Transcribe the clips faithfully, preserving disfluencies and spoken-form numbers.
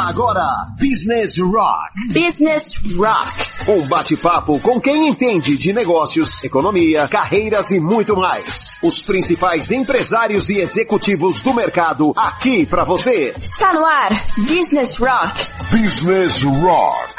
Agora, Business Rock. Business Rock. Um bate-papo com quem entende de negócios, economia, carreiras e muito mais. Os principais empresários e executivos do mercado aqui pra você. Está no ar, Business Rock. Business Rock.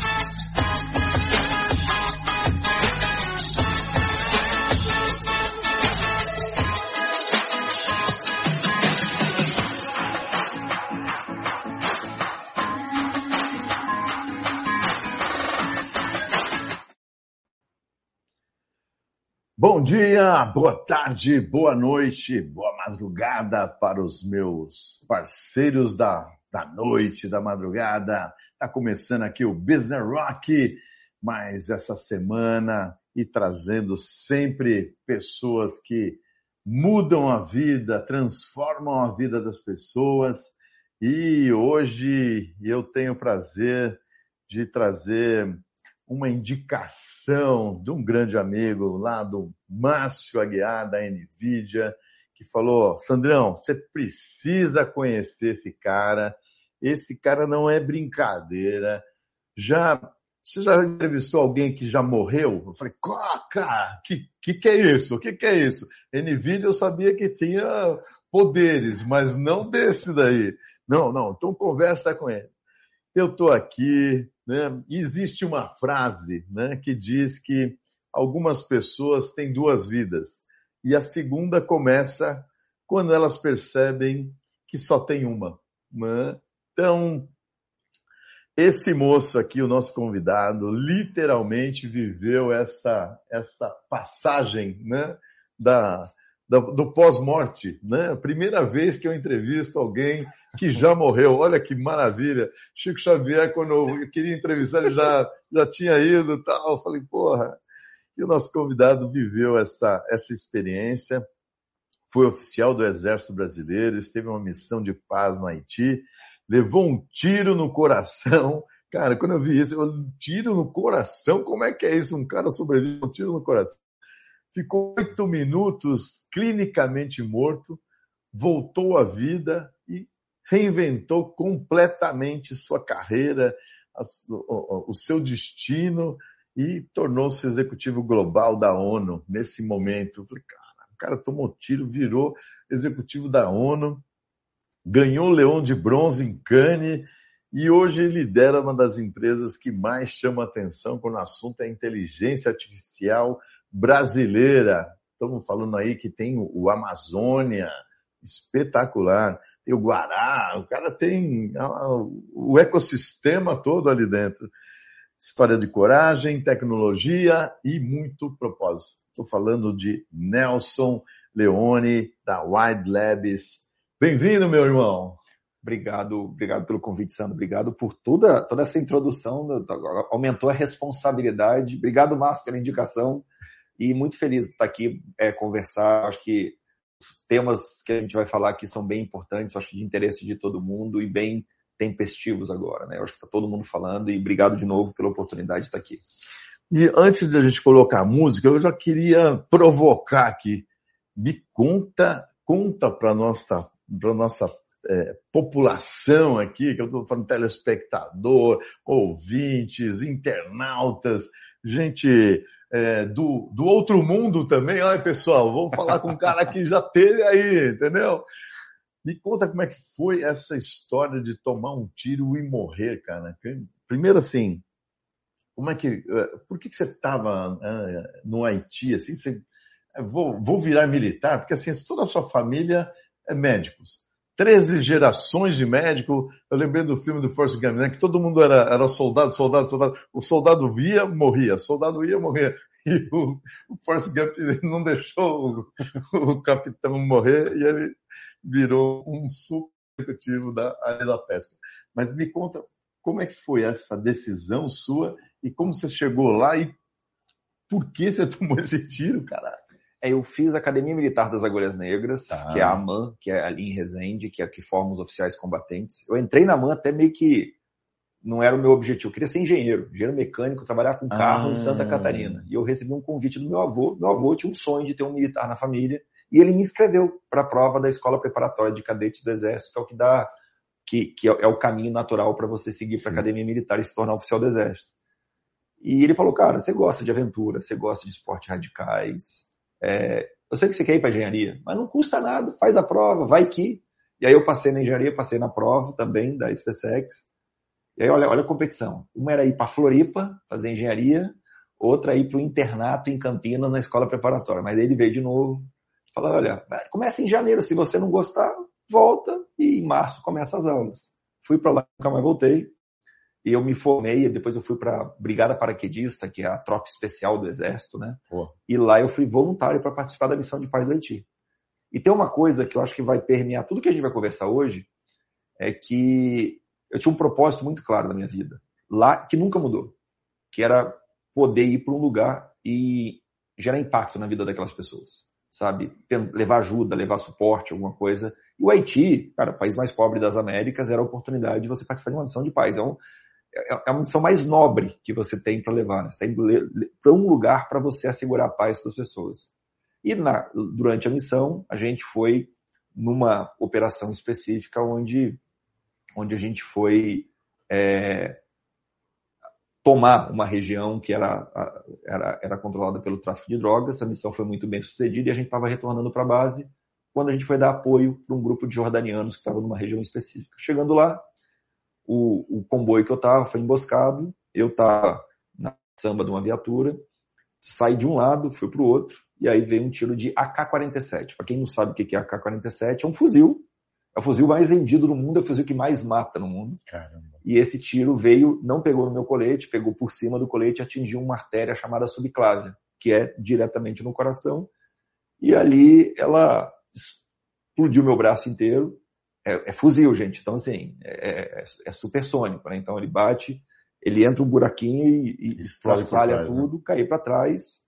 Bom dia, boa tarde, boa noite, boa madrugada para os meus parceiros da, da noite, da madrugada. Tá começando aqui o Business Rock, mais essa semana e trazendo sempre pessoas que mudam a vida, transformam a vida das pessoas. E hoje eu tenho o prazer de trazer uma indicação de um grande amigo lá do Márcio Aguiar, da NVIDIA, que falou: Sandrão, você precisa conhecer esse cara, esse cara não é brincadeira. Já, você já entrevistou alguém que já morreu? Eu falei, cara, que, que que é isso? O que que é isso? NVIDIA eu sabia que tinha poderes, mas não desse daí. Não, não, então conversa com ele. Eu estou aqui, né? E existe uma frase, né, que diz que algumas pessoas têm duas vidas e a segunda começa quando elas percebem que só tem uma, né? Então, esse moço aqui, o nosso convidado, literalmente viveu essa, essa passagem, né, da... do, do pós-morte, né? A primeira vez que eu entrevisto alguém que já morreu. Olha que maravilha. Chico Xavier, quando eu queria entrevistar, ele já, já tinha ido e tal. Eu falei, porra. E o nosso convidado viveu essa, essa experiência. Foi oficial do Exército Brasileiro, esteve uma missão de paz no Haiti, levou um tiro no coração. Cara, quando eu vi isso, eu um tiro no coração? Como é que é isso? Um cara sobrevive a um tiro no coração. Ficou oito minutos clinicamente morto, voltou à vida e reinventou completamente sua carreira, o seu destino e tornou-se executivo global da ONU nesse momento. Eu falei, cara, o cara tomou tiro, virou executivo da ONU, ganhou o Leão de Bronze em Cannes e hoje lidera uma das empresas que mais chama atenção quando o assunto é inteligência artificial brasileira. Estamos falando aí que tem o Amazônia, espetacular, tem o Guará, o cara tem o ecossistema todo ali dentro. História de coragem, tecnologia e muito propósito. Estou falando de Nelson Leone, da Wide Labs. Bem-vindo, meu irmão. Obrigado, obrigado pelo convite, Sandro. Obrigado por toda, toda essa introdução. Aumentou a responsabilidade. Obrigado, Márcio, pela indicação. E muito feliz de estar aqui, é, conversar. Acho que os temas que a gente vai falar aqui são bem importantes, acho que de interesse de todo mundo e bem tempestivos agora, né? Eu acho que está todo mundo falando e obrigado de novo pela oportunidade de estar aqui. E antes de a gente colocar a música, eu já queria provocar aqui. Me conta, conta para nossa, para nossa é, população aqui, que eu estou falando telespectador, ouvintes, internautas, gente... É, do, do outro mundo também. Olha, pessoal, vamos falar com um cara que já teve aí, entendeu? Me conta como é que foi essa história de tomar um tiro e morrer, cara. Primeiro, assim, como é que... Por que que você estava uh, no Haiti, assim, você... Vou, vou virar militar, porque assim, toda a sua família é médicos. treze gerações de médico. Eu lembrei do filme do Forrest Gump, né? Que todo mundo era, era soldado, soldado, soldado. O soldado ia, morria. O soldado ia, morria. E o, o Forrest Gump não deixou o, o capitão morrer e ele virou um super executivo da área da pesca. Mas me conta, como é que foi essa decisão sua e como você chegou lá e por que você tomou esse tiro, cara? É, eu fiz a Academia Militar das Agulhas Negras, tá. Que é a AMAN, que é ali em Resende, que é a que forma os oficiais combatentes. Eu entrei na AMAN até meio que não era o meu objetivo. Eu queria ser engenheiro, engenheiro mecânico, trabalhar com carro ah. em Santa Catarina. E eu recebi um convite do meu avô. Meu avô tinha um sonho de ter um militar na família e ele me inscreveu para a prova da Escola Preparatória de Cadetes do Exército, que é o que dá que, que é, é o caminho natural para você seguir para a academia militar e se tornar oficial do exército. E ele falou, cara, você gosta de aventura, você gosta de esportes radicais, é, eu sei que você quer ir para engenharia, mas não custa nada, faz a prova, vai que... E aí eu passei na engenharia, passei na prova também da SpaceX. E aí olha, olha a competição. Uma era ir para Floripa, fazer engenharia, outra ir para o internato em Campinas, na escola preparatória. Mas aí ele veio de novo, falou, olha, começa em janeiro, se você não gostar, volta, e em março começa as aulas. Fui para lá, nunca mais voltei. E eu me formei, depois eu fui para a Brigada Paraquedista, que é a tropa especial do Exército, né? Pô. E lá eu fui voluntário para participar da missão de paz do Haiti. E tem uma coisa que eu acho que vai permear tudo que a gente vai conversar hoje, é que eu tinha um propósito muito claro na minha vida, lá, que nunca mudou, que era poder ir para um lugar e gerar impacto na vida daquelas pessoas, sabe? Levar ajuda, levar suporte, alguma coisa. E o Haiti, cara, o país mais pobre das Américas, era a oportunidade de você participar de uma missão de paz. É um, é a missão mais nobre que você tem para levar, né? Você tem para um lugar para você assegurar a paz das pessoas. E na, durante a missão, a gente foi numa operação específica onde, onde a gente foi é, tomar uma região que era, era, era controlada pelo tráfico de drogas. A missão foi muito bem sucedida e a gente estava retornando para a base quando a gente foi dar apoio para um grupo de jordanianos que estava numa região específica. Chegando lá, o, o comboio que eu estava foi emboscado, eu estava na samba de uma viatura, saí de um lado, fui para o outro, e aí veio um tiro de A K quarenta e sete. Para quem não sabe o que é A K quarenta e sete, é um fuzil. É o fuzil mais vendido no mundo, é o fuzil que mais mata no mundo. Caramba. E esse tiro veio, não pegou no meu colete, pegou por cima do colete e atingiu uma artéria chamada subclávia, que é diretamente no coração. E ali ela explodiu meu braço inteiro. É, é fuzil, gente. Então, assim, é, é, é supersônico, né? Então ele bate, ele entra um buraquinho e, e estraçalha tudo, né? Cai para trás.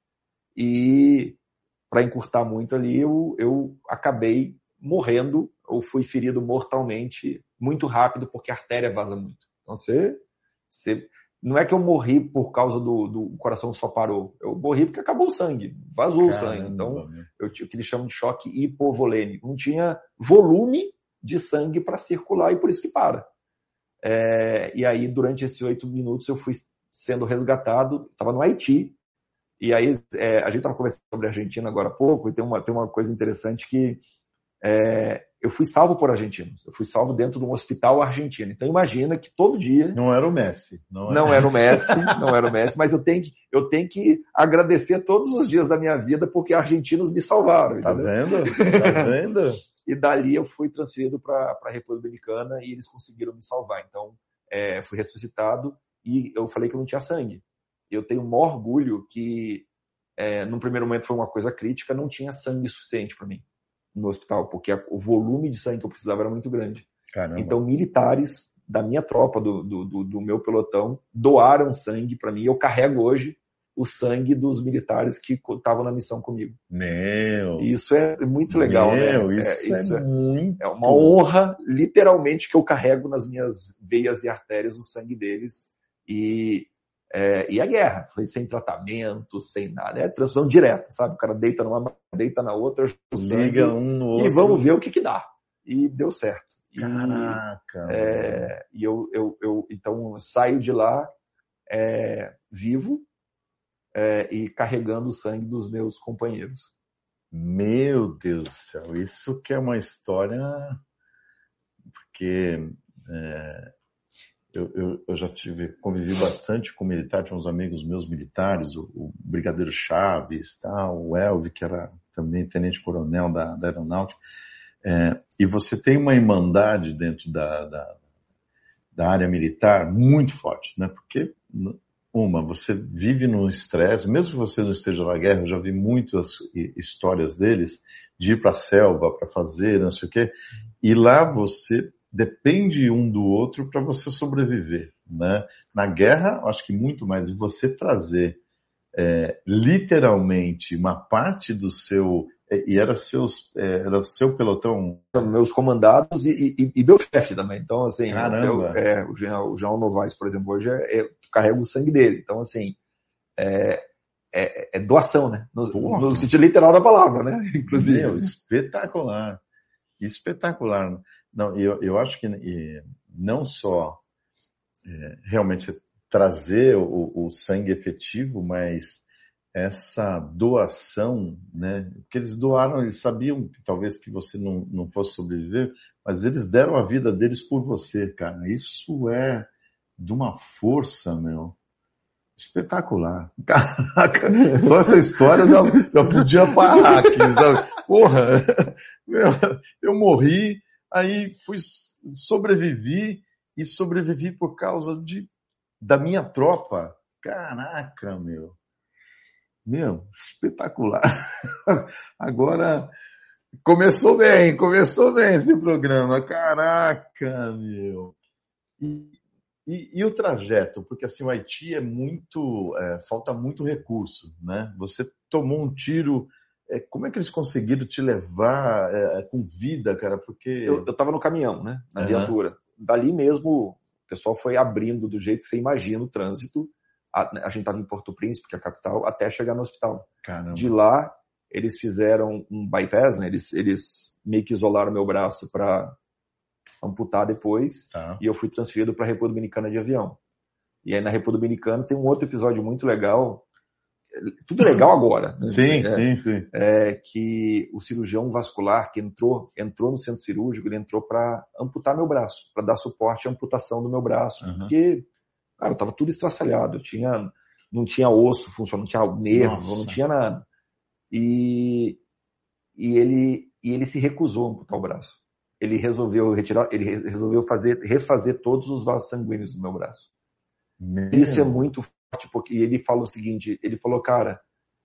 E para encurtar muito ali, eu, eu acabei morrendo ou fui ferido mortalmente muito rápido porque a artéria vaza muito. Então você, você não é que eu morri por causa do, do coração só parou, eu morri porque acabou o sangue, vazou Caramba, o sangue. Então eu tinha o que eles chamam de choque hipovolêmico, não tinha volume de sangue para circular e por isso que para. É, e aí durante esses oito minutos eu fui sendo resgatado, estava no Haiti. E aí, é, a gente estava conversando sobre a Argentina agora há pouco, e tem uma, tem uma coisa interessante que é, eu fui salvo por argentinos. Eu fui salvo dentro de um hospital argentino. Então imagina que todo dia... Não era o Messi. Não era, não era o Messi, não era o Messi, mas eu tenho, que, eu tenho que agradecer todos os dias da minha vida porque argentinos me salvaram. Tá entendeu? vendo? Tá vendo? E dali eu fui transferido para a República Dominicana e eles conseguiram me salvar. Então, é, fui ressuscitado e eu falei que eu não tinha sangue. Eu tenho o maior orgulho que, é, num primeiro momento foi uma coisa crítica, não tinha sangue suficiente para mim no hospital, porque a, o volume de sangue que eu precisava era muito grande. Caramba. Então, militares da minha tropa, do, do, do, do meu pelotão, doaram sangue para mim. Eu carrego hoje o sangue dos militares que estavam na missão comigo. Meu! E isso é muito legal, Meu, né? Isso é, isso é, é muito... É uma honra, literalmente, que eu carrego nas minhas veias e artérias o sangue deles. E... É, e a guerra, foi sem tratamento, sem nada, é transfusão direta, sabe? O cara deita numa, deita na outra, liga um no outro. E vamos ver o que que dá. E deu certo. Caraca! E, é, e eu, eu, eu, então, eu saio de lá é, vivo é, e carregando o sangue dos meus companheiros. Meu Deus do céu, isso que é uma história, porque... É... Eu, eu, eu já tive, convivi bastante com militar, tinha uns amigos meus militares, o, o Brigadeiro Chaves, tá, o Elvi, que era também tenente-coronel da, da aeronáutica, é, e você tem uma irmandade dentro da, da, da área militar muito forte, né, porque, uma, você vive no estresse, mesmo que você não esteja na guerra, eu já vi muitas histórias deles, de ir para a selva, para fazer, não sei o quê, e lá você... depende um do outro para você sobreviver, né? Na guerra, acho que muito mais, e você trazer é, literalmente uma parte do seu, é, e era, seus, é, era o seu pelotão? Meus comandados e, e, e meu chefe também, então assim, eu, é, o General, o General Novaes, por exemplo, hoje é, é, carrega o sangue dele, então assim, é, é, é doação, né? No, no sentido literal da palavra, né? Inclusive. Meu, espetacular. espetacular. Não, eu, eu acho que e, não só é, realmente trazer o, o sangue efetivo, mas essa doação, né? Porque eles doaram, eles sabiam que talvez que você não, não fosse sobreviver, mas eles deram a vida deles por você, cara. Isso é de uma força, meu, espetacular. Caraca, só essa história já, já podia parar aqui, sabe? Porra, meu, eu morri, aí fui, sobrevivi, e sobrevivi por causa de, da minha tropa. Caraca, meu. Meu, espetacular. Agora, começou bem, começou bem esse programa. Caraca, meu. E, e, e o trajeto? Porque assim, o Haiti é muito, é, falta muito recurso, né? Você tomou um tiro, é, como é que eles conseguiram te levar é, com vida, cara? Porque... Eu, eu tava no caminhão, né? Na uhum. viatura. Dali mesmo, o pessoal foi abrindo do jeito que você imagina o trânsito. A, a gente estava em Porto Príncipe, que é a capital, até chegar no hospital. Caramba. De lá, eles fizeram um bypass, né? Eles, eles meio que isolaram meu braço para amputar depois, tá. E eu fui transferido para a República Dominicana de avião. E aí na República Dominicana tem um outro episódio muito legal, tudo legal agora. Né? Sim, é, sim, sim. É que o cirurgião vascular que entrou, entrou no centro cirúrgico, ele entrou para amputar meu braço, para dar suporte à amputação do meu braço, uhum. Porque cara, tava tudo estraçalhado, eu tinha, não tinha osso funcionando, não tinha nervo, Nossa. Não tinha nada. E, e, ele, e ele se recusou a amputar o braço. Ele resolveu retirar, ele resolveu fazer, refazer todos os vasos sanguíneos do meu braço. Meu. Isso é muito forte, porque ele falou o seguinte, ele falou, cara,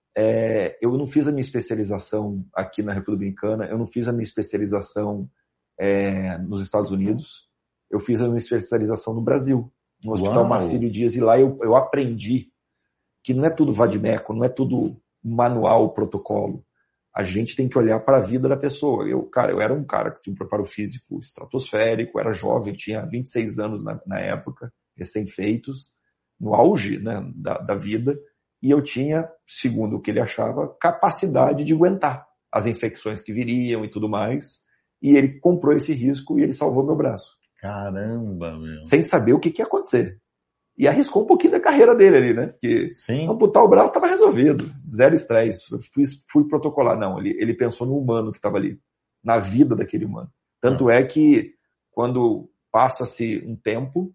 é, eu não fiz a minha especialização aqui na República Dominicana, eu não fiz a minha especialização é, nos Estados Unidos, eu fiz a minha especialização no Brasil. No Hospital Uau. Marcílio Dias, e lá eu, eu aprendi que não é tudo vadimeco, não é tudo manual, protocolo. A gente tem que olhar para a vida da pessoa. Eu, cara, eu era um cara que tinha um preparo físico estratosférico, era jovem, tinha vinte e seis anos na, na época, recém-feitos, no auge, né, da, da vida, e eu tinha, segundo o que ele achava, capacidade de aguentar as infecções que viriam e tudo mais, e ele comprou esse risco e ele salvou meu braço. Caramba, meu. Sem saber o que, que ia acontecer. E arriscou um pouquinho da carreira dele ali, né? Porque Sim. amputar o braço estava resolvido. Zero estresse. Eu fui, fui protocolar. Não, ele, ele pensou no humano que estava ali. Na vida daquele humano. Tanto é que quando passa-se um tempo,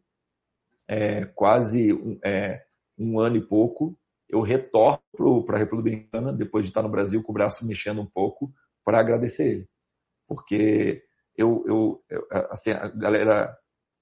é, quase um, é, um ano e pouco, eu retorno para a República Dominicana, depois de estar no Brasil com o braço mexendo um pouco, para agradecer ele. Porque... Eu, eu, eu, assim, a galera,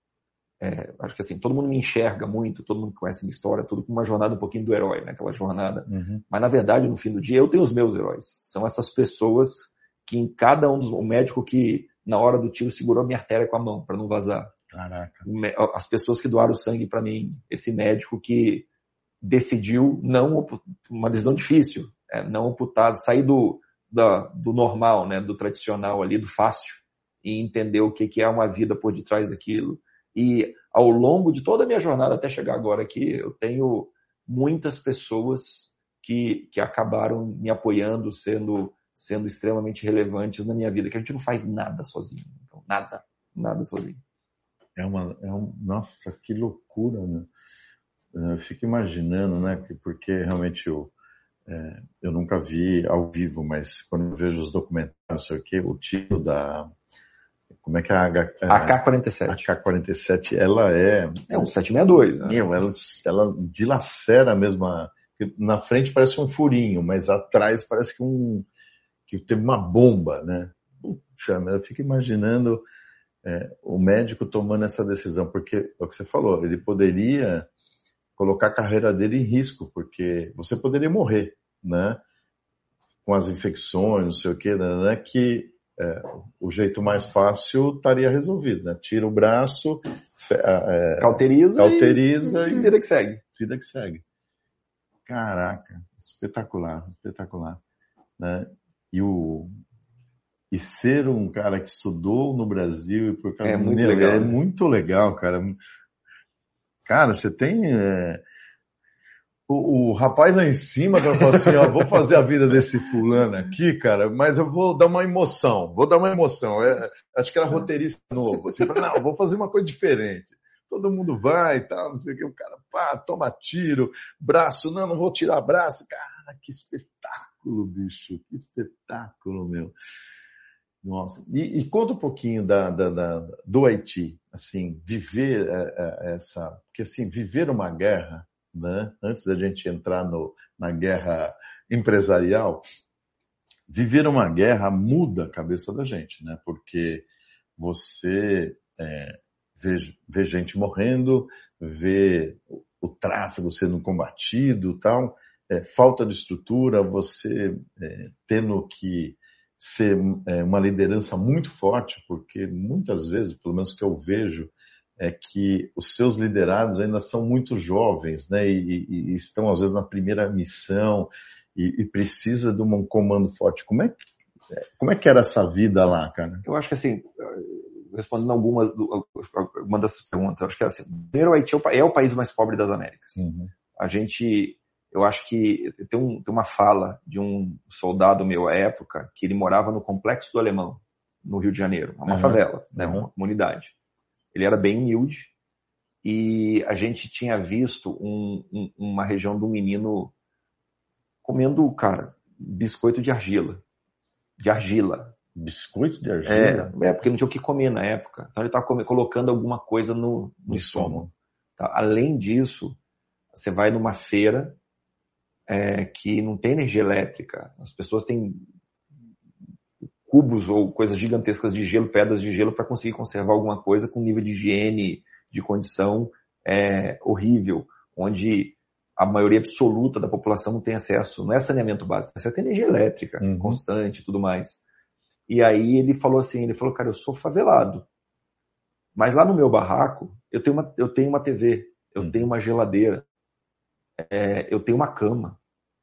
é, acho que assim, todo mundo me enxerga muito, todo mundo conhece a minha história, tudo com uma jornada um pouquinho do herói, né? Aquela jornada. Uhum. Mas, na verdade, no fim do dia, eu tenho os meus heróis. São essas pessoas que em cada um dos... O médico que, na hora do tiro, segurou a minha artéria com a mão, para não vazar. Caraca. As pessoas que doaram sangue para mim. Esse médico que decidiu não... Uma decisão difícil, é, não amputar, sair do, da, do normal, né? Do tradicional ali, do fácil. E entender o que, que é uma vida por detrás daquilo. E ao longo de toda a minha jornada até chegar agora aqui, eu tenho muitas pessoas que, que acabaram me apoiando, sendo, sendo extremamente relevantes na minha vida, que a gente não faz nada sozinho. Então, nada, nada sozinho. É uma, é um, nossa, que loucura, né? Eu fico imaginando, né? Porque realmente eu, é, eu nunca vi ao vivo, mas quando eu vejo os documentários, não sei o quê, o tiro da... Como é que é a, a, a K quarenta e sete? A K quarenta e sete, ela é... É um sete sessenta e dois, né? Meu, ela, ela dilacera mesmo. A, na frente parece um furinho, mas atrás parece que um que teve uma bomba, né? Puxa, eu fico imaginando é, o médico tomando essa decisão, porque é o que você falou, ele poderia colocar a carreira dele em risco, porque você poderia morrer, né? Com as infecções, não sei o que, né? Que É, o jeito mais fácil estaria resolvido, né? Tira o braço, é, cauteriza, cauteriza e, e vida que segue. Vida que segue. Caraca, espetacular, espetacular, né? E o e ser um cara que estudou no Brasil e por causa é do muito meu, legal, é né? muito legal, cara. Cara, você tem é... O, o rapaz lá em cima, cara, falou assim, ó, vou fazer a vida desse fulano aqui, cara, mas eu vou dar uma emoção, vou dar uma emoção. É, acho que era roteirista novo. Assim, não, vou fazer uma coisa diferente. Todo mundo vai e tal, não sei o que, o cara, pá, toma tiro, braço, não, não vou tirar braço. Cara, que espetáculo, bicho, que espetáculo, meu. Nossa, e, e conta um pouquinho da, da, da, do Haiti, assim, viver é, é, essa, porque assim, viver uma guerra, né, antes da gente entrar no, na guerra empresarial, viver uma guerra muda a cabeça da gente, né, porque você é, vê, vê gente morrendo, vê o, o tráfego sendo combatido, tal, é, falta de estrutura, você é, tendo que ser é, uma liderança muito forte, porque muitas vezes, pelo menos que eu vejo, é que os seus liderados ainda são muito jovens, né, e, e, e estão às vezes na primeira missão e, e precisa de um comando forte. Como é que, como é que era essa vida lá, cara? Eu acho que assim, respondendo algumas uma das perguntas, eu acho que assim, primeiro o Haiti é o país mais pobre das Américas. Uhum. A gente Eu acho que tem, um, tem uma fala de um soldado meu à época, que ele morava no Complexo do Alemão, no Rio de Janeiro, uma uhum. favela, né, uma comunidade. Ele era bem humilde e a gente tinha visto um, um, uma região de um menino comendo, cara, biscoito de argila. De argila. Biscoito de argila? É, é porque não tinha o que comer na época. Então ele estava colocando alguma coisa no, no, no estômago. Tá? Além disso, você vai numa feira É, que não tem energia elétrica. As pessoas têm cubos ou coisas gigantescas de gelo, pedras de gelo, para conseguir conservar alguma coisa com nível de higiene, de condição é, horrível, onde a maioria absoluta da população não tem acesso, não é saneamento básico, você tem energia elétrica uhum. constante e tudo mais. E aí ele falou assim, ele falou, cara, eu sou favelado, mas lá no meu barraco, eu tenho uma, eu tenho uma T V, eu uhum. tenho uma geladeira, é, eu tenho uma cama.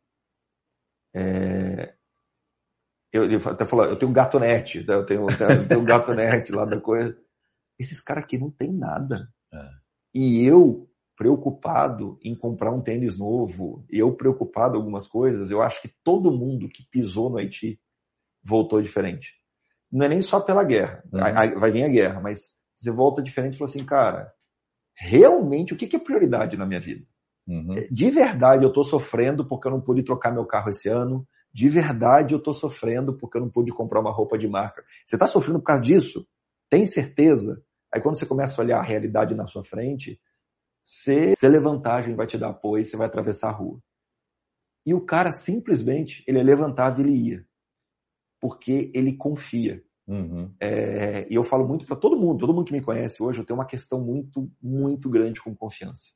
É, eu, eu até falou, eu tenho um gatonete, eu tenho, eu tenho um gatonete lá da coisa. Esses caras aqui não tem nada. É. E eu, preocupado em comprar um tênis novo, eu preocupado em algumas coisas, eu acho que todo mundo que pisou no Haiti voltou diferente. Não é nem só pela guerra, uhum. vai vir a guerra, mas você volta diferente e fala assim, cara, realmente o que é prioridade na minha vida? Uhum. De verdade eu tô sofrendo porque eu não pude trocar meu carro esse ano. De verdade eu tô sofrendo porque eu não pude comprar uma roupa de marca. Você tá sofrendo por causa disso? Tem certeza? Aí quando você começa a olhar a realidade na sua frente, você, você levantagem vai te dar apoio, você vai atravessar a rua. E o cara simplesmente, ele levantava e ele ia. Porque ele confia. Uhum. É, e eu falo muito para todo mundo, todo mundo que me conhece hoje, eu tenho uma questão muito, muito grande com confiança.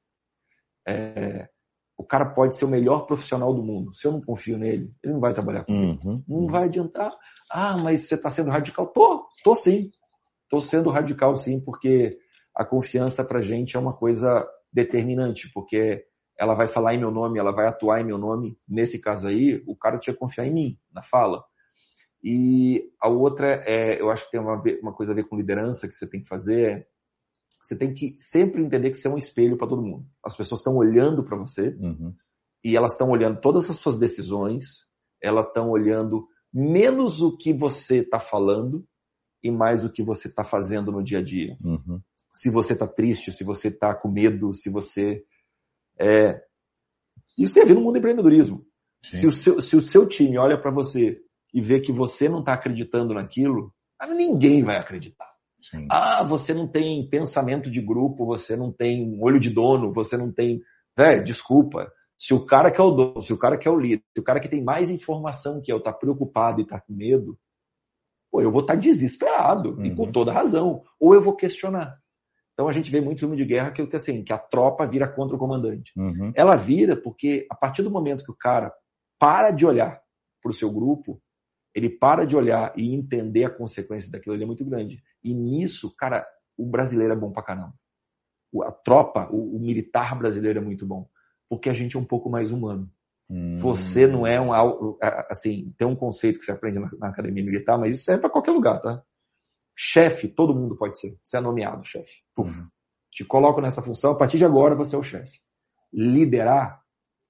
É, o cara pode ser o melhor profissional do mundo. Se eu não confio nele, ele não vai trabalhar comigo. Uhum. Não vai adiantar. Ah, mas você está sendo radical? Tô, tô sim. Tô sendo radical sim, porque a confiança pra gente é uma coisa determinante, porque ela vai falar em meu nome, ela vai atuar em meu nome. Nesse caso aí, o cara tinha que confiar em mim, na fala. E a outra, é, eu acho que tem uma, uma coisa a ver com liderança que você tem que fazer. Você tem que sempre entender que você é um espelho para todo mundo. As pessoas estão olhando para você uhum. e elas estão olhando todas as suas decisões, elas estão olhando menos o que você está falando e mais o que você está fazendo no dia a dia. Uhum. Se você está triste, se você está com medo, se você... É... Isso tem a ver no mundo do empreendedorismo. Se o, seu, se o seu time olha para você e vê que você não está acreditando naquilo, ninguém vai acreditar. Sim. Ah, você não tem pensamento de grupo, você não tem olho de dono, você não tem... Velho, desculpa. Se o cara que é o dono, se o cara que é o líder, se o cara que tem mais informação que eu tá preocupado e tá com medo, pô, eu vou estar tá desesperado, uhum. e com toda razão. Ou eu vou questionar. Então a gente vê muito filme de guerra que, que, assim, que a tropa vira contra o comandante. Uhum. Ela vira porque a partir do momento que o cara para de olhar pro seu grupo, ele para de olhar e entender a consequência daquilo, ele é muito grande. E nisso, cara, o brasileiro é bom pra caramba. A tropa, o, o militar brasileiro é muito bom. Porque a gente é um pouco mais humano. Hum. Você não é um... Assim, tem um conceito que você aprende na, na academia militar, mas isso serve pra qualquer lugar, tá? Chefe, todo mundo pode ser. Você é nomeado chefe. Uhum. Te coloco nessa função, a partir de agora você é o chefe. Liderar,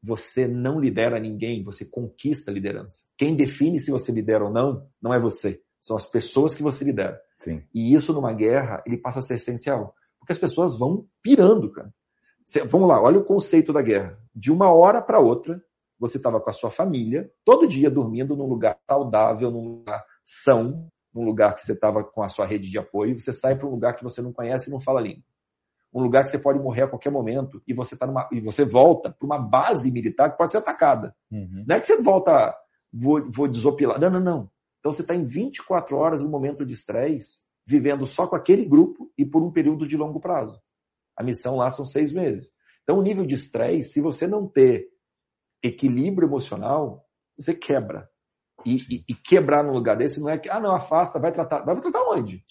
você não lidera ninguém, você conquista a liderança. Quem define se você lidera ou não, não é você. São as pessoas que você lidera. Sim. E isso numa guerra, ele passa a ser essencial. Porque as pessoas vão pirando, cara. Cê, vamos lá, olha o conceito da guerra. De uma hora para outra, você estava com a sua família, todo dia dormindo num lugar saudável, num lugar são, num lugar que você estava com a sua rede de apoio, você sai para um lugar que você não conhece e não fala língua. Um lugar que você pode morrer a qualquer momento e você tá numa, e você volta para uma base militar que pode ser atacada. Uhum. Não é que você volta, vou, vou desopilar. Não, não, não. Então você está em vinte e quatro horas, num momento de estresse, vivendo só com aquele grupo e por um período de longo prazo. A missão lá são seis meses. Então o nível de estresse, se você não ter equilíbrio emocional, você quebra. E, e, e quebrar num lugar desse não é que, ah, não, afasta, vai tratar. Vai tratar onde?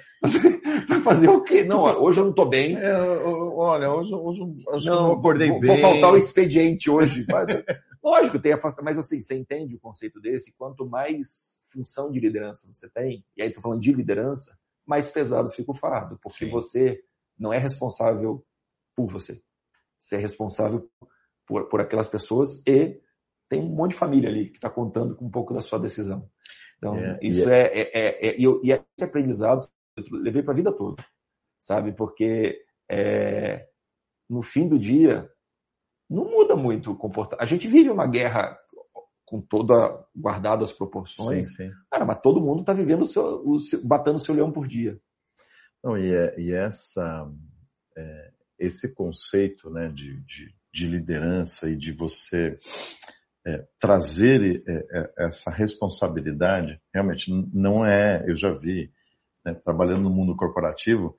Vai fazer o quê? Não, hoje eu não tô bem. É, olha, hoje, hoje, hoje não, eu não acordei vou, bem. Vou faltar o expediente hoje. Lógico, tem afastamento, mas assim, você entende o conceito desse? Quanto mais função de liderança você tem, e aí tô falando de liderança, mais pesado fica o fardo, porque Sim. você não é responsável por você. Você é responsável por, por aquelas pessoas e tem um monte de família ali que está contando com um pouco da sua decisão. Então, yeah, isso yeah. é, é, é, e, eu, e esse aprendizado eu levei para a vida toda, sabe? Porque é, no fim do dia não muda muito o comportamento. A gente vive uma guerra com toda guardada as proporções, sim, sim. Cara, mas todo mundo está vivendo o seu, o seu, batendo o seu leão por dia. Não, e, é, e essa, é, esse conceito, né, de, de, de liderança e de você É, trazer é, é, essa responsabilidade, realmente não é, eu já vi, né, trabalhando no mundo corporativo,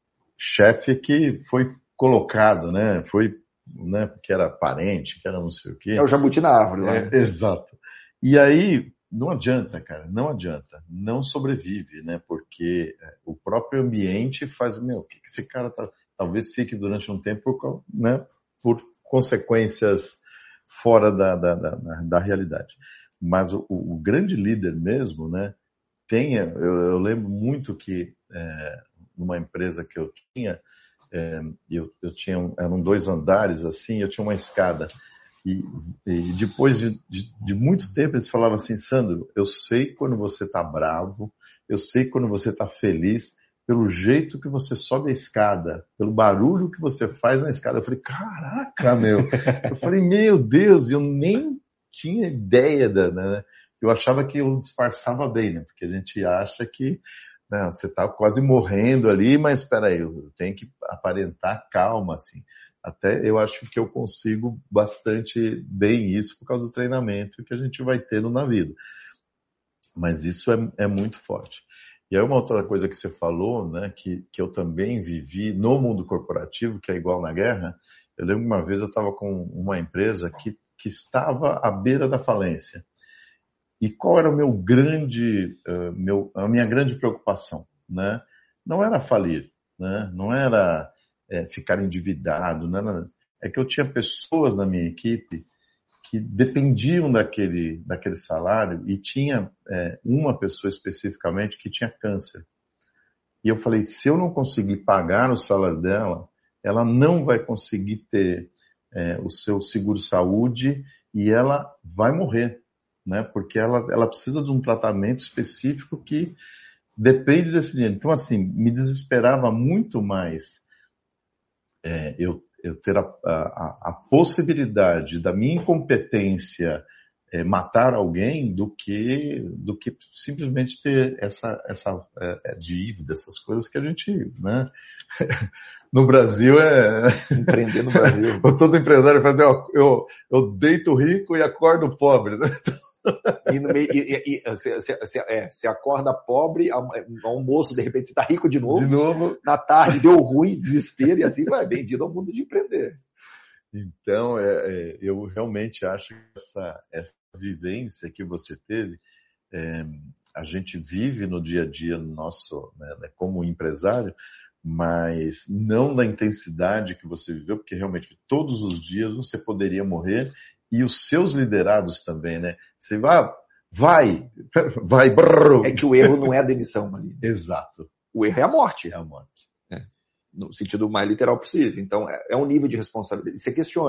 chefe que foi colocado, né, foi, né, porque era parente, que era não sei o quê. É o jabuti na árvore, né? É, exato. E aí, não adianta, cara, não adianta, não sobrevive, né, porque o próprio ambiente faz, meu, o que esse cara tá, talvez fique durante um tempo, por, né, por consequências fora da, da, da, da realidade. Mas o, o grande líder mesmo, né, tem, eu, eu lembro muito que é, numa empresa que eu tinha, é, eu, eu tinha, eram dois andares assim, eu tinha uma escada. E, e depois de, de, de muito tempo eles falavam assim, Sandro, eu sei quando você tá bravo, eu sei quando você tá feliz, pelo jeito que você sobe a escada, pelo barulho que você faz na escada. Eu falei, caraca, meu. Eu falei, meu Deus, eu nem tinha ideia da, né? Eu achava que eu disfarçava bem, né? Porque a gente acha que, né, você tá quase morrendo ali, mas espera aí, eu tenho que aparentar calma, assim. Até eu acho que eu consigo bastante bem isso por causa do treinamento que a gente vai tendo na vida. Mas isso é, é muito forte. E aí uma outra coisa que você falou, né, que, que eu também vivi no mundo corporativo, que é igual na guerra, eu lembro uma vez eu estava com uma empresa que, que estava à beira da falência. E qual era o meu grande, uh, meu, a minha grande preocupação, né? Não era falir, né? Não era é, ficar endividado, não era, é que eu tinha pessoas na minha equipe que dependiam daquele, daquele salário e tinha é, uma pessoa especificamente que tinha câncer. E eu falei, se eu não conseguir pagar o salário dela, ela não vai conseguir ter é, o seu seguro-saúde e ela vai morrer, né? Porque ela, ela precisa de um tratamento específico que depende desse dinheiro. Então, assim, me desesperava muito mais é, eu eu ter a, a, a possibilidade da minha incompetência é, matar alguém do que, do que simplesmente ter essa, essa é, dívida, essas coisas que a gente, né? No Brasil é... Empreender no Brasil. Todo empresário fala, eu, eu, eu deito rico e acordo pobre, né? E no meio, e, e, e, se, se, se, é, se acorda pobre, almoço, de repente você tá rico de novo. De novo. Na tarde deu ruim, desespero, e assim vai, bem-vindo ao mundo de empreender. Então, é, é, eu realmente acho que essa, essa vivência que você teve, é, a gente vive no dia a dia nosso, né, como empresário, mas não na intensidade que você viveu, porque realmente todos os dias você poderia morrer. E os seus liderados também, né? Você vai, vai, vai. Brrr. É que o erro não é a demissão, Marina. Exato. O erro é a morte. É a morte. É. No sentido mais literal possível. Então, é, é um nível de responsabilidade. Você questiona,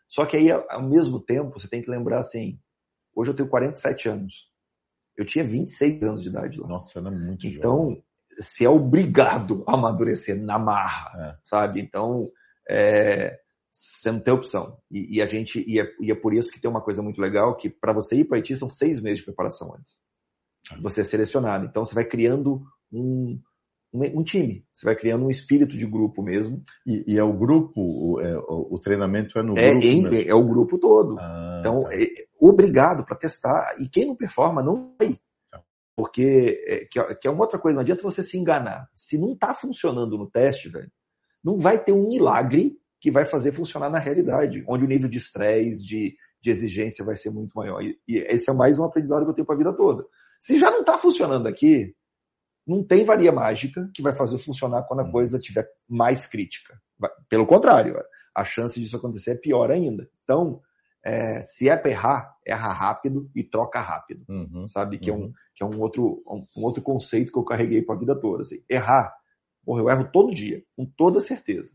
Só que aí, ao mesmo tempo, você tem que lembrar assim, hoje eu tenho quarenta e sete anos. Eu tinha vinte e seis anos de idade lá. Nossa, era muito Então, jovem. você é obrigado a amadurecer na marra, É. sabe? Então, é, você não tem opção. E, e a gente, e é, e é por isso que tem uma coisa muito legal, que para você ir para Haiti são seis meses de preparação antes. Você é selecionado. Então, você vai criando um, um, um time. Você vai criando um espírito de grupo mesmo. E, e é o grupo, o, é, o, o treinamento é no É, grupo em, mesmo? é o grupo todo. Ah, então, tá. é, obrigado para testar. E quem não performa, não vai. Porque, é, que, é, que é uma outra coisa, não adianta você se enganar. Se não tá funcionando no teste, velho, não vai ter um milagre que vai fazer funcionar na realidade, onde o nível de estresse, de, de exigência vai ser muito maior. E, e esse é mais um aprendizado que eu tenho para a vida toda. Se já não está funcionando aqui, não tem varia mágica que vai fazer funcionar quando a coisa tiver mais crítica. Pelo contrário, a chance disso acontecer é pior ainda. Então, é, se é para errar, erra rápido e troca rápido. Uhum, sabe? Que, uhum. é um, que é um outro, um, um outro conceito que eu carreguei para a vida toda. Assim. Errar, porra, eu erro todo dia, com toda certeza.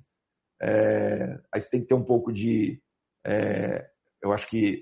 É, aí você tem que ter um pouco de, é, eu acho que,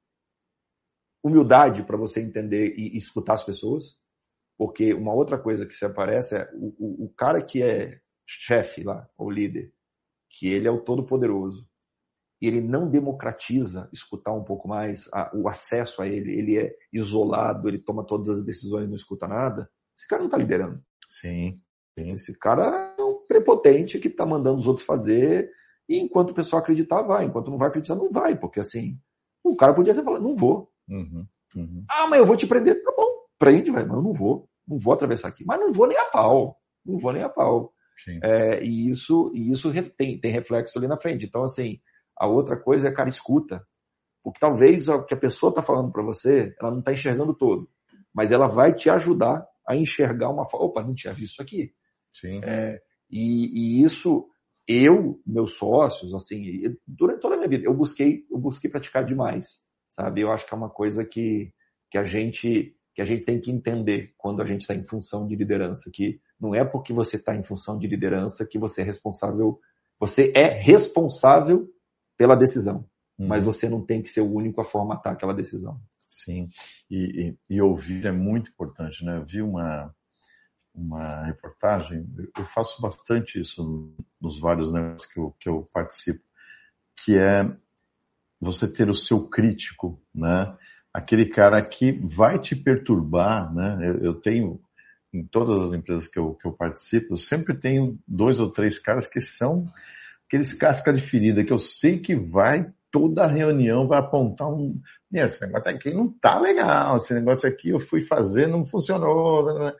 humildade para você entender e, e escutar as pessoas, porque uma outra coisa que se aparece é o, o, o cara que é chefe lá, ou líder, que ele é o todo-poderoso, e ele não democratiza escutar um pouco mais a, o acesso a ele, ele é isolado, ele toma todas as decisões e não escuta nada, esse cara não está liderando. Sim, sim. Esse cara é um prepotente que está mandando os outros fazer, e enquanto o pessoal acreditar, vai. Enquanto não vai acreditar, não vai, porque assim, o cara podia ter falado, não vou. Uhum, uhum. Ah, mas eu vou te prender. Tá bom, prende, velho, mas eu não vou. Não vou atravessar aqui. Mas não vou nem a pau. Não vou nem a pau. É, e isso, e isso tem, tem reflexo ali na frente. Então, assim, a outra coisa é, cara, escuta. Porque talvez o que a pessoa está falando para você, ela não está enxergando todo. Mas ela vai te ajudar a enxergar uma forma. Opa, não tinha visto isso aqui. Sim. É, e, e isso, eu, meus sócios, assim, durante toda a minha vida, eu busquei, eu busquei praticar demais. Sabe? Eu acho que é uma coisa que, que, a gente, que a gente tem que entender quando a gente está em função de liderança, que não é porque você está em função de liderança que você é responsável, você é responsável pela decisão, uhum. mas você não tem que ser o único a formatar aquela decisão. Sim, e, e, e ouvir é muito importante, né? Eu vi uma, uma reportagem, eu faço bastante isso nos vários negócios que eu, que eu participo, que é você ter o seu crítico, né? Aquele cara que vai te perturbar, né? Eu, eu tenho, em todas as empresas que eu, que eu participo, eu sempre tenho dois ou três caras que são aqueles casca de ferida, que eu sei que vai, toda reunião vai apontar um, esse negócio aqui não tá legal, esse negócio aqui eu fui fazer, não funcionou, né?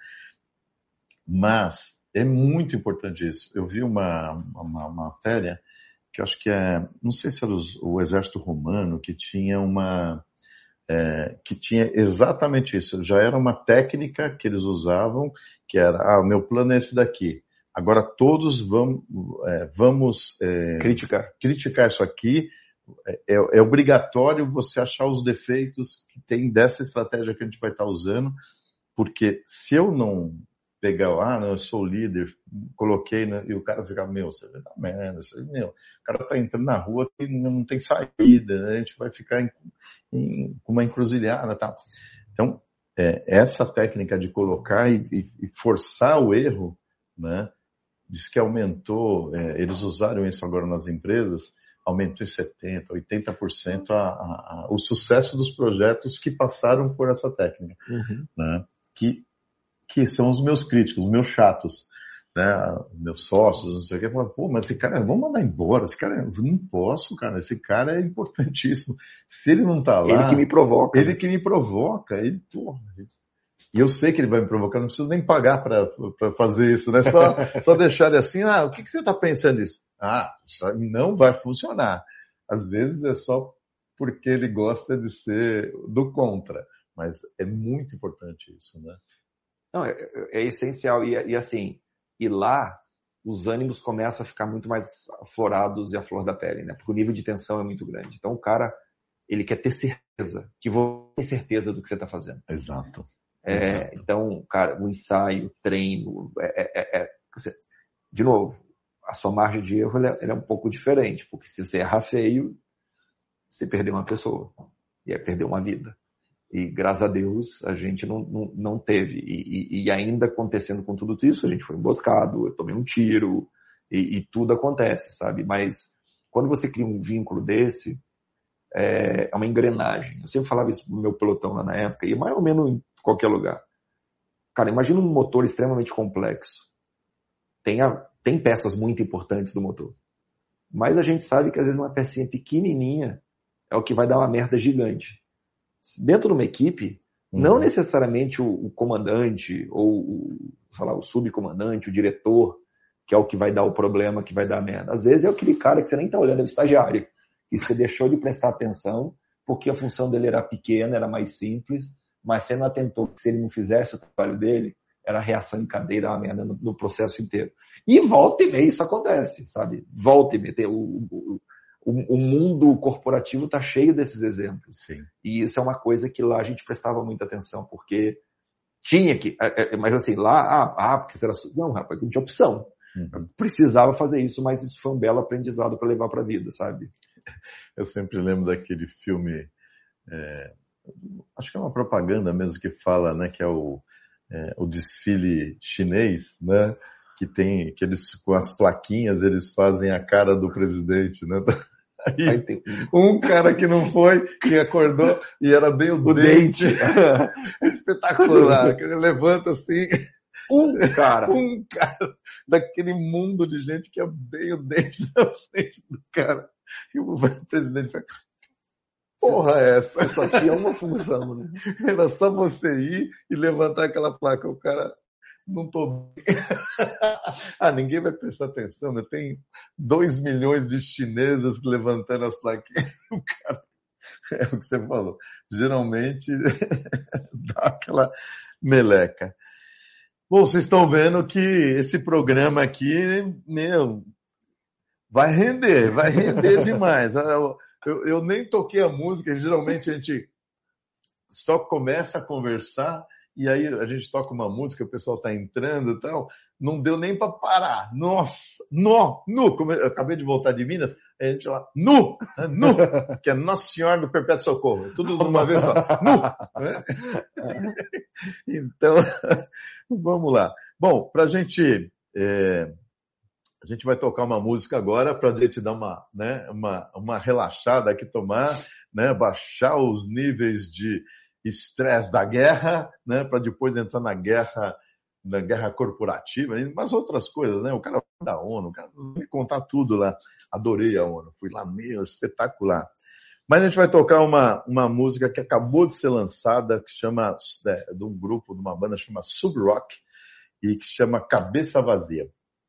Mas é muito importante isso. Eu vi uma, uma, uma matéria que eu acho que é, não sei se era os, o exército romano, que tinha uma, é, que tinha exatamente isso. Já era uma técnica que eles usavam, que era, ah, o meu plano é esse daqui. Agora todos vamos, é, vamos é, criticar. criticar isso aqui. É, é obrigatório você achar os defeitos que tem dessa estratégia que a gente vai estar usando, porque se eu não pegar, ah, não, eu sou o líder, coloquei, né, e o cara fica, meu, você vai dar merda, você, meu, o cara tá entrando na rua que não tem saída, né, a gente vai ficar em, em, com uma encruzilhada e tal. Então, é, essa técnica de colocar e, e, e forçar o erro, né, diz que aumentou, é, eles usaram isso agora nas empresas, aumentou em setenta por cento, oitenta por cento a, a, a, o sucesso dos projetos que passaram por essa técnica, uhum. né, que que são os meus críticos, os meus chatos, né, meus sócios, não sei o que, falam, pô, mas esse cara, vamos mandar embora, esse cara, não posso, cara, esse cara é importantíssimo, se ele não tá lá... Ele que me provoca. Ele que me provoca, ele, porra, e eu sei que ele vai me provocar, não preciso nem pagar pra, pra fazer isso, né, só, só deixar ele assim, ah, o que, que você tá pensando nisso? Ah, isso não vai funcionar. Às vezes é só porque ele gosta de ser do contra, mas é muito importante isso, né. Não, é, é essencial. E, e assim, e lá os ânimos começam a ficar muito mais aflorados e à flor da pele, né? Porque o nível de tensão é muito grande. Então o cara, ele quer ter certeza, que você tem certeza do que você está fazendo. Exato. É, Exato. Então, cara, o ensaio, o treino, é, é, é, de novo, a sua margem de erro ela é, ela é um pouco diferente, porque se você errar feio, você perdeu uma pessoa, e é perder uma vida. E graças a Deus a gente não, não, não teve. E, e, e ainda acontecendo com tudo isso, a gente foi emboscado, eu tomei um tiro, e, e tudo acontece, sabe? Mas quando você cria um vínculo desse, é, é uma engrenagem. Eu sempre falava isso no meu pelotão lá na época, e mais ou menos em qualquer lugar. Cara, imagina um motor extremamente complexo. Tem, a, tem peças muito importantes do motor. Mas a gente sabe que às vezes uma pecinha pequenininha é o que vai dar uma merda gigante. Dentro de uma equipe, uhum. não necessariamente o, o comandante ou o, sei lá, o subcomandante, o diretor, que é o que vai dar o problema, que vai dar a merda. Às vezes é aquele cara que você nem tá olhando, é o estagiário, e você deixou de prestar atenção porque a função dele era pequena, era mais simples, mas você não atentou que se ele não fizesse o trabalho dele, era a reação em cadeia, uma merda no, no processo inteiro. E volta e meia isso acontece, sabe? Volta e meia. Tem o, o, o, o mundo corporativo tá cheio desses exemplos. Sim. E isso é uma coisa que lá a gente prestava muita atenção, porque tinha que... Mas assim, lá, ah, ah porque você era... Não, rapaz, não tinha opção. Uhum. Precisava fazer isso, mas isso foi um belo aprendizado para levar para a vida, sabe? Eu sempre lembro daquele filme... É, acho que é uma propaganda mesmo que fala, né, que é o... É, o desfile chinês, né, que tem, que eles, com as plaquinhas, eles fazem a cara do presidente, né, aí, tem... um cara que não foi, que acordou, e era bem o, o dente, dente. Espetacular, que ele levanta assim, um cara, um cara, daquele mundo de gente que é bem o dente na frente do cara, e o presidente fala, porra é essa? Só tinha uma função, né? Era só você ir e levantar aquela placa. O cara, não tô bem. Ah, ninguém vai prestar atenção, né? Tem dois milhões de chinesas levantando as plaquinhas. O cara, é o que você falou. Geralmente, dá aquela meleca. Bom, vocês estão vendo que esse programa aqui, meu, vai render, vai render demais. Eu, eu nem toquei a música, geralmente a gente só começa a conversar e aí a gente toca uma música, o pessoal tá entrando e tal, não deu nem para parar. Nossa, no, nu, como eu acabei de voltar de Minas, a gente lá, nu, nu, que é Nossa Senhora do Perpétuo Socorro, tudo de uma vez só, nu. Né? Então, vamos lá. Bom, pra gente... É... A gente vai tocar uma música agora para a gente dar uma, né, uma, uma relaxada aqui, tomar, né, baixar os níveis de estresse da guerra, né, para depois entrar na guerra, na guerra corporativa, mas outras coisas, né? O cara da ONU, o cara me contar tudo lá. Adorei a ONU, fui lá meio espetacular. Mas a gente vai tocar uma, uma música que acabou de ser lançada, que chama, é, de um grupo, de uma banda que chama Sub Rock, e que chama Cabeça Vazia.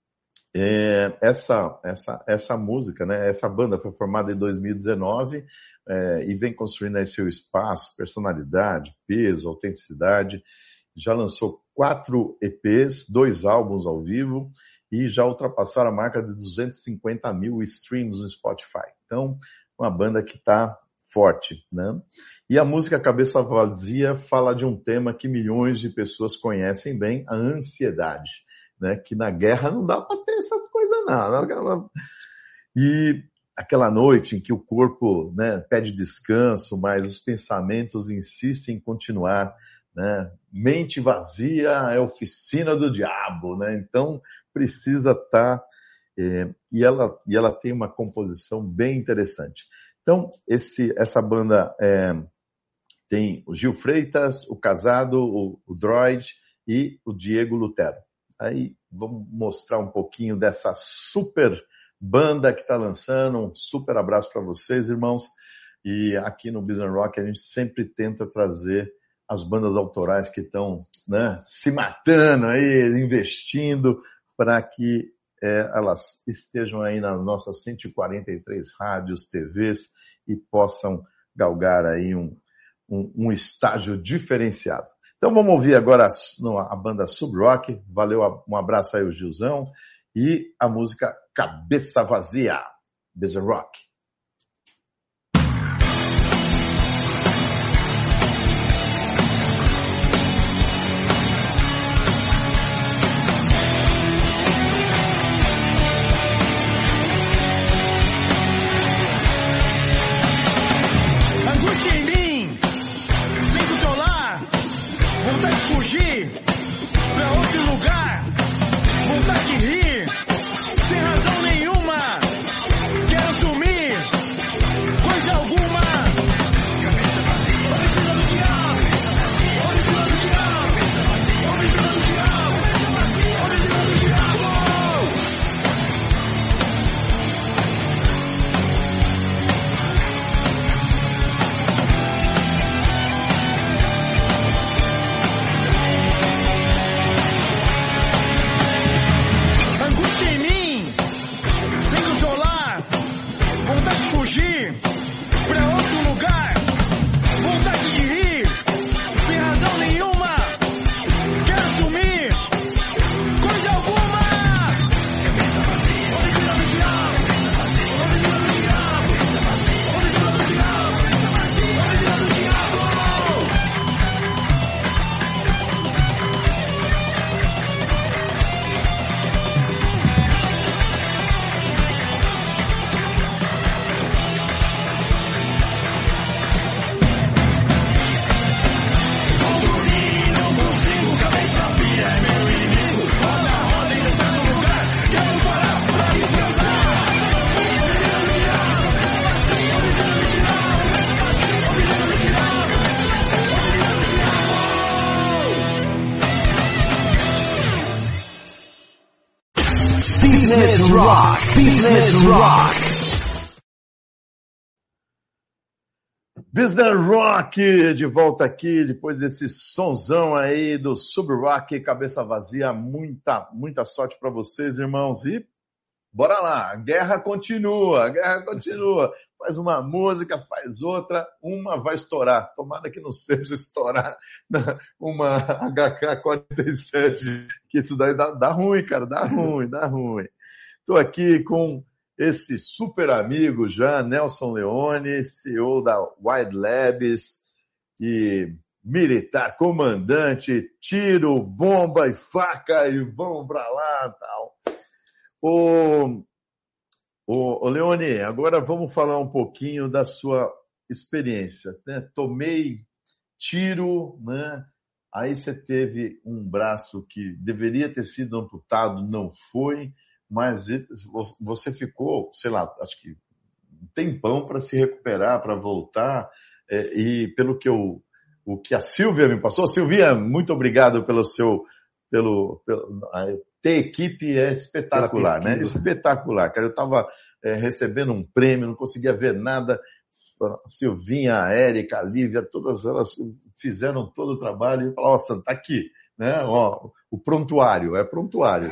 É, essa, essa, essa música, né, essa banda foi formada em dois mil e dezenove é, e vem construindo aí seu espaço, personalidade, peso, autenticidade. Já lançou quatro E Pês, dois álbuns ao vivo e já ultrapassaram a marca de duzentos e cinquenta mil streams no Spotify. Então, uma banda que está forte, né? E a música Cabeça Vazia fala de um tema que milhões de pessoas conhecem bem, a ansiedade. Né, que na guerra não dá para ter essas coisas não. E aquela noite em que o corpo, né, pede descanso, mas os pensamentos insistem em continuar, né? Mente vazia é oficina do diabo, né? Então precisa estar tá, é, e ela e ela tem uma composição bem interessante. Então esse essa banda é, tem o Gil Freitas, o Casado, o, o Droid e o Diego Lutero. Aí vamos mostrar um pouquinho dessa super banda que está lançando. Um super abraço para vocês, irmãos. E aqui no Business Rock a gente sempre tenta trazer as bandas autorais que estão, né, se matando aí, investindo para que é, elas estejam aí nas nossas cento e quarenta e três rádios, T Vs e possam galgar aí um, um, um estágio diferenciado. Então vamos ouvir agora a, a banda Sub Rock. Valeu, um abraço aí ao Gilzão. E a música Cabeça Vazia, Business Rock. Business Rock. Business Rock. Business Rock, de volta aqui, depois desse sonzão aí do Sub Rock, cabeça vazia, muita, muita sorte para vocês, irmãos, e bora lá, a guerra continua, a guerra continua, faz uma música, faz outra, uma vai estourar, tomara que não seja estourar uma H K quarenta e sete, que isso daí dá, dá ruim, cara, dá ruim, dá ruim. Tô aqui com esse super amigo já, Nelson Leone, C E O da Wide Labs e militar, comandante, tiro, bomba e faca e vamos pra lá, tal. Ô, ô, ô Leone, agora vamos falar um pouquinho da sua experiência, né? Tomei tiro, né? Aí você teve um braço que deveria ter sido amputado, não foi, mas você ficou, sei lá, acho que um tempão para se recuperar, para voltar, é, e pelo que eu, o que a Silvia me passou, Silvia, muito obrigado pelo seu, pelo, pelo a, ter equipe é espetacular, né? Espetacular, cara, eu estava é, recebendo um prêmio, não conseguia ver nada, a Silvinha, a Érica, a Lívia, todas elas fizeram todo o trabalho e falaram, nossa, tá aqui. Né? Ó, o prontuário, é prontuário.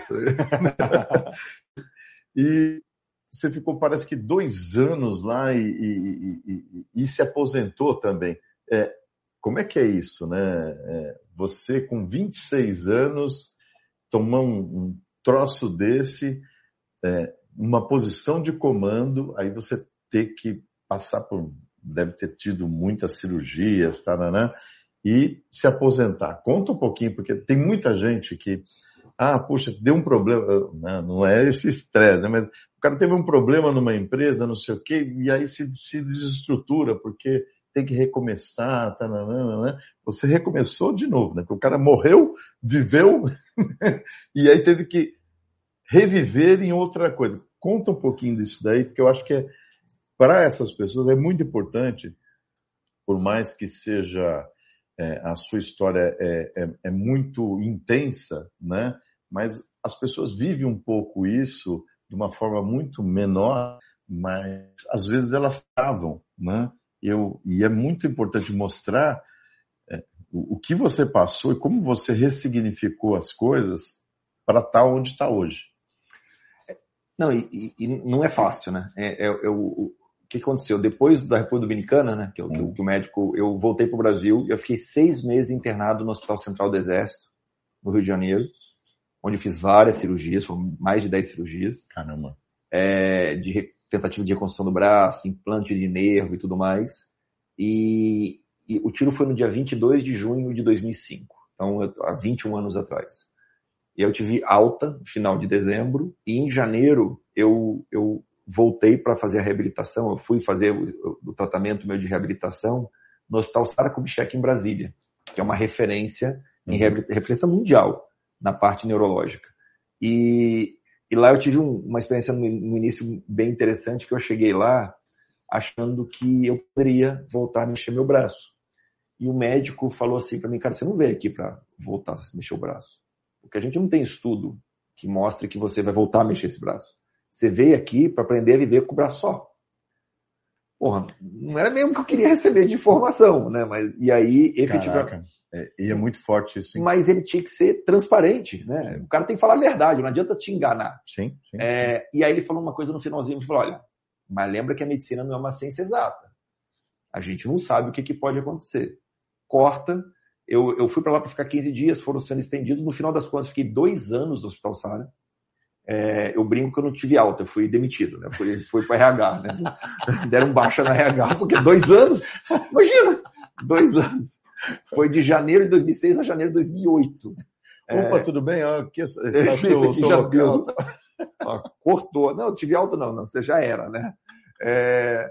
E você ficou, parece que dois anos lá e, e, e, e se aposentou também. É, como é que é isso, né? É, você com vinte e seis anos tomar um, um troço desse, é, uma posição de comando, aí você ter que passar por, deve ter tido muitas cirurgias, tá, né? E se aposentar. Conta um pouquinho, porque tem muita gente que, ah, puxa, deu um problema, não, não é esse estresse, né? Mas o cara teve um problema numa empresa, não sei o quê, e aí se, se desestrutura, porque tem que recomeçar, tá, não, não, não. Você recomeçou de novo, né? Porque o cara morreu, viveu, e aí teve que reviver em outra coisa. Conta um pouquinho disso daí, porque eu acho que é, para essas pessoas é muito importante, por mais que seja... É, a sua história é, é, é muito intensa, né? Mas as pessoas vivem um pouco isso de uma forma muito menor, mas às vezes elas travam, né? Eu, e é muito importante mostrar é, o, o que você passou e como você ressignificou as coisas para estar onde está hoje. Não, e, e não é fácil, né? É, é, é o, O que aconteceu? Depois da República Dominicana, né, que, é o, que, que o médico, eu voltei para o Brasil, eu fiquei seis meses internado no Hospital Central do Exército, no Rio de Janeiro, onde eu fiz várias cirurgias, foram mais de dez cirurgias. Caramba. É, de re, tentativa de reconstrução do braço, implante de nervo e tudo mais. E, e o tiro foi no dia vinte e dois de junho de dois mil e cinco, então eu, há vinte e um anos atrás. E eu tive alta no final de dezembro, e em janeiro eu... eu voltei para fazer a reabilitação, eu fui fazer o, o tratamento meu de reabilitação no Hospital Sara Kubitschek em Brasília, que é uma referência, em referência mundial na parte neurológica. E, e lá eu tive um, uma experiência no, no início bem interessante, que eu cheguei lá achando que eu poderia voltar a mexer meu braço. E o médico falou assim para mim, cara, você não veio aqui para voltar a mexer o braço, porque a gente não tem estudo que mostre que você vai voltar a mexer esse braço. Você veio aqui para aprender a viver com o braço só. Porra, não era mesmo que eu queria receber de informação, né? Mas, e aí, efetivamente... É, e é muito forte isso. Hein? Mas ele tinha que ser transparente, né? Sim. O cara tem que falar a verdade, não adianta te enganar. Sim, sim, é, sim. E aí ele falou uma coisa no finalzinho, ele falou, olha, mas lembra que a medicina não é uma ciência exata. A gente não sabe o que, que pode acontecer. Corta. Eu, eu fui para lá para ficar quinze dias, foram sendo estendidos. No final das contas, fiquei dois anos no Hospital Sara. É, eu brinco que eu não tive alta, eu fui demitido, né? Fui, fui para R H, né? Deram baixa na R H, porque dois anos, imagina, dois anos. Foi de janeiro de dois mil e seis a janeiro de dois mil e oito. Opa, é... tudo bem? Aqui, esse é seu, seu já deu. Ó, cortou. Não, eu tive alta não, não, você já era, né? É...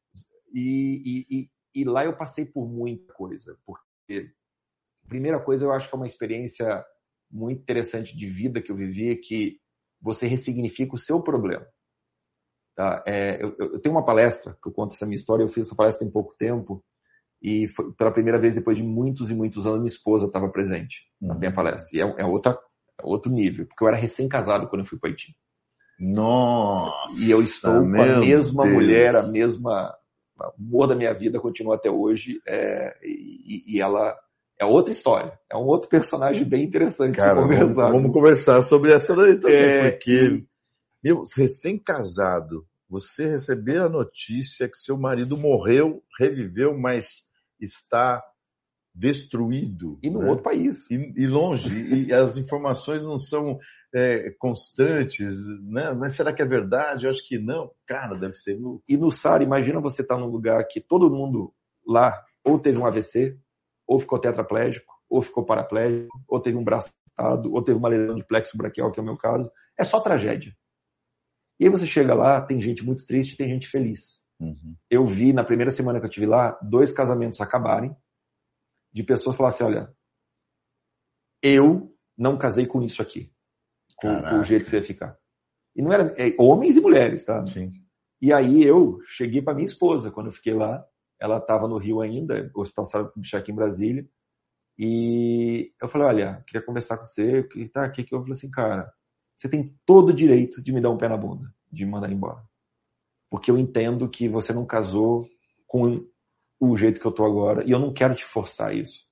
E, e, e, e lá eu passei por muita coisa, porque primeira coisa eu acho que é uma experiência muito interessante de vida que eu vivi, é que você ressignifica o seu problema. Tá? É, eu, eu tenho uma palestra, que eu conto essa minha história, eu fiz essa palestra em pouco tempo, e foi pela primeira vez, depois de muitos e muitos anos, minha esposa estava presente na minha palestra. E é, é, outra, é outro nível, porque eu era recém-casado quando eu fui para Haiti. Nossa! E eu estou com a mesma Deus. mulher, a mesma... O amor da minha vida continua até hoje, é, e, e ela é outra história. É um outro personagem bem interessante. Cara, conversar. Vamos, vamos conversar sobre essa daí também, É, porque, e... meu, recém-casado, você receber a notícia que seu marido morreu, reviveu, mas está destruído. E num né? outro país. E, e longe. E as informações não são é, constantes, né? Mas será que é verdade? Eu acho que não. Cara, deve ser louco. E no SARA, imagina você estar num lugar que todo mundo lá ou teve um A V C, ou ficou tetraplégico, ou ficou paraplégico, ou teve um braço cortado, ou teve uma lesão de plexo braquial, que é o meu caso. É só tragédia. E aí você chega lá, tem gente muito triste, tem gente feliz. Uhum. Eu vi, na primeira semana que eu estive lá, dois casamentos acabarem, de pessoas falarem assim, olha, eu não casei com isso aqui, com, com o jeito que você ia ficar. E não era é, homens e mulheres, tá? Sim. E aí eu cheguei para minha esposa, quando eu fiquei lá, ela estava no Rio ainda, o Hospital Sara Kubitschek aqui em Brasília, e eu falei, olha, queria conversar com você, que tá aqui, que eu falei assim, cara, você tem todo o direito de me dar um pé na bunda, de me mandar embora. Porque eu entendo que você não casou com o jeito que eu tô agora, e eu não quero te forçar isso.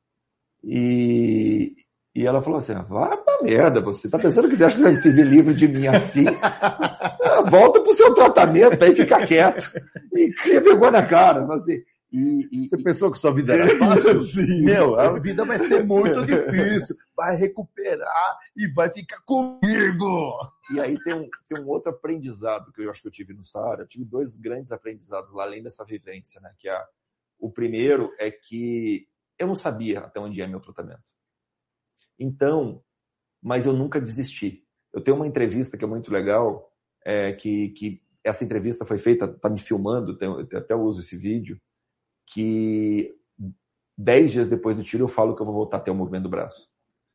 E, e ela falou assim, vai pra merda, você tá pensando que você acha que você vai escrever livro de mim assim? Volta pro seu tratamento aí, fica quieto. E cria vergonha na cara. Assim, e, e, você pensou que sua vida era fácil? Sim. Meu, a vida vai ser muito difícil. Vai recuperar e vai ficar comigo. E aí tem um, tem um outro aprendizado que eu acho que eu tive no SARA. Eu tive dois grandes aprendizados lá, além dessa vivência, né? Que é, o primeiro é que eu não sabia até onde ia meu tratamento. Então, mas eu nunca desisti. Eu tenho uma entrevista que é muito legal, é, que, que essa entrevista foi feita, tá me filmando, tem, eu até uso esse vídeo, que dez dias depois do tiro eu falo que eu vou voltar a ter o movimento do braço.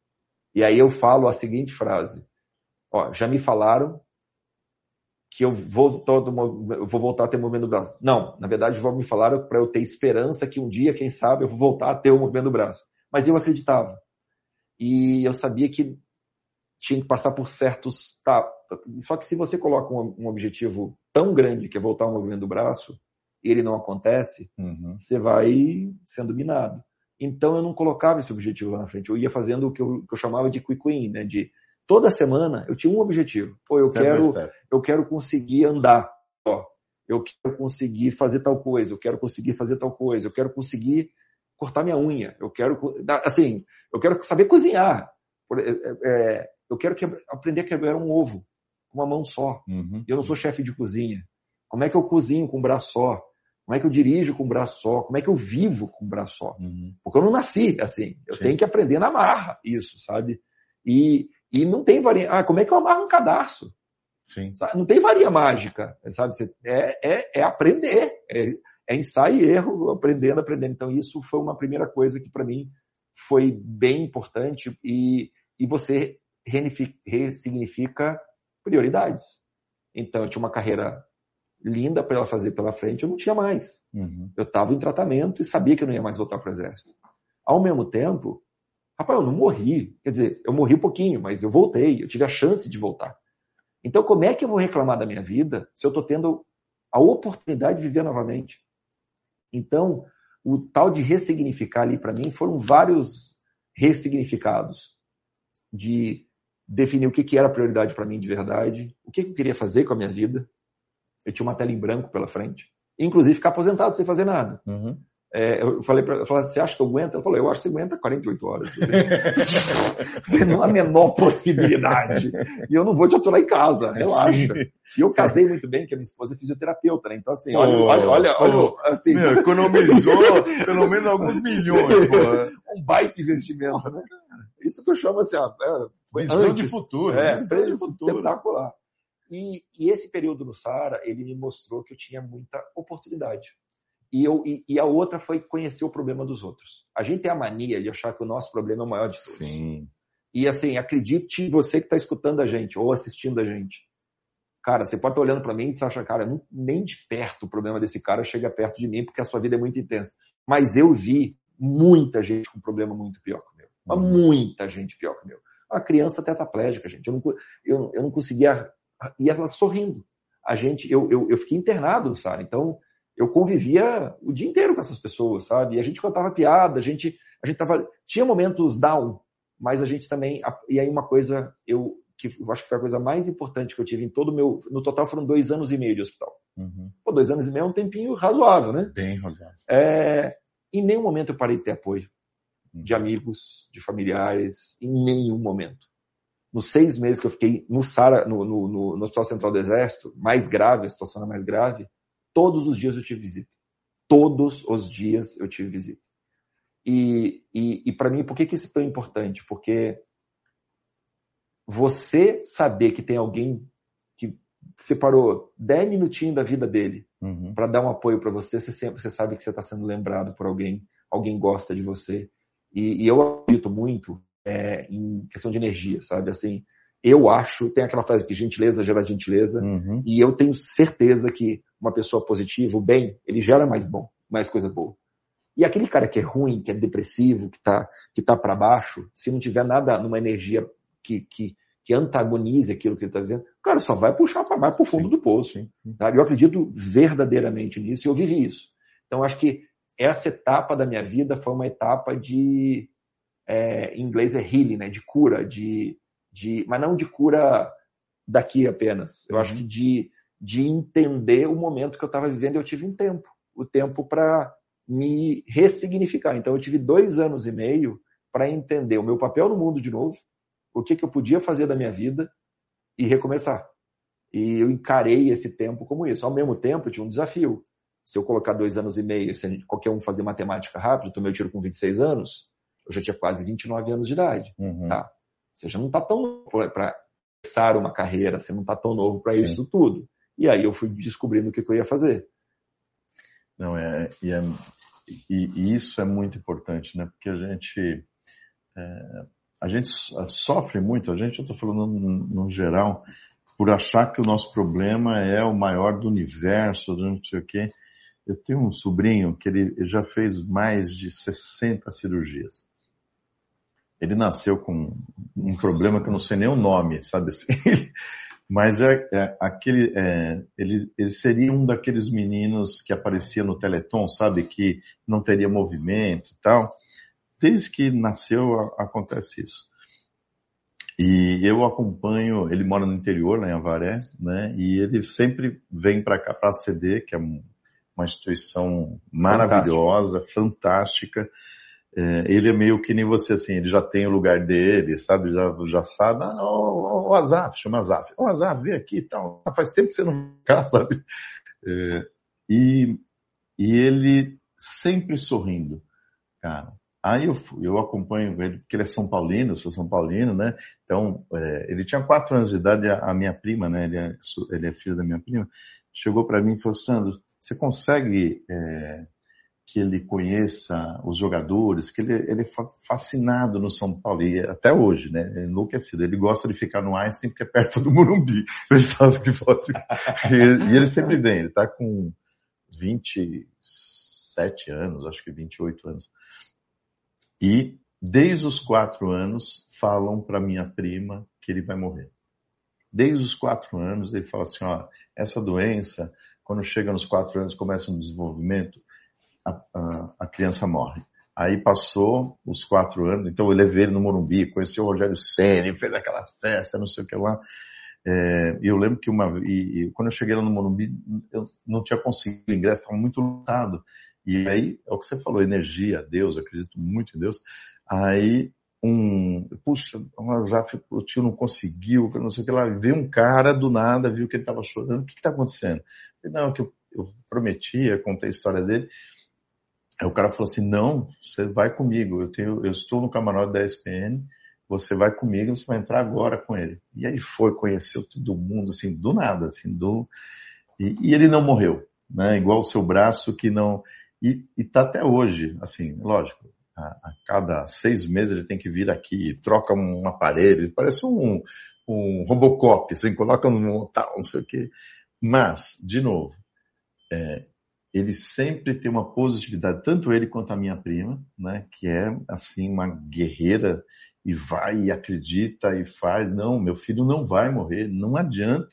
E aí eu falo a seguinte frase, ó, já me falaram que eu vou, todo, eu vou voltar a ter o movimento do braço. Não, na verdade me falaram para eu ter esperança que um dia, quem sabe, eu vou voltar a ter o movimento do braço. Mas eu acreditava. E eu sabia que tinha que passar por certos... Tá, só que se você coloca um, um objetivo tão grande, que é voltar ao movimento do braço, e ele não acontece, uhum. Você vai sendo minado. Então eu não colocava esse objetivo lá na frente. Eu ia fazendo o que eu, que eu chamava de quick win, né? De toda semana eu tinha um objetivo. Pô, eu step quero, eu quero conseguir andar. Ó, eu quero conseguir fazer tal coisa. Eu quero conseguir fazer tal coisa. Eu quero conseguir cortar minha unha. Eu quero, assim, eu quero saber cozinhar. É, eu quero que, aprender a quebrar um ovo com uma mão só. Uhum. Eu não sou chefe de cozinha. Como é que eu cozinho com um braço só? Como é que eu dirijo com um braço só? Como é que eu vivo com um braço só? Uhum. Porque eu não nasci assim. Eu Sim. tenho que aprender na marra isso, sabe? E, e não tem varinha. Ah, como é que eu amarro um cadarço? Sim. Não tem varinha mágica, sabe? É, é, é aprender. É, é ensaio e erro, aprendendo, aprendendo. Então isso foi uma primeira coisa que para mim foi bem importante. E, e você ressignifica prioridades. Então eu tinha uma carreira linda para ela fazer pela frente, eu não tinha mais. Uhum. Eu estava em tratamento e sabia que eu não ia mais voltar para o exército. Ao mesmo tempo, rapaz, eu não morri. Quer dizer, eu morri um pouquinho, mas eu voltei, eu tive a chance de voltar. Então, como é que eu vou reclamar da minha vida se eu estou tendo a oportunidade de viver novamente? Então, o tal de ressignificar ali para mim foram vários ressignificados de definir o que, que era prioridade para mim de verdade, o que, que eu queria fazer com a minha vida. Eu tinha uma tela em branco pela frente. Inclusive ficar aposentado sem fazer nada. Uhum. É, eu falei para ela, você acha que eu aguento? Ela falou, eu acho que você aguenta quarenta e oito horas. Você não há a menor possibilidade. E eu não vou te aturar em casa, relaxa. E eu casei muito bem, que a minha esposa é fisioterapeuta, né? Então assim, olha, oh, olha, olha, olha oh, assim, meu, economizou pelo menos alguns milhões. Pô. Um baita investimento, né? Isso que eu chamo assim, ó, é, visão antes, de futuro. É, visão de futuro. Espetacular. E, e esse período no SARA, ele me mostrou que eu tinha muita oportunidade. E, eu, e, e a outra foi conhecer o problema dos outros. A gente tem a mania de achar que o nosso problema é o maior de todos. Sim. E assim, acredite você que está escutando a gente ou assistindo a gente. Cara, você pode estar olhando para mim e você acha, cara, nem de perto o problema desse cara chega perto de mim porque a sua vida é muito intensa. Mas eu vi muita gente com um problema muito pior que o meu. Uhum. Muita gente pior que o meu. Uma criança tetraplégica, gente. Eu não, eu, eu não conseguia e ela sorrindo. A gente, eu, eu, eu fiquei internado, sabe? Então, eu convivia o dia inteiro com essas pessoas, sabe? E a gente contava piada, a gente, a gente tava, tinha momentos down, mas a gente também, e aí uma coisa, eu, que eu acho que foi a coisa mais importante que eu tive em todo o meu, no total foram dois anos e meio de hospital. Uhum. Pô, dois anos e meio é um tempinho razoável, né? Bem razoável. É, em nenhum momento eu parei de ter apoio de amigos, de familiares, em nenhum momento. Nos seis meses que eu fiquei no Sara, no, no, no, no Hospital Central do Exército, mais grave, a situação era mais grave, todos os dias eu tive visita. Todos os dias eu tive visita. E, e, e para mim, por que, que isso é tão importante? Porque você saber que tem alguém que separou dez minutinhos da vida dele uhum. para dar um apoio para você, você sempre você sabe que você está sendo lembrado por alguém, alguém gosta de você. E, e eu acredito muito é, em questão de energia, sabe? Assim, eu acho, tem aquela frase que gentileza gera gentileza, uhum. e eu tenho certeza que uma pessoa positiva, o bem, ele gera mais bom, mais coisa boa. E aquele cara que é ruim, que é depressivo, que tá, que tá para baixo, se não tiver nada numa energia que, que, que antagonize aquilo que ele tá vivendo, cara, só vai puxar para mais pro fundo sim, do poço. Sim. Sabe? Eu acredito verdadeiramente nisso e eu vivi isso. Então, acho que essa etapa da minha vida foi uma etapa de, é, em inglês é healing, né? De cura, de, de, mas não de cura daqui apenas. Eu uhum. acho que de, de entender o momento que eu estava vivendo, eu tive um tempo. O tempo para me ressignificar. Então, eu tive dois anos e meio para entender o meu papel no mundo de novo, o que, que eu podia fazer da minha vida e recomeçar. E eu encarei esse tempo como isso. Ao mesmo tempo, eu tinha um desafio. Se eu colocar dois anos e meio, se gente, qualquer um fazer matemática rápido, eu tomei o tiro com vinte e seis anos, eu já tinha quase vinte e nove anos de idade. Uhum. Tá? Você já não está tão novo para começar uma carreira, você não está tão novo para isso tudo. E aí eu fui descobrindo o que, que eu ia fazer. Não, é, e, é, e, e isso é muito importante, né? Porque a gente, é, a gente sofre muito, a gente, eu estou falando no, no geral, por achar que o nosso problema é o maior do universo, não sei o quê. Eu tenho um sobrinho que ele, ele já fez mais de sessenta cirurgias. Ele nasceu com um problema que eu não sei nem o nome, sabe assim? Mas é, é aquele, é, ele, ele seria um daqueles meninos que aparecia no Teleton, sabe? Que não teria movimento e tal. Desde que nasceu a, acontece isso. E eu acompanho, ele mora no interior, lá em Avaré, né? E ele sempre vem para cá, para a C D, que é uma instituição maravilhosa, fantástica. fantástica. É, ele é meio que nem você, assim, ele já tem o lugar dele, sabe, já, já sabe, ah, não, o Azaf, chama Azaf, o Azaf, vem aqui e tal, faz tempo que você não cá, sabe, é, e, e ele sempre sorrindo, cara. Aí eu, eu acompanho ele, porque ele é São Paulino, eu sou São Paulino, né, então, é, ele tinha quatro anos de idade, a, a minha prima, né, ele é, ele é filho da minha prima, chegou para mim e falou, Sandro, você consegue, é, que ele conheça os jogadores, porque ele, ele é fascinado no São Paulo, e até hoje, né, é enlouquecido. Ele gosta de ficar no Einstein porque é perto do Morumbi. Que pode... e ele sempre vem, ele tá com vinte e sete anos, acho que vinte e oito anos. E desde os quatro anos falam para minha prima que ele vai morrer. Desde os quatro anos ele fala assim, ó, essa doença, quando chega nos quatro anos, começa um desenvolvimento, A, a, a criança morre. Aí passou os quatro anos, então eu levei ele no Morumbi, conheci o Rogério Ceni, fez aquela festa, não sei o que lá. É, e eu lembro que uma e, e quando eu cheguei lá no Morumbi, eu não tinha conseguido ingresso, estava muito lotado. E aí, é o que você falou, energia, Deus, eu acredito muito em Deus. Aí, um, puxa, o Azaf, o tio não conseguiu, não sei o que lá. Veio um cara do nada, viu que ele estava chorando, o que está acontecendo? Eu, não, que eu, eu prometia, contei a história dele. Aí o cara falou assim, não, você vai comigo, eu tenho, eu estou no camarote da E S P N, você vai comigo, você vai entrar agora com ele. E aí foi, conheceu todo mundo, assim, do nada, assim, do... E, e ele não morreu, né, igual o seu braço que não... E, e tá até hoje, assim, lógico, a, a cada seis meses ele tem que vir aqui, troca um aparelho, parece um, um Robocop, assim, coloca num tal, não sei o quê. Mas, de novo, é, ele sempre tem uma positividade, tanto ele quanto a minha prima, né, que é, assim, uma guerreira e vai e acredita e faz. Não, meu filho não vai morrer, não adianta.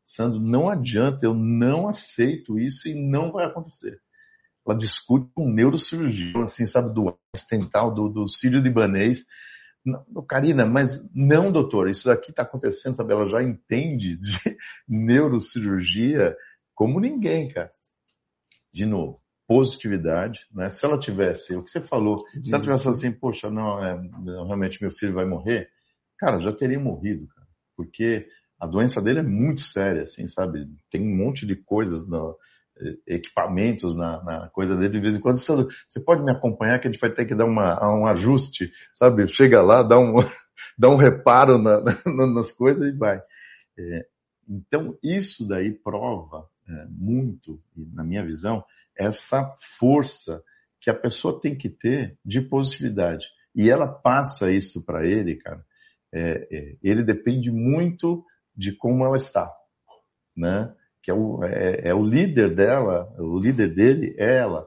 Sandro, não adianta, eu não aceito isso e não vai acontecer. Ela discute com um neurocirurgião, assim, sabe, do Einstein, tal, do, do sírio-libanês. Não, Karina, mas não, doutor, isso daqui está acontecendo, sabe? Ela já entende de neurocirurgia como ninguém, cara. De novo, positividade, né? Se ela tivesse, o que você falou, se ela tivesse assim, poxa, não, é, realmente meu filho vai morrer, cara, já teria morrido, cara. Porque a doença dele é muito séria, assim, sabe? Tem um monte de coisas, no, equipamentos na, na coisa dele, de vez em quando. Você pode me acompanhar que a gente vai ter que dar uma, um ajuste, sabe? Chega lá, dá um, dá um reparo na, na, nas coisas e vai. É, então, isso daí prova é, muito, na minha visão, essa força que a pessoa tem que ter de positividade. E ela passa isso para ele, cara. É, é, ele depende muito de como ela está, né? Que é o, é, é o líder dela, o líder dele é ela.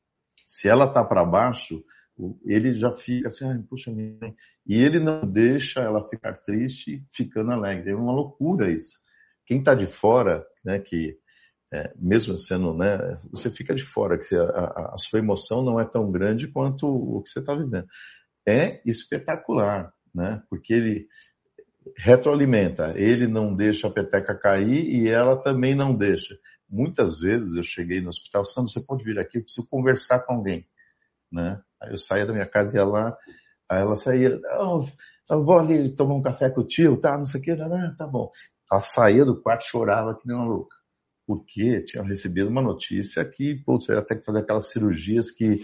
Se ela tá para baixo, ele já fica assim, ah, puxa, minha mãe. E ele não deixa ela ficar triste ficando alegre. É uma loucura isso. Quem tá de fora, né, que é, mesmo sendo, né, você fica de fora, que a, a, a sua emoção não é tão grande quanto o que você tá vivendo. É espetacular, né, porque ele retroalimenta, ele não deixa a peteca cair e ela também não deixa. Muitas vezes eu cheguei no hospital, Sandro, você pode vir aqui, eu preciso conversar com alguém, né? Aí eu saía da minha casa e ia lá, aí ela saía, oh, eu vou ali tomar um café com o tio, tá, não sei o que, ah, tá bom. Ela saía do quarto e chorava que nem uma louca, porque tinha recebido uma notícia que, pô, você ia ter que fazer aquelas cirurgias que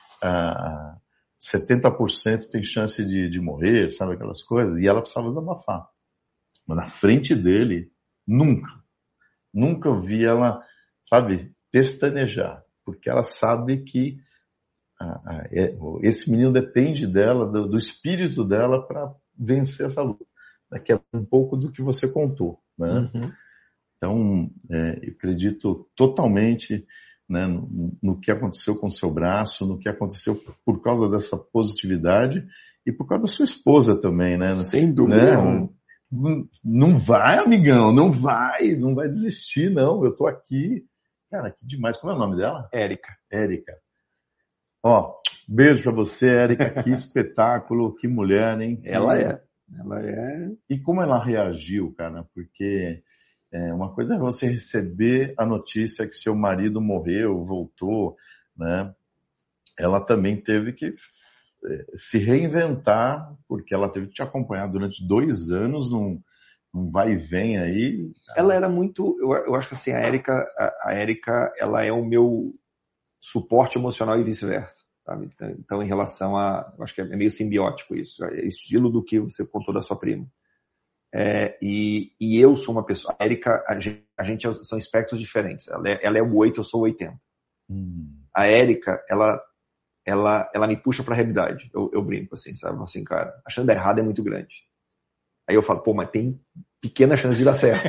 ah, setenta por cento tem chance de, de morrer, sabe, aquelas coisas, e ela precisava desabafar. Mas na frente dele, nunca, nunca eu vi ela, sabe, pestanejar, porque ela sabe que ah, ah, é, esse menino depende dela, do, do espírito dela para vencer essa luta, né, que é um pouco do que você contou, né? Uhum. Então, é, eu acredito totalmente, né, no, no que aconteceu com o seu braço, no que aconteceu por causa dessa positividade e por causa da sua esposa também, né? Sem dúvida. Né? Não, não vai, amigão, não vai, não vai desistir, não. Eu tô aqui. Cara, que demais. Como é o nome dela? Érica. Érica. Ó, beijo pra você, Érica. Que espetáculo, que mulher, hein? Ela é. Ela é. E como ela reagiu, cara? Porque é, uma coisa é você receber a notícia que seu marido morreu, voltou, né? Ela também teve que é, se reinventar, porque ela teve que te acompanhar durante dois anos num, num vai e vem aí. Ela era muito, eu, eu acho que assim, a Érica, a, a Érica, ela é o meu suporte emocional e vice-versa, sabe? Então, em relação a, eu acho que é meio simbiótico isso, é estilo do que você contou da sua prima. É, e, e eu sou uma pessoa, a Érica, a gente, a gente são espectros diferentes. Ela é, ela é o oito, eu sou o oitenta. Hum. A Érica, ela, ela, ela me puxa pra realidade. Eu, eu brinco assim, sabe? Assim, cara, a chance de dar errado é muito grande. Aí eu falo, pô, mas tem pequena chance de dar certo.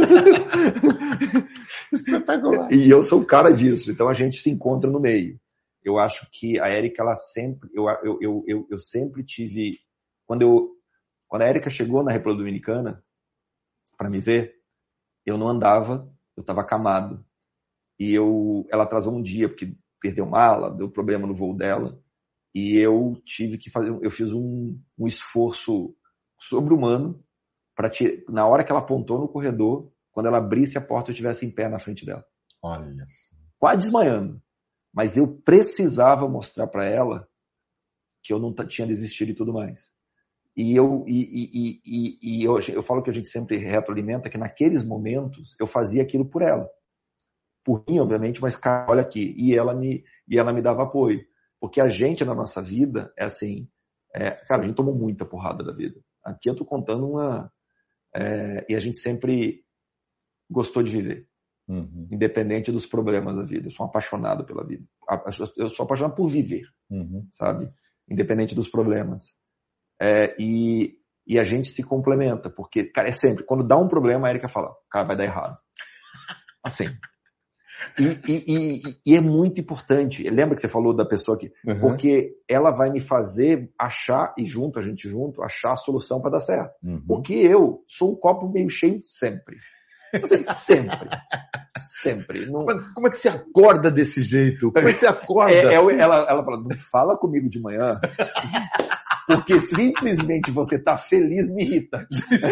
Espetacular. E eu sou o cara disso. Então a gente se encontra no meio. Eu acho que a Érica, ela sempre, eu, eu, eu, eu, eu sempre tive, quando eu, Quando a Érica chegou na República Dominicana para me ver, eu não andava, eu estava acamado. E eu, ela atrasou um dia, porque perdeu mala, deu problema no voo dela. E eu tive que fazer, eu fiz um, um esforço sobre-humano para na hora que ela apontou no corredor, quando ela abrisse a porta, eu estivesse em pé na frente dela. Olha. Quase desmaiando. Mas eu precisava mostrar para ela que eu não tinha desistido e tudo mais. E eu, e, e, e, e eu, eu falo que a gente sempre retroalimenta que naqueles momentos eu fazia aquilo por ela. Por mim, obviamente, mas cara, olha aqui. E ela me, e ela me dava apoio. Porque a gente, na nossa vida, é assim, é, cara, a gente tomou muita porrada da vida. Aqui eu tô contando uma, é, e a gente sempre gostou de viver. Uhum. Independente dos problemas da vida. Eu sou um apaixonado pela vida. Eu sou apaixonado por viver, uhum. sabe? Independente dos problemas. É, e, e a gente se complementa, porque, cara, é sempre, quando dá um problema, a Érica fala, cara, vai dar errado. Assim. E, e, e, e é muito importante, lembra que você falou da pessoa aqui? Uhum. Porque ela vai me fazer achar, e junto, a gente junto, achar a solução para dar certo. Uhum. Porque eu sou um copo meio cheio sempre. Assim, sempre. Sempre. Não... Como é que você acorda desse jeito? Como é que você acorda? É, é, ela, ela fala, não fala comigo de manhã, porque simplesmente você tá feliz me irrita.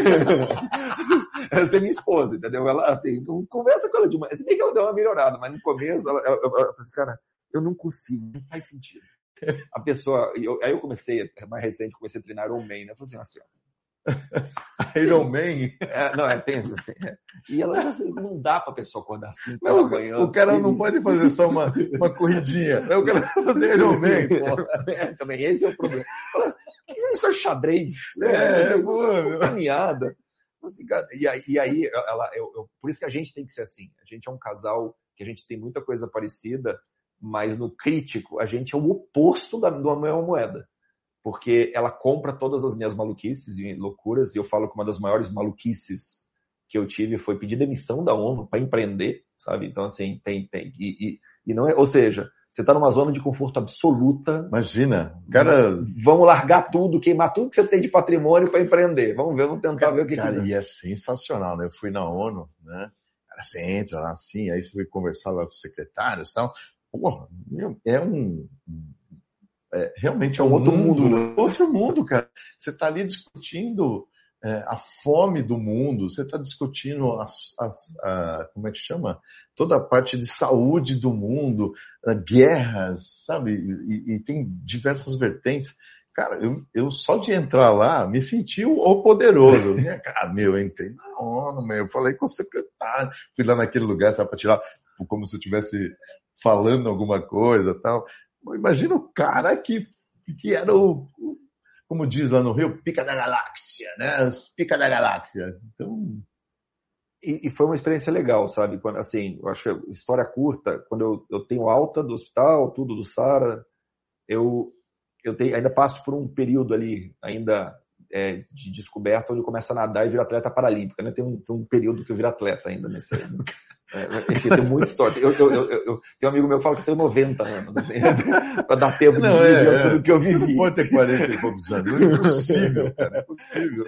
Essa é minha esposa, entendeu? Ela, assim, não conversa com ela de manhã. Se bem que ela deu uma melhorada, mas no começo ela, ela, ela, ela falou assim, cara, eu não consigo, não faz sentido. A pessoa, eu, aí eu comecei, mais recente, comecei a treinar Iron Man, né? Eu falei assim, assim, ó. Iron Man? É, não, é, pensa assim. É. E ela assim, não dá pra pessoa acordar assim pela manhã. O cara não pode fazer só uma, uma corridinha. O cara vai fazer Iron Man, pô. É, também, esse é o problema. Fala, o que você faz xadrez? É, é boa, caminhada. Assim, e aí, e aí ela, eu, eu, por isso que a gente tem que ser assim. A gente é um casal que a gente tem muita coisa parecida, mas no crítico a gente é o oposto da, da mesma moeda. Porque ela compra todas as minhas maluquices e loucuras, e eu falo que uma das maiores maluquices que eu tive foi pedir demissão da ONU para empreender, sabe? Então, assim, tem, tem, e, e, e não é, ou seja, você tá numa zona de conforto absoluta. Imagina, cara... Vamos largar tudo, queimar tudo que você tem de patrimônio para empreender. Vamos ver, vamos tentar cara, ver o que cara, que... E é sensacional, né? Eu fui na ONU, né? Cara, você entra lá assim, aí você foi conversar lá com os secretários e tal. Porra, é um... É, realmente é um outro mundo, mundo né? outro mundo, cara. Você está ali discutindo é, a fome do mundo, você está discutindo as, as, a, como é que chama? Toda a parte de saúde do mundo, a, guerras, sabe? E, e tem diversas vertentes. Cara, eu, eu só de entrar lá me senti o, o poderoso. Minha cara, meu, eu entrei na ONU, meu, eu falei com o secretário, fui lá naquele lugar, sabe, para tirar, como se eu estivesse falando alguma coisa e tal. Imagina o cara que, que era o, como diz lá no Rio, pica da galáxia, né? Os pica da galáxia. Então... E, e foi uma experiência legal, sabe? Quando, assim, eu acho que história curta, quando eu, eu tenho alta do hospital, tudo do Sara, eu, eu tenho, ainda passo por um período ali, ainda é, de descoberta, onde eu começo a nadar e viro atleta paralímpica, né? Tem um, tem um período que eu viro atleta ainda nesse aí. É, enfim, tem muita história. Eu, eu, eu, eu, tem um amigo meu que fala que eu tenho noventa anos, assim, pra dar tempo de não, viver é, tudo é. que eu vivi. Não pode ter quarenta e poucos anos. Não é possível, cara. É possível.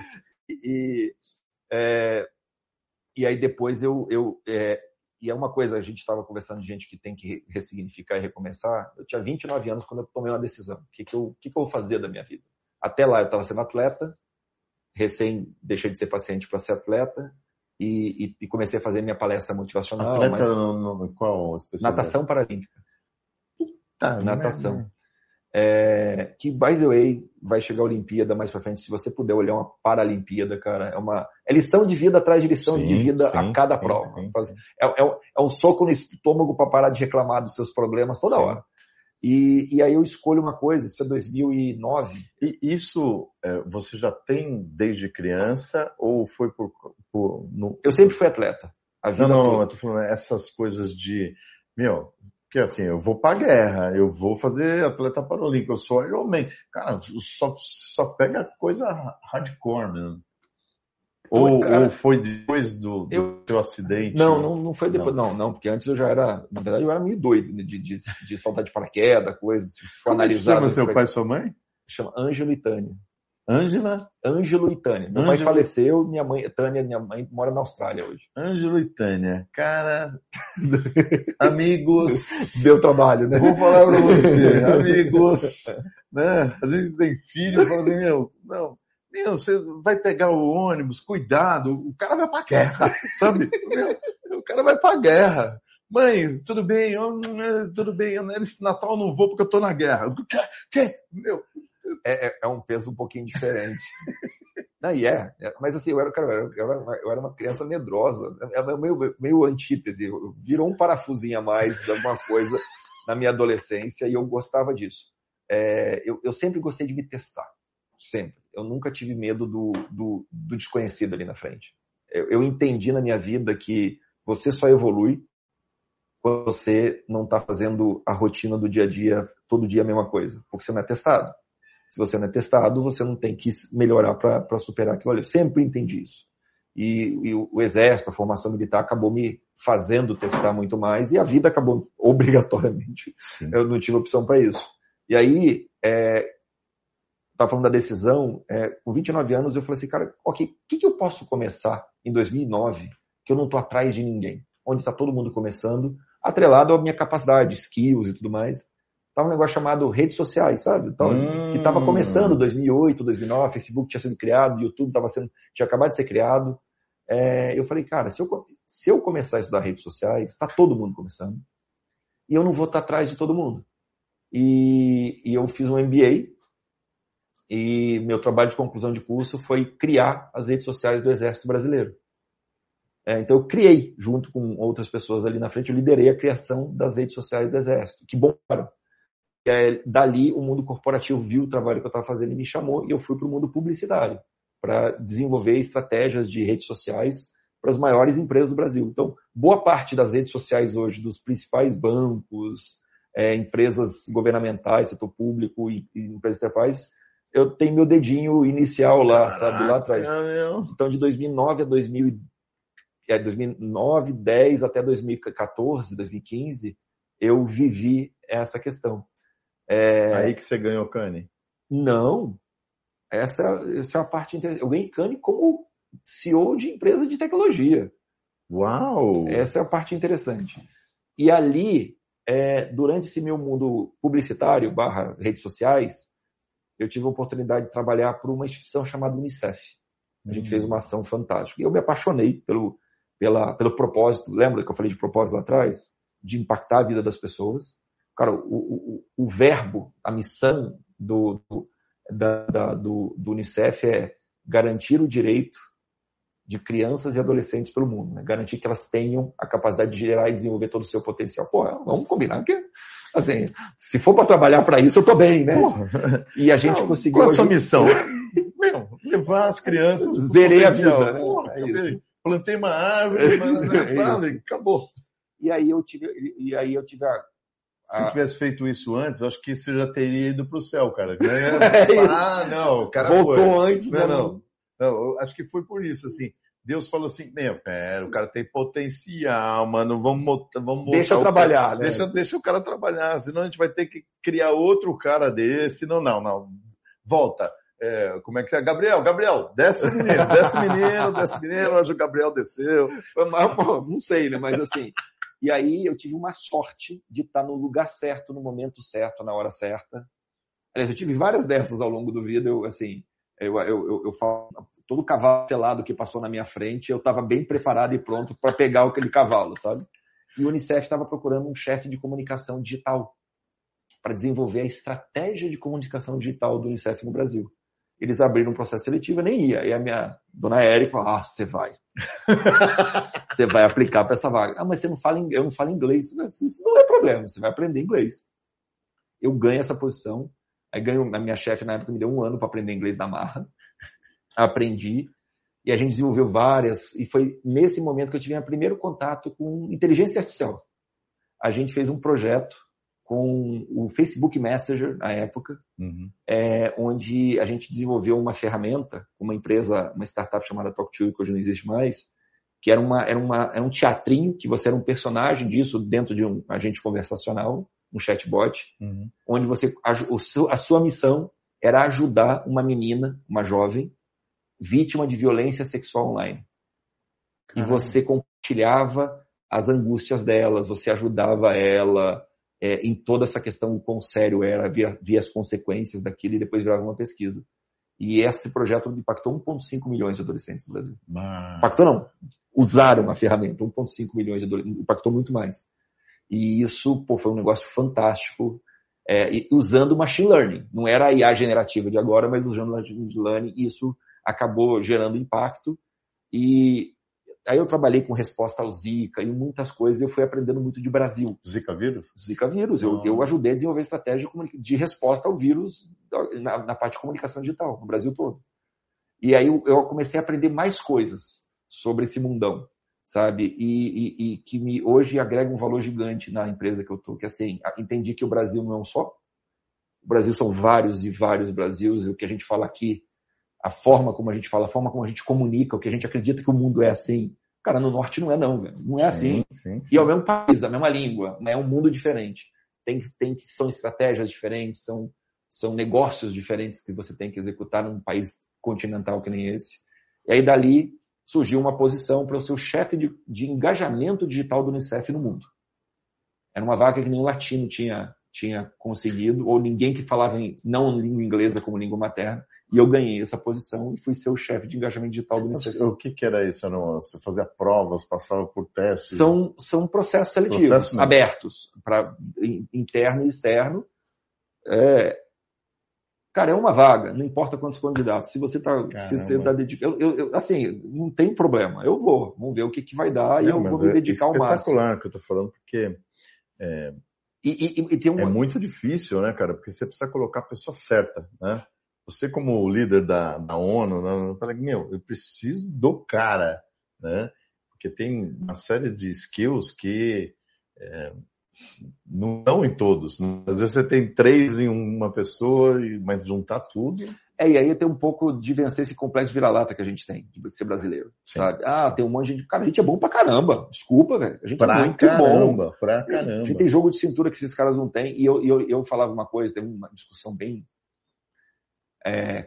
E, é, e aí depois eu... eu é, e é uma coisa, a gente estava conversando de gente que tem que ressignificar e recomeçar. Eu tinha vinte e nove anos quando eu tomei uma decisão. O que, que, eu, que, que eu vou fazer da minha vida? Até lá eu estava sendo atleta, recém deixei de ser paciente para ser atleta, E, e, e comecei a fazer minha palestra motivacional. Atleta mas... no, no, qual especialidade? Natação paralímpica. Tá, Natação. Né? É, que, by the way, vai chegar a Olimpíada mais pra frente. Se você puder olhar uma Paralimpíada, cara, é uma é lição de vida atrás de lição sim, de vida sim, a cada sim, prova. Sim. É, é, um, é um soco no estômago para parar de reclamar dos seus problemas toda hora. E, e aí eu escolho uma coisa, isso é dois mil e nove. E isso é, você já tem desde criança ou foi por... por no... Eu sempre fui atleta. A vida não, não, toda. eu tô falando essas coisas de... Meu, que assim, eu vou pra guerra, eu vou fazer atleta paralímpico, eu sou Iron Man. Cara, só, só pega coisa hardcore mesmo. Ou, cara, ou foi depois do, do eu, seu acidente? Não, não, não foi depois, não. não, não, porque antes eu já era, na verdade eu era meio doido, né, de, de, de saltar de paraquedas, coisas, se for analisar. Como chama seu pai e sua mãe? Chama Ângelo e Tânia. Ângela? Ângelo e Tânia. Meu Ângelo... pai faleceu, minha mãe, Tânia, minha mãe, mora na Austrália hoje. Ângelo e Tânia. Cara, amigos. Deu trabalho, né? Vou falar pra você, amigos. Né? A gente tem filho e fala assim, meu, não. Meu, você vai pegar o ônibus, cuidado, o cara vai pra guerra, sabe? Meu, o cara vai pra guerra. Mãe, tudo bem, eu, tudo bem, eu, nesse Natal eu não vou porque eu tô na guerra. Que? que? Meu... É, é, é um peso um pouquinho diferente. Não, e é, é, mas assim, eu era, cara, eu, era, eu era uma criança medrosa, é meio, meio antítese, virou um parafusinho a mais de alguma coisa na minha adolescência e eu gostava disso. É, eu, eu sempre gostei de me testar, sempre. Eu nunca tive medo do, do, do desconhecido ali na frente. Eu, eu entendi na minha vida que você só evolui quando você não está fazendo a rotina do dia a dia, todo dia a mesma coisa, porque você não é testado. Se você não é testado, você não tem que melhorar para superar aquilo ali. Eu sempre entendi isso. E, e o, o exército, a formação militar acabou me fazendo testar muito mais e a vida acabou obrigatoriamente. Sim. Eu não tive opção para isso. E aí, é, estava falando da decisão, é, com vinte e nove anos eu falei assim, cara, ok, o que, que eu posso começar em dois mil e nove que eu não estou atrás de ninguém, onde está todo mundo começando, atrelado à minha capacidade, skills e tudo mais. Estava um negócio chamado redes sociais, sabe? Então, hum. Que estava começando em dois mil e oito, dois mil e nove, Facebook tinha sido criado, YouTube tava sendo, tinha acabado de ser criado. É, eu falei, cara, se eu, se eu começar a estudar redes sociais, está todo mundo começando, e eu não vou estar atrás de todo mundo. E, e eu fiz um M B A, e meu trabalho de conclusão de curso foi criar as redes sociais do Exército Brasileiro. É, então eu criei, junto com outras pessoas ali na frente, eu liderei a criação das redes sociais do Exército, que bombaram. É, dali o mundo corporativo viu o trabalho que eu estava fazendo e me chamou, e eu fui para o mundo publicitário, para desenvolver estratégias de redes sociais para as maiores empresas do Brasil. Então, boa parte das redes sociais hoje, dos principais bancos, é, empresas governamentais, setor público e, e empresas estatais, eu tenho meu dedinho inicial lá, Caraca, sabe, lá atrás. Meu. Então, de dois mil e nove a dois mil, é, dois mil e nove, dez até dois mil e quatorze, dois mil e quinze, eu vivi essa questão. É... Aí que você ganhou Cane? Não. Essa, essa é a parte interessante. Eu ganhei Cane como C E O de empresa de tecnologia. Uau! Essa é a parte interessante. E ali, é, durante esse meu mundo publicitário, barra redes sociais, eu tive a oportunidade de trabalhar por uma instituição chamada Unicef. A gente hum. fez uma ação fantástica. E eu me apaixonei pelo, pela, pelo propósito. Lembra que eu falei de propósito lá atrás? De impactar a vida das pessoas. Cara, o, o, o verbo, a missão do, do, da, da, do, do Unicef é garantir o direito de crianças e adolescentes pelo mundo, né? Garantir que elas tenham a capacidade de gerar e desenvolver todo o seu potencial. Pô, vamos combinar que, assim, se for para trabalhar para isso, eu tô bem, né? Porra. E a gente Não, conseguiu... Qual a sua missão? Meu, levar as crianças... Zerei a vida, né? Porra, é isso. Plantei uma árvore, mas, é acabou. E aí eu tive, e aí eu tive a... Se ah. tivesse feito isso antes, acho que você já teria ido para o céu, cara. É, ah, não, o cara voltou foi. antes, não, né? Não, não, eu acho que foi por isso, assim. Deus falou assim, meu, pera, o cara tem potencial, mano, vamos, vamos deixa eu trabalhar, cara, né? Deixa, deixa o cara trabalhar, senão a gente vai ter que criar outro cara desse. Não, não, não. Volta. É, como é que é? Gabriel, Gabriel, desce o menino, desce o menino, desce o menino, hoje o Gabriel desceu. Não sei, né? Mas assim... E aí eu tive uma sorte de estar no lugar certo, no momento certo, na hora certa. Aliás, eu tive várias dessas ao longo do vida. Eu, assim, eu, eu, eu, eu falo, todo cavalo selado que passou na minha frente, eu estava bem preparado e pronto para pegar aquele cavalo, sabe? E o Unicef estava procurando um chefe de comunicação digital para desenvolver a estratégia de comunicação digital do Unicef no Brasil. Eles abriram um processo seletivo, eu nem ia. E a minha dona Érica falou, ah, você vai. Você vai aplicar para essa vaga. Ah, mas você não fala, eu não falo inglês. Isso não é problema, você vai aprender inglês. Eu ganho essa posição. Aí ganho, a minha chefe na época me deu um ano para aprender inglês na marra. Aprendi. E a gente desenvolveu várias. E foi nesse momento que eu tive meu primeiro contato com inteligência artificial. A gente fez um projeto com o Facebook Messenger, na época, uhum. é, onde a gente desenvolveu uma ferramenta, uma empresa, uma startup chamada TalkTo, que hoje não existe mais, que era, uma, era, uma, era um teatrinho, que você era um personagem disso dentro de um agente conversacional, um chatbot, uhum. onde você, a, a sua missão era ajudar uma menina, uma jovem, vítima de violência sexual online. Caramba. E você compartilhava as angústias delas, você ajudava ela... É, em toda essa questão, o quão sério era, via, via as consequências daquilo e depois virava uma pesquisa. E esse projeto impactou um vírgula cinco milhões de adolescentes no Brasil. Mas... Impactou não, usaram a ferramenta, um vírgula cinco milhões de adolescentes, impactou muito mais. E isso pô, foi um negócio fantástico, é, e usando machine learning. Não era a I A generativa de agora, mas usando machine learning, e isso acabou gerando impacto. E aí eu trabalhei com resposta ao Zika e muitas coisas, eu fui aprendendo muito de Brasil. Zika vírus? Zika vírus. Eu, eu ajudei a desenvolver estratégia de resposta ao vírus na, na parte de comunicação digital, no Brasil todo. E aí eu, eu comecei a aprender mais coisas sobre esse mundão, sabe? E, e, e que me, hoje agrega um valor gigante na empresa que eu tô, que assim, entendi que o Brasil não é um só. O Brasil são vários e vários Brasils, e o que a gente fala aqui, a forma como a gente fala, a forma como a gente comunica, o que a gente acredita que o mundo é assim. Cara, no norte não é não, velho. Não é sim, assim. Sim, sim. E é o mesmo país, a mesma língua, né? É um mundo diferente. Tem, tem, são estratégias diferentes, são, são negócios diferentes que você tem que executar num país continental que nem esse. E aí dali surgiu uma posição para eu ser o chefe de, de engajamento digital do Unicef no mundo. Era uma vaga que nenhum latino tinha, tinha conseguido, ou ninguém que falava em, não língua inglesa como língua materna, e eu ganhei essa posição e fui ser o chefe de engajamento digital do Unicef. O que, que era isso? Você fazia provas, passava por testes? São, são processos seletivos, Processo abertos, para interno e externo. É, cara, é uma vaga, não importa quantos candidatos. Se você está tá dedicado, eu, eu, assim, não tem problema. Eu vou, vamos ver o que, que vai dar, é, e eu vou me é dedicar ao máximo. É espetacular que eu estou falando, porque é, e, e, e tem uma... é muito difícil, né, cara? Porque você precisa colocar a pessoa certa, né? Você como líder da, da ONU, né, eu falei, meu, eu preciso do cara, né? Porque tem uma série de skills que é, não estão em todos. Né? Às vezes você tem três em uma pessoa, mas juntar tudo... É, e aí tem um pouco de vencer esse complexo vira-lata que a gente tem, de ser brasileiro, Sim. sabe? Ah, tem um monte de gente... Cara, a gente é bom pra caramba. Desculpa, velho. A gente pra é muito caramba, bom. Pra caramba. A gente tem jogo de cintura que esses caras não têm. E eu, eu, eu falava uma coisa, tem uma discussão bem... É,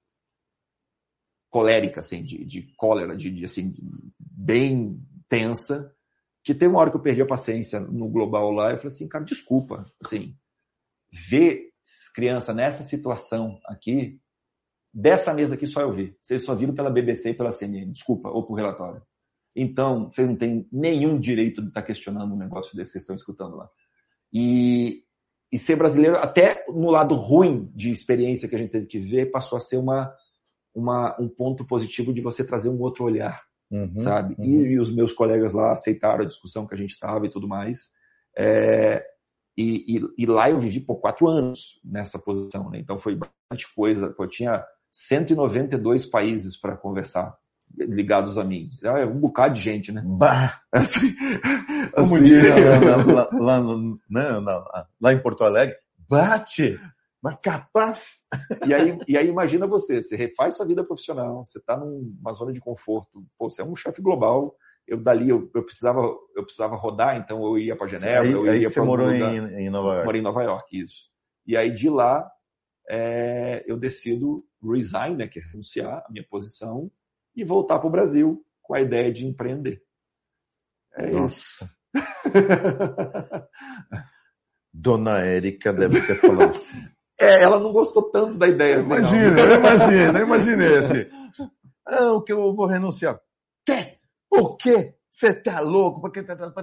colérica, assim, de, de cólera, de, de, assim, bem tensa, que tem uma hora que eu perdi a paciência no global lá, eu falei assim, cara, desculpa, assim, ver criança nessa situação aqui, dessa mesa aqui só eu vi. Vocês só viram pela B B C e pela C N N, desculpa, ou por relatório. Então, vocês não têm nenhum direito de estar questionando um negócio desse que vocês estão escutando lá. E... E ser brasileiro, até no lado ruim de experiência que a gente teve que ver, passou a ser uma, uma, um ponto positivo de você trazer um outro olhar, uhum, sabe? Uhum. E, e os meus colegas lá aceitaram a discussão que a gente estava e tudo mais. É, e, e, e lá eu vivi por quatro anos nessa posição, né? Então foi bastante coisa. Pô, eu tinha cento e noventa e dois países para conversar, ligados a mim. É um bocado de gente, né? Bah! Assim, Como assim, diria lá, lá, lá, no, né, lá, lá em Porto Alegre, bate, mas capaz. E aí, e aí imagina você, você refaz sua vida profissional, você está numa zona de conforto, pô, você é um chefe global, eu dali, eu, eu, precisava, eu precisava rodar, então eu ia para Genebra, aí, eu aí ia para um morou lugar, em, em Nova York. Morei em Nova York, isso. E aí de lá, é, eu decido resign, né, que é renunciar a minha posição, e voltar para o Brasil com a ideia de empreender. É Nossa. isso. Dona Érica deve ter falado assim. É, ela não gostou tanto da ideia. Imagina, assim, eu imagino, eu imaginei assim. Ah, o que eu vou renunciar? Quê? O quê? Você tá louco? Porque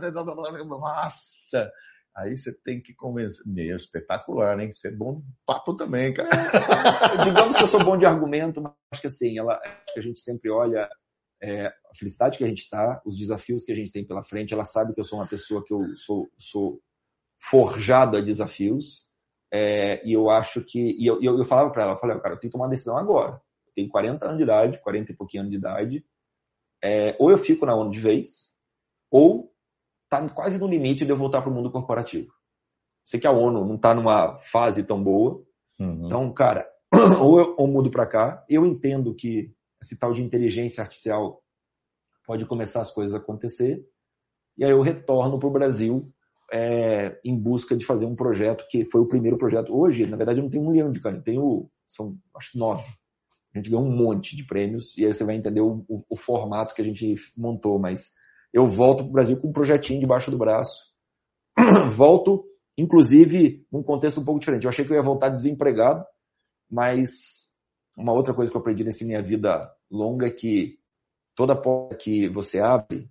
nossa! Aí você tem que convencer. Meu, espetacular, hein? Você é bom de papo também, cara. É, digamos que eu sou bom de argumento, mas acho que assim, ela, acho que a gente sempre olha é, a felicidade que a gente está, os desafios que a gente tem pela frente. Ela sabe que eu sou uma pessoa que eu sou, sou forjado a desafios. É, e eu acho que... E eu, eu, eu falava para ela, eu falei, cara, eu tenho que tomar uma decisão agora. Eu tenho quarenta anos de idade, quarenta e pouquinho anos de idade. É, ou eu fico na ONU de vez, ou está quase no limite de eu voltar para o mundo corporativo. Sei que a ONU não está numa fase tão boa. Uhum. Então, cara, ou eu ou mudo para cá. Eu entendo que esse tal de inteligência artificial pode começar as coisas a acontecer. E aí eu retorno para o Brasil é, em busca de fazer um projeto que foi o primeiro projeto. Hoje, na verdade, eu não tenho um milhão de caras. Eu tenho, são, acho, nove. A gente ganhou um monte de prêmios. E aí você vai entender o, o, o formato que a gente montou. Mas eu volto para o Brasil com um projetinho debaixo do braço. Volto, inclusive, num contexto um pouco diferente. Eu achei que eu ia voltar desempregado, mas uma outra coisa que eu aprendi nessa minha vida longa é que toda porta que você abre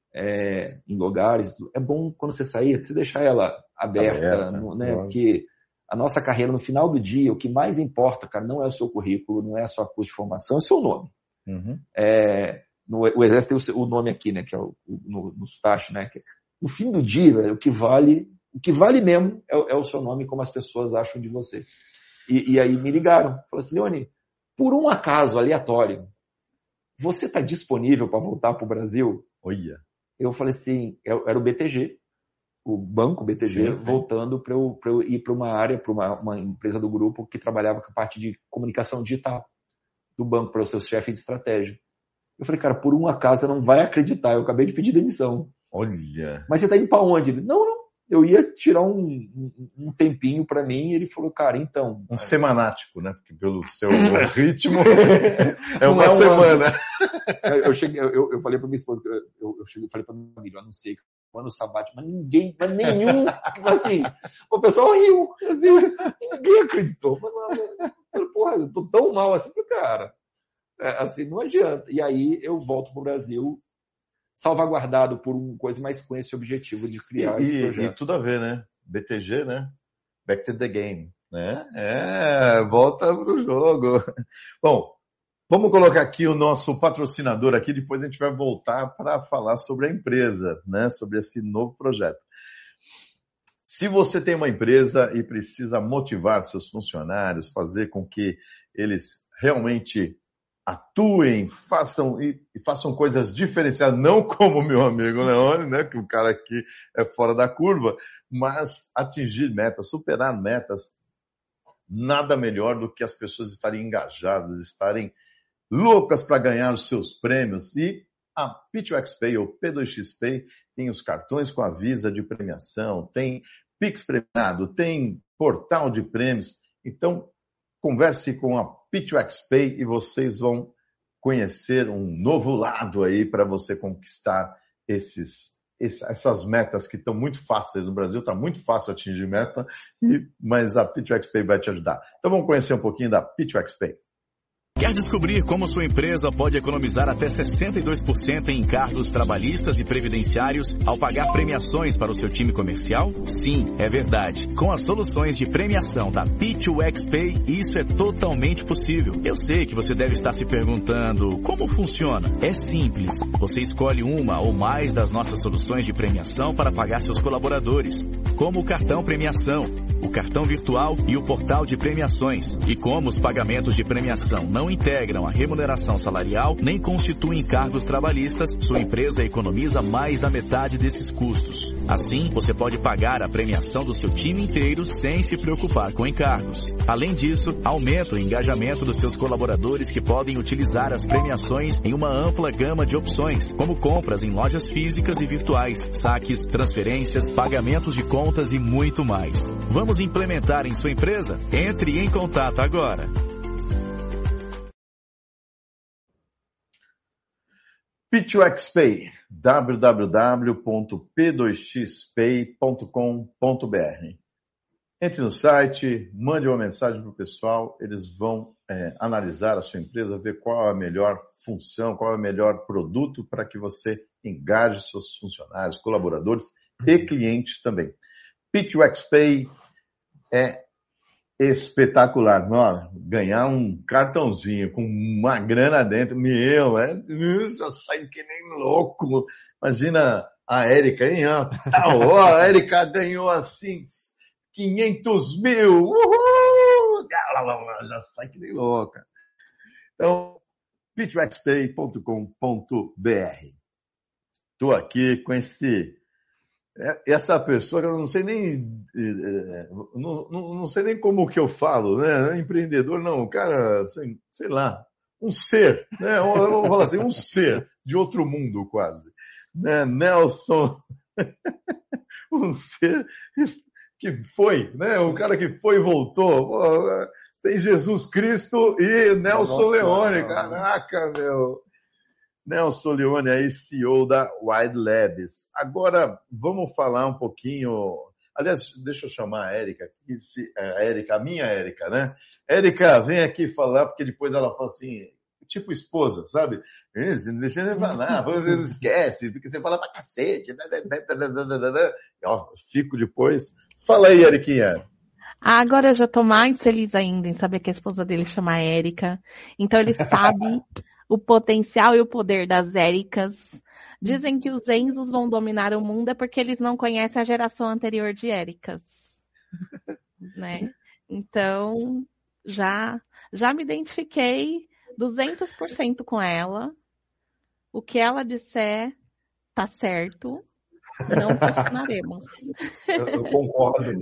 é, em lugares, é bom quando você sair, você deixar ela aberta, aberta né? Porque a nossa carreira, no final do dia, o que mais importa, cara, não é o seu currículo, não é a sua curso de formação, é o seu nome. Uhum. É, no, o Exército tem o, o nome aqui, né, que é o, o no, no Sutache, né, que, no fim do dia, velho, o que vale, o que vale mesmo é, é o seu nome, como as pessoas acham de você. E, e aí me ligaram, falaram assim, Leone, por um acaso aleatório, você está disponível para voltar para o Brasil? Olha. Eu falei assim, era o B T G, o banco B T G, sim, sim. voltando para eu, eu ir para uma área, para uma, uma empresa do grupo que trabalhava com a parte de comunicação digital do banco, para o seu chefe de estratégia. Eu falei, cara, por um acaso você não vai acreditar, eu acabei de pedir demissão. Olha. Mas você está indo para onde? Ele, não, não, eu ia tirar um, um, um tempinho para mim e ele falou, cara, então... Um semanático, né? Porque pelo seu ritmo é uma é um semana. Eu, cheguei, eu, eu falei para minha esposa, eu, eu cheguei, falei para minha família, eu não sei, ano sabático, mas ninguém, mas nenhum, assim, o pessoal riu, assim, ninguém acreditou. Mas, mas, porra, eu tô tão mal assim pro cara. É, assim, não adianta. E aí eu volto pro Brasil, salvaguardado por uma coisa, mas com esse objetivo de criar e, esse projeto. E tudo a ver, né? B T G, né? Back to the game, né? É, volta pro jogo. Bom, vamos colocar aqui o nosso patrocinador aqui, depois a gente vai voltar para falar sobre a empresa, né? Sobre esse novo projeto. Se você tem uma empresa e precisa motivar seus funcionários, fazer com que eles realmente atuem, façam e, e façam coisas diferenciadas, não como o meu amigo Leone, né, que o cara aqui é fora da curva, mas atingir metas, superar metas, nada melhor do que as pessoas estarem engajadas, estarem loucas para ganhar os seus prêmios. E a P dois X Pay ou P dois X Pay tem os cartões com a Visa de premiação, tem Pix premiado, tem portal de prêmios. Então, converse com a P dois X Pay e vocês vão conhecer um novo lado aí para você conquistar esses, essas metas que estão muito fáceis no Brasil. Está muito fácil atingir meta, e, mas a P dois X Pay vai te ajudar. Então vamos conhecer um pouquinho da P dois X Pay. Quer descobrir como sua empresa pode economizar até sessenta e dois por cento em encargos trabalhistas e previdenciários ao pagar premiações para o seu time comercial? Sim, é verdade. Com as soluções de premiação da P dois X Pay, isso é totalmente possível. Eu sei que você deve estar se perguntando como funciona. É simples. Você escolhe uma ou mais das nossas soluções de premiação para pagar seus colaboradores, como o cartão premiação, o cartão virtual e o portal de premiações. E como os pagamentos de premiação não integram a remuneração salarial nem constituem encargos trabalhistas, sua empresa economiza mais da metade desses custos. Assim, você pode pagar a premiação do seu time inteiro sem se preocupar com encargos. Além disso, aumenta o engajamento dos seus colaboradores que podem utilizar as premiações em uma ampla gama de opções, como compras em lojas físicas e virtuais, saques, transferências, pagamentos de contas e muito mais. Vamos implementar em sua empresa? Entre em contato agora. P dois X Pay, w w w ponto p dois x pay ponto com ponto b r. Entre no site, mande uma mensagem para o pessoal, eles vão é, analisar a sua empresa, ver qual é a melhor função, qual é o melhor produto para que você engaje seus funcionários, colaboradores e clientes também. P dois X Pay é espetacular. Não, ganhar um cartãozinho com uma grana dentro, meu, é, eu saio que nem louco. Imagina a Érica, hein? Ó, a Érica ganhou assim quinhentos mil, uhul! Já sai que nem louca. Então, p dois x pay ponto com ponto b r. Estou aqui com esse essa pessoa que eu não sei nem não, não, não sei nem como que eu falo, né? Empreendedor não, cara, assim, sei lá, um ser, né? Eu vou falar assim, um ser de outro mundo quase, né? Nelson, um ser que foi, né? O cara que foi e voltou. Pô, tem Jesus Cristo e Nelson Nossa, Leone, caraca, meu. Nelson Leone aí, C E O da Wide Labs. Agora, vamos falar um pouquinho... Aliás, deixa eu chamar a Érica aqui, a Érica, a minha Érica, né? Érica, vem aqui falar, porque depois ela fala assim, tipo esposa, sabe? Isso, deixa eu falar, você não esquece, porque você fala pra cacete. Nossa, fico depois. Fala aí, Eriquinha. Agora eu já tô mais feliz ainda em saber que a esposa dele chama Érica. Então ele sabe... o potencial e o poder das Éricas. Dizem que os Enzos vão dominar o mundo é porque eles não conhecem a geração anterior de Éricas. Né? Então, já, já me identifiquei duzentos por cento com ela. O que ela disser tá certo. Não questionaremos. Eu, eu concordo.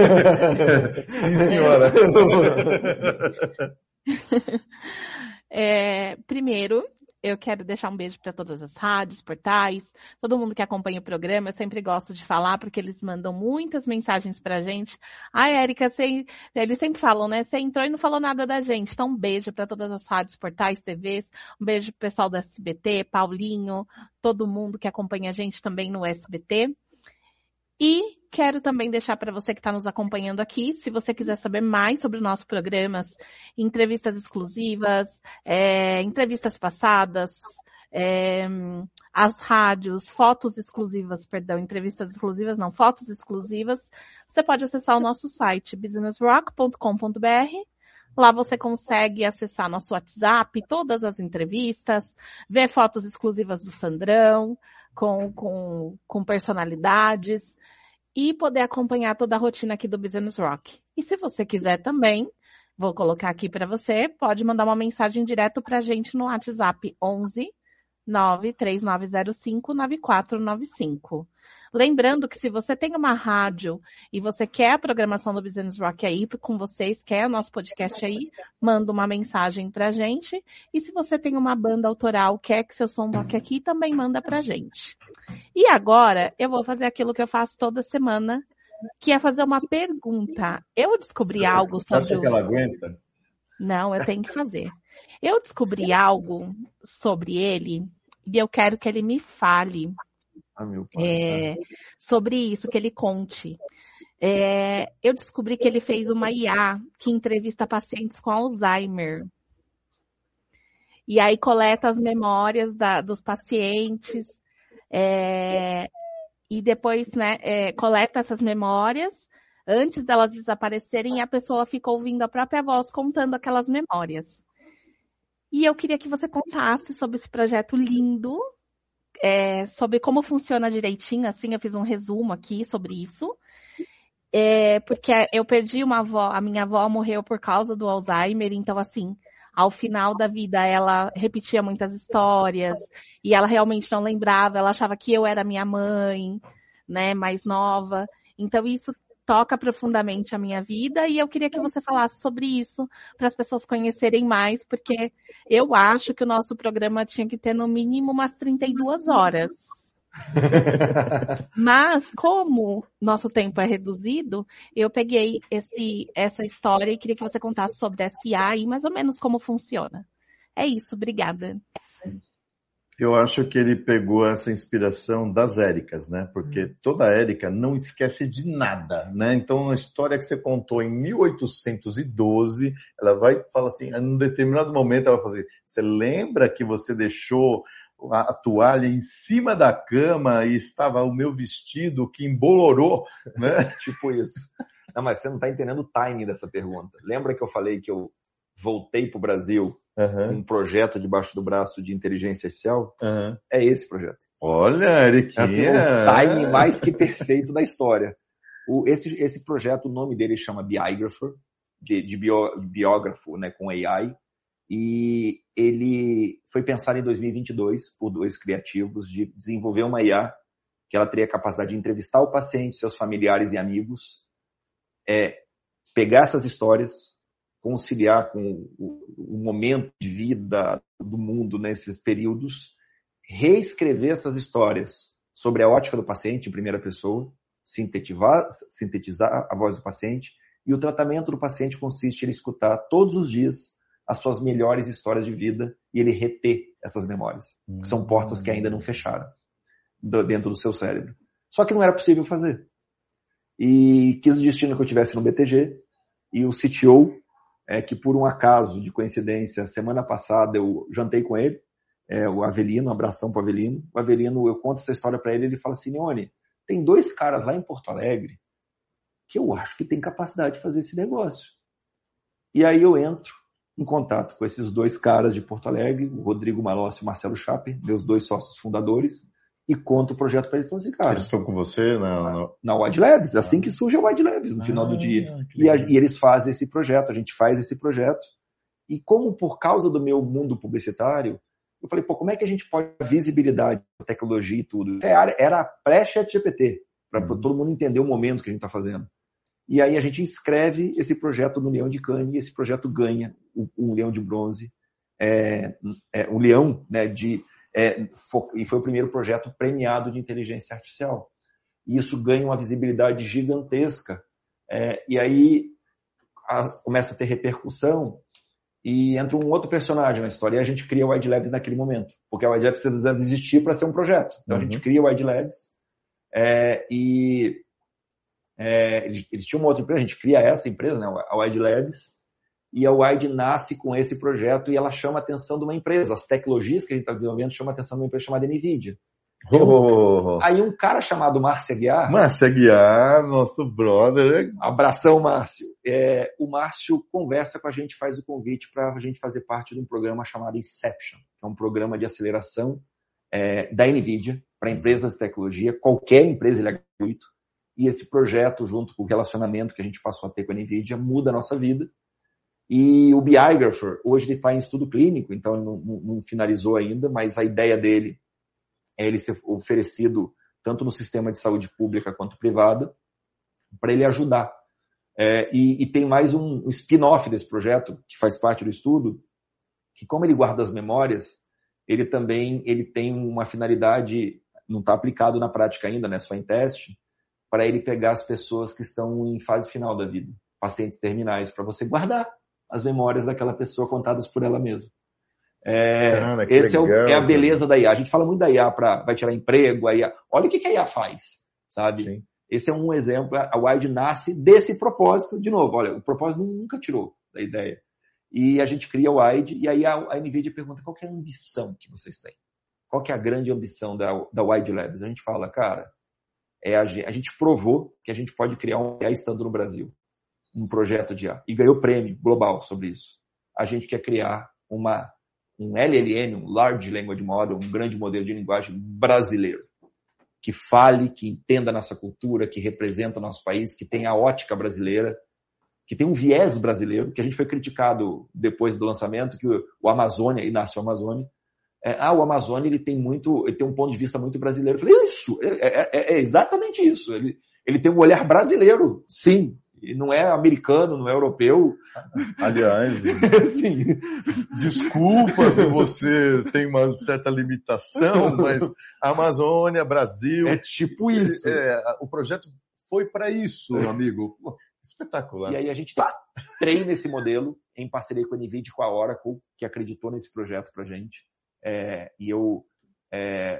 Sim, senhora. É, primeiro, eu quero deixar um beijo para todas as rádios, portais, todo mundo que acompanha o programa. Eu sempre gosto de falar, porque eles mandam muitas mensagens pra gente. Ai, Érica, você... eles sempre falam, né? Você entrou e não falou nada da gente. Então, um beijo para todas as rádios, portais, T Vs. Um beijo pro pessoal do S B T, Paulinho, todo mundo que acompanha a gente também no S B T. E quero também deixar para você que está nos acompanhando aqui, se você quiser saber mais sobre os nossos programas, entrevistas exclusivas, é, entrevistas passadas, é, as rádios, fotos exclusivas, perdão, entrevistas exclusivas não, fotos exclusivas, você pode acessar o nosso site, business rock ponto com ponto b r. Lá você consegue acessar nosso WhatsApp, todas as entrevistas, ver fotos exclusivas do Sandrão, com, com, com personalidades, e poder acompanhar toda a rotina aqui do Business Rock. E se você quiser também, vou colocar aqui para você, pode mandar uma mensagem direto para a gente no WhatsApp onze nove três nove zero cinco nove quatro nove cinco. Lembrando que se você tem uma rádio e você quer a programação do Business Rock aí com vocês, quer o nosso podcast aí, manda uma mensagem pra gente. E se você tem uma banda autoral, quer que seu som toque aqui, também manda pra gente. E agora, eu vou fazer aquilo que eu faço toda semana, que é fazer uma pergunta. Eu descobri algo sobre... Você acha que ela aguenta? Não, eu tenho que fazer. Eu descobri algo sobre ele e eu quero que ele me fale. Ah, meu pai. É, sobre isso, que ele conte. É, eu descobri que ele fez uma I A que entrevista pacientes com Alzheimer. E aí coleta as memórias da, dos pacientes, é, e depois, né, é, coleta essas memórias antes delas desaparecerem, e a pessoa fica ouvindo a própria voz contando aquelas memórias. E eu queria que você contasse sobre esse projeto lindo, É, sobre como funciona direitinho, assim, eu fiz um resumo aqui sobre isso, é, porque eu perdi uma avó, a minha avó morreu por causa do Alzheimer, então, assim, ao final da vida ela repetia muitas histórias, e ela realmente não lembrava, ela achava que eu era minha mãe, né, mais nova, então isso toca profundamente a minha vida, e eu queria que você falasse sobre isso, para as pessoas conhecerem mais, porque eu acho que o nosso programa tinha que ter no mínimo umas trinta e duas horas. Mas, como nosso tempo é reduzido, eu peguei esse, essa história e queria que você contasse sobre a S I A e mais ou menos como funciona. É isso, obrigada. Eu acho que ele pegou essa inspiração das Éricas, né? Porque toda Érica não esquece de nada, né? Então, a história que você contou em mil oitocentos e doze, ela vai falar assim, em um determinado momento ela vai fazer, você lembra que você deixou a toalha em cima da cama e estava o meu vestido que embolorou, né? Tipo isso. Não, mas você não está entendendo o timing dessa pergunta. Lembra que eu falei que eu voltei para o Brasil com um projeto debaixo do braço de inteligência artificial? Uhum. É esse projeto. Olha, Eriquinha. Assim, o timing mais que perfeito da história. O, esse, esse projeto, o nome dele chama Biographer, de, de, bio, de biógrafo, né, com A I, e ele foi pensado em dois mil e vinte e dois por dois criativos de desenvolver uma I A que ela teria a capacidade de entrevistar o paciente, seus familiares e amigos, é, pegar essas histórias, conciliar com o, o momento de vida do mundo nesses períodos, reescrever essas histórias sobre a ótica do paciente em primeira pessoa, sintetizar, sintetizar a voz do paciente, e o tratamento do paciente consiste em ele escutar todos os dias as suas melhores histórias de vida e ele reter essas memórias, que são portas que ainda não fecharam dentro do seu cérebro. Só que não era possível fazer. E quis o destino que eu tivesse no B T G, e o C T O, é, que por um acaso, de coincidência, semana passada eu jantei com ele, é, o Avelino, um abração pro Avelino. O Avelino, eu conto essa história para ele, ele fala assim, Leone, tem dois caras lá em Porto Alegre que eu acho que tem capacidade de fazer esse negócio. E aí eu entro em contato com esses dois caras de Porto Alegre, o Rodrigo Malossi e o Marcelo Chape, meus dois sócios fundadores, e conto o projeto para eles. Falei assim, cara... Eles estão com você na... Na, na Wide Labs, assim que surge a Wide Labs, no ah, final do dia. E, a, e eles fazem esse projeto, a gente faz esse projeto. E como por causa do meu mundo publicitário, eu falei, pô, como é que a gente pode ter visibilidade da tecnologia e tudo? Era pré-Chat G P T, para uhum. todo mundo entender o momento que a gente está fazendo. E aí a gente inscreve esse projeto no Leão de Cannes, e esse projeto ganha o, o Leão de Bronze é, é, o Leão, né, de, é, e foi o primeiro projeto premiado de inteligência artificial. E isso ganha uma visibilidade gigantesca. É, e aí a, começa a ter repercussão e entra um outro personagem na história. E a gente cria o Wide Labs naquele momento. Porque a Wide Labs precisa existir para ser um projeto. Então uhum. a gente cria o Wide Labs é, e é, eles, eles tinham uma outra empresa, a gente cria essa empresa, né, a Wide Labs, e a Wide nasce com esse projeto e ela chama a atenção de uma empresa. As tecnologias que a gente está desenvolvendo chamam a atenção de uma empresa chamada NVIDIA. Oh. Aí um cara chamado Márcio Aguiar... Márcio Aguiar, nosso brother. Abração, Márcio. É, o Márcio conversa com a gente, faz o convite para a gente fazer parte de um programa chamado Inception, que é um programa de aceleração é, da NVIDIA para empresas de tecnologia. Qualquer empresa ele é gratuito. E esse projeto, junto com o relacionamento que a gente passou a ter com a NVIDIA, muda a nossa vida. E o Biographer, hoje ele está em estudo clínico, então ele não, não, não finalizou ainda, mas a ideia dele é ele ser oferecido tanto no sistema de saúde pública quanto privada, para ele ajudar. É, e, e tem mais um, um spin-off desse projeto, que faz parte do estudo, que como ele guarda as memórias, ele também ele tem uma finalidade, não está aplicado na prática ainda, né, só em teste, para ele pegar as pessoas que estão em fase final da vida, pacientes terminais, para você guardar as memórias daquela pessoa contadas por ela mesma. É, Cara, esse legal, é, o, é a beleza da I A. A gente fala muito da I A para vai tirar emprego, a I A. Olha o que, que a I A faz, sabe? Sim. Esse é um exemplo. A Wide nasce desse propósito. De novo, olha, o propósito nunca tirou da ideia. E a gente cria o Wide e aí a, a NVIDIA pergunta qual que é a ambição que vocês têm? Qual que é a grande ambição da, da Wide Labs? A gente fala, cara, é a, a gente provou que a gente pode criar um I A estando no Brasil. Um projeto de I A. E ganhou prêmio global sobre isso. A gente quer criar uma um L L M, um Large Language Model, um grande modelo de linguagem brasileiro, que fale, que entenda a nossa cultura, que representa o nosso país, que tenha a ótica brasileira, que tenha um viés brasileiro, que a gente foi criticado depois do lançamento, que o, o Amazônia, e nasceu o Amazônia, é, ah, o Amazônia ele tem muito, ele tem um ponto de vista muito brasileiro. Eu falei, isso, é, é, é exatamente isso, ele, ele tem um olhar brasileiro, sim. E não é americano, não é europeu. Aliás, sim. Desculpa se você tem uma certa limitação, mas Amazônia, Brasil... É tipo isso. É, o projeto foi para isso, meu amigo. Espetacular. E aí a gente treina esse modelo em parceria com a NVIDIA e com a Oracle, que acreditou nesse projeto pra gente. É, e eu... É,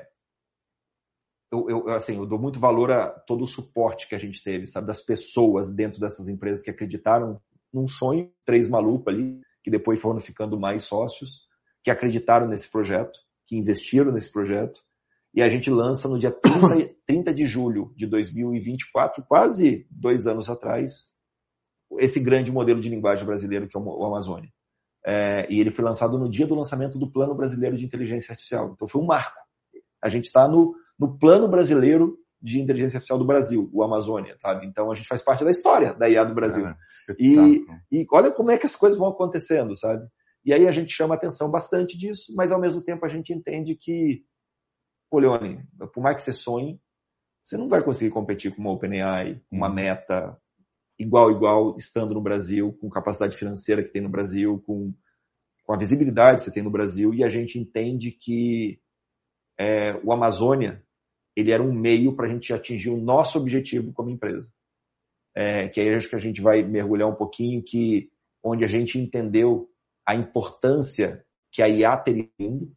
Eu, eu, assim, eu dou muito valor a todo o suporte que a gente teve, sabe, das pessoas dentro dessas empresas que acreditaram num sonho, três malucos ali, que depois foram ficando mais sócios, que acreditaram nesse projeto, que investiram nesse projeto, e a gente lança no dia trinta, trinta de julho de dois mil e vinte e quatro, quase dois anos atrás, esse grande modelo de linguagem brasileiro que é o Amazônia. É, e ele foi lançado no dia do lançamento do Plano Brasileiro de Inteligência Artificial. Então foi um marco. A gente está no no Plano Brasileiro de Inteligência Artificial do Brasil, o Amazônia, sabe? Então a gente faz parte da história da I A do Brasil. Ah, e, e olha como é que as coisas vão acontecendo, sabe? E aí a gente chama atenção bastante disso, mas ao mesmo tempo a gente entende que, pô, Leone, por mais que você sonhe, você não vai conseguir competir com uma OpenAI, com uma Meta, igual, igual, estando no Brasil, com capacidade financeira que tem no Brasil, com, com a visibilidade que você tem no Brasil, e a gente entende que é, o Amazônia ele era um meio para a gente atingir o nosso objetivo como empresa. É, que aí acho que a gente vai mergulhar um pouquinho, que, onde a gente entendeu a importância que a I A teria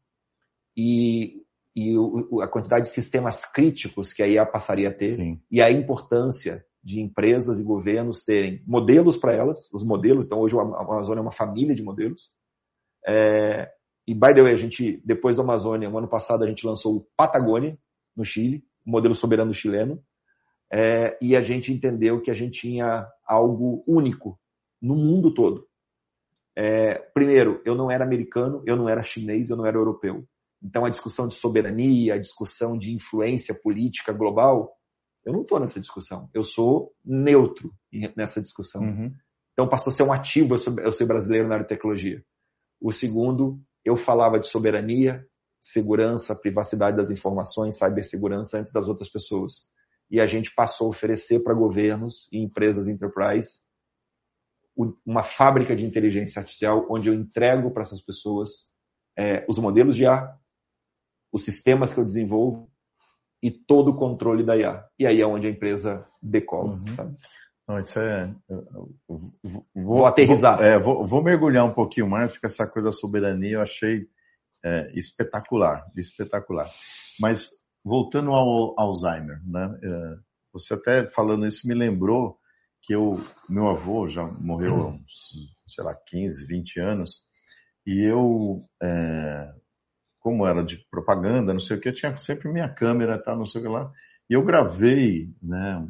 e, e o, a quantidade de sistemas críticos que a I A passaria a ter. Sim. E a importância de empresas e governos terem modelos para elas, os modelos, então hoje o Amazônia é uma família de modelos. É, e, by the way, a gente, depois do Amazônia, no ano passado, a gente lançou o Patagônia, no Chile, o modelo soberano chileno, é, e a gente entendeu que a gente tinha algo único no mundo todo. É, primeiro, eu não era americano, eu não era chinês, eu não era europeu. Então a discussão de soberania, a discussão de influência política global, eu não estou nessa discussão. Eu sou neutro nessa discussão. Uhum. Então passou a ser um ativo eu ser, eu ser brasileiro na área de tecnologia. O segundo, eu falava de soberania, segurança, privacidade das informações, cibersegurança antes das outras pessoas. E a gente passou a oferecer para governos e empresas enterprise uma fábrica de inteligência artificial onde eu entrego para essas pessoas é, os modelos de I A, os sistemas que eu desenvolvo e todo o controle da I A. E aí é onde a empresa decola, uhum. sabe? Não, isso é... Vou, vou, vou aterrizar. Vou, é, vou, vou mergulhar um pouquinho mais, porque essa coisa da soberania eu achei é, espetacular, espetacular. Mas, voltando ao Alzheimer, né? É, você até falando isso me lembrou que eu, meu avô já morreu há uns, sei lá, quinze, vinte anos, e eu, é, como era de propaganda, não sei o que, eu tinha sempre minha câmera, tá, não sei o que lá, e eu gravei, né,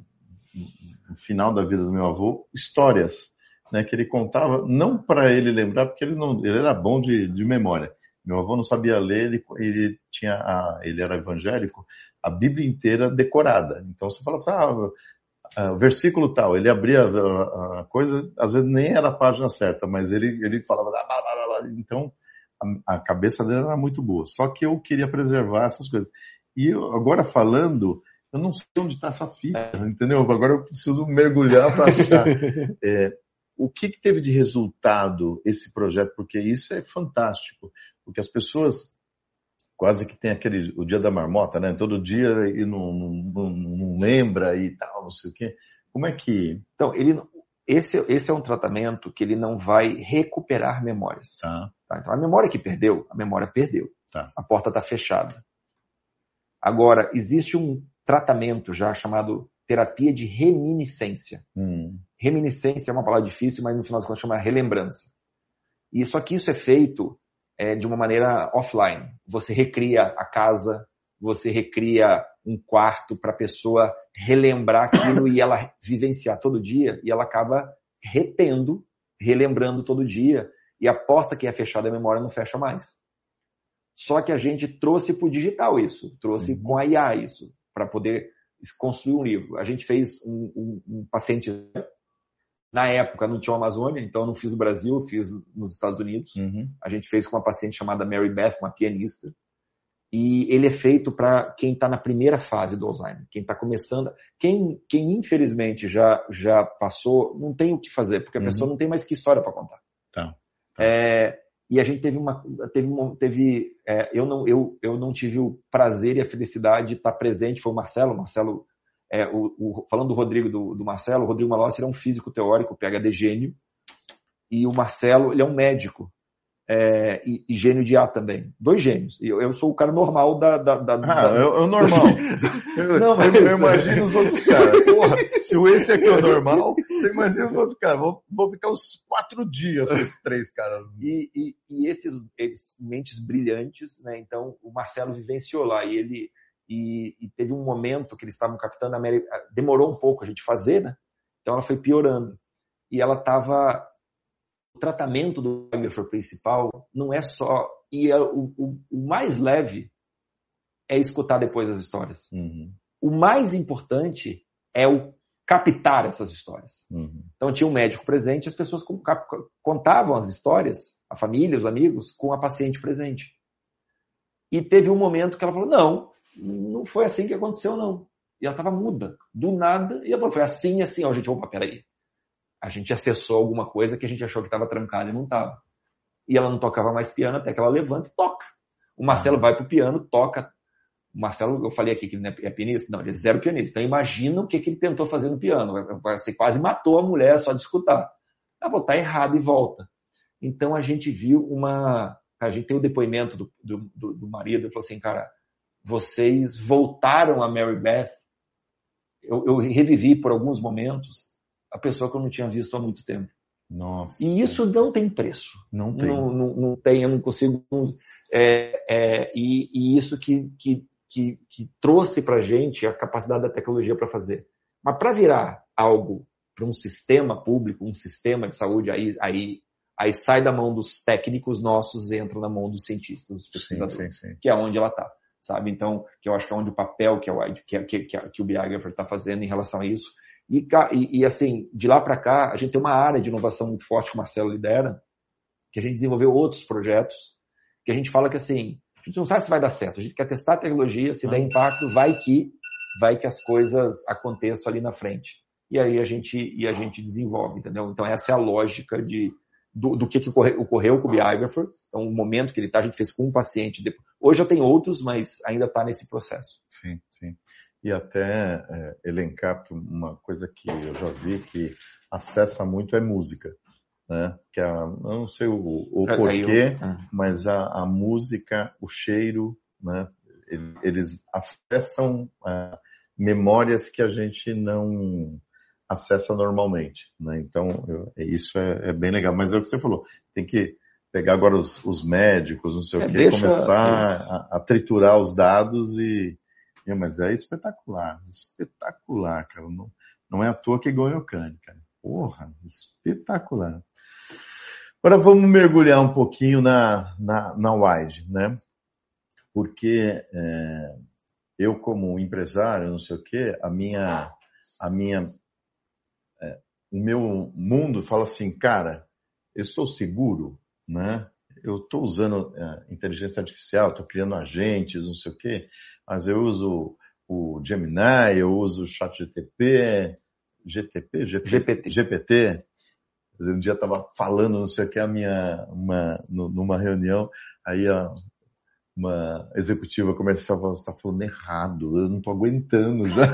no final da vida do meu avô, histórias, né, que ele contava, não para ele lembrar, porque ele, não, ele era bom de, de memória. Meu avô não sabia ler, ele, ele, tinha a, ele era evangélico, a Bíblia inteira decorada. Então você fala assim, ah, o versículo tal, ele abria a, a coisa, às vezes nem era a página certa, mas ele, ele falava, ah, blá, blá, blá. Então a, a cabeça dele era muito boa. Só que eu queria preservar essas coisas. E eu, agora falando, eu não sei onde está essa fita, entendeu? Agora eu preciso mergulhar para achar. É, o que, que teve de resultado esse projeto? Porque isso é fantástico. Porque as pessoas quase que tem aquele, o dia da marmota, né? Todo dia e não, não, não lembra e tal, não sei o quê. Como é que... Então, ele, esse, esse é um tratamento que ele não vai recuperar memórias. Tá. Tá? Então, a memória que perdeu, a memória perdeu. Tá. A porta está fechada. Agora, existe um tratamento já chamado terapia de reminiscência. Hum. Reminiscência é uma palavra difícil, mas no final das contas chama relembrança. E só que isso é feito é, de uma maneira offline. Você recria a casa, você recria um quarto para a pessoa relembrar aquilo e ela vivenciar todo dia, e ela acaba retendo, relembrando todo dia, e a porta que é fechada, a memória não fecha mais. Só que a gente trouxe para o digital isso, trouxe uhum. com a I A isso, para poder construir um livro. A gente fez um, um, um paciente, na época não tinha o Amazônia, então eu não fiz no Brasil, eu fiz nos Estados Unidos. Uhum. A gente fez com uma paciente chamada Mary Beth, uma pianista, e ele é feito para quem está na primeira fase do Alzheimer, quem está começando, quem, quem infelizmente já, já passou, não tem o que fazer, porque a uhum. pessoa não tem mais que história para contar. Tá. Tá. É, e a gente teve uma, teve, uma, teve é, eu, não, eu, eu não tive o prazer e a felicidade de estar presente, foi o Marcelo, Marcelo, é, o, o, falando do Rodrigo, do, do Marcelo, o Rodrigo Malossi, ele é um físico teórico, P H D gênio, e o Marcelo, ele é um médico, é, e, e gênio de A também, dois gênios, e eu, eu sou o cara normal da... da, da ah, da... é o normal. Eu, não, mas eu, eu imagino os outros caras, porra, se o esse aqui é o normal, você imagina os outros caras, vou, vou ficar uns quatro dias com esses três caras. E, e, e esses eles, mentes brilhantes, né, então o Marcelo vivenciou lá, e ele... E, e teve um momento que eles estavam captando a Mary, demorou um pouco a gente fazer, né? Então ela foi piorando. E ela estava... O tratamento do biógrafo principal não é só... E é o, o, o mais leve é escutar depois as histórias. Uhum. O mais importante é o captar essas histórias. Uhum. Então tinha um médico presente, as pessoas contavam as histórias, a família, os amigos, com a paciente presente. E teve um momento que ela falou, não, não foi assim que aconteceu, não. E ela estava muda, do nada, e ela falou, foi assim, assim, ó, gente, opa, peraí. A gente acessou alguma coisa que a gente achou que estava trancada e não estava. E ela não tocava mais piano até que ela levanta e toca. O Marcelo ah. vai pro piano, toca. O Marcelo, eu falei aqui que ele não é pianista, não, ele é zero pianista. Então imagina o que, que ele tentou fazer no piano. Você quase matou a mulher só de escutar. Ela falou, tá errado e volta. Então a gente viu uma... A gente tem o depoimento do, do, do, do marido, ele falou assim, cara, vocês voltaram a Mary Beth, eu, eu revivi por alguns momentos a pessoa que eu não tinha visto há muito tempo. Nossa. E isso não tem preço. Não tem. Não, não, não tem, eu não consigo... É, é, e, e isso que, que, que, que trouxe pra gente a capacidade da tecnologia para fazer. Mas para virar algo para um sistema público, um sistema de saúde, aí, aí, aí sai da mão dos técnicos nossos e entra na mão dos cientistas, dos pesquisadores, sim, sim, sim. que é onde ela está. Sabe? Então, que eu acho que é onde o papel que, é, que, que, que, que o biógrafo está fazendo em relação a isso. E, e, e assim, de lá para cá, a gente tem uma área de inovação muito forte que o Marcelo lidera, que a gente desenvolveu outros projetos, que a gente fala que assim, a gente não sabe se vai dar certo, a gente quer testar a tecnologia, se ah. der impacto, vai que, vai que as coisas aconteçam ali na frente. e aí a gente, e a gente desenvolve, entendeu? Então essa é a lógica de, do, do que, que ocorreu, ocorreu com o Biographer. Então o momento que ele está, a gente fez com um paciente. Depois. Hoje já tem outros, mas ainda está nesse processo. Sim, sim. E até é, elencar uma coisa que eu já vi que acessa muito é música, né? Que a, eu não sei o, o porquê, eu... mas a, a música, o cheiro, né? Eles acessam uh, memórias que a gente não acessa normalmente, né? Então eu, isso é, é bem legal. Mas é o que você falou, tem que pegar agora os, os médicos, não sei é, o que, deixa... começar a, a triturar os dados e mas é espetacular, espetacular, cara. Não, não é à toa que ganhou o Cannes, cara. Porra, espetacular. Agora vamos mergulhar um pouquinho na, na, na Wide, né? Porque é, eu como empresário, não sei o quê, a minha, a minha, é, o meu mundo fala assim, cara, eu sou seguro, né? Eu estou usando é, inteligência artificial, estou criando agentes, não sei o quê, mas eu uso o Gemini, eu uso o ChatGPT, G T P, G P T, G P T. Um dia eu estava falando, não sei o que, a minha, uma, numa reunião, aí a, uma executiva comercial falou, você está falando errado, eu não estou aguentando já.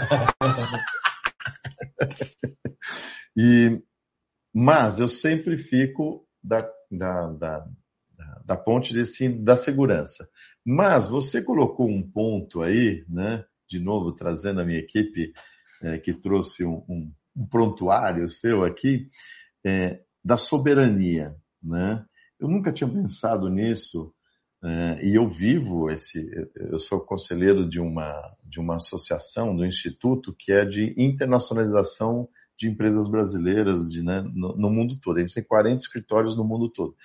e, mas eu sempre fico da, da, da, da ponte desse, da segurança. Mas você colocou um ponto aí, né? De novo, trazendo a minha equipe, é, que trouxe um, um, um prontuário seu aqui, é, da soberania, né? Eu nunca tinha pensado nisso, é, e eu vivo esse, eu sou conselheiro de uma, de uma associação, do Instituto, que é de internacionalização de empresas brasileiras de, né, no, no mundo todo. A gente tem quarenta escritórios no mundo todo.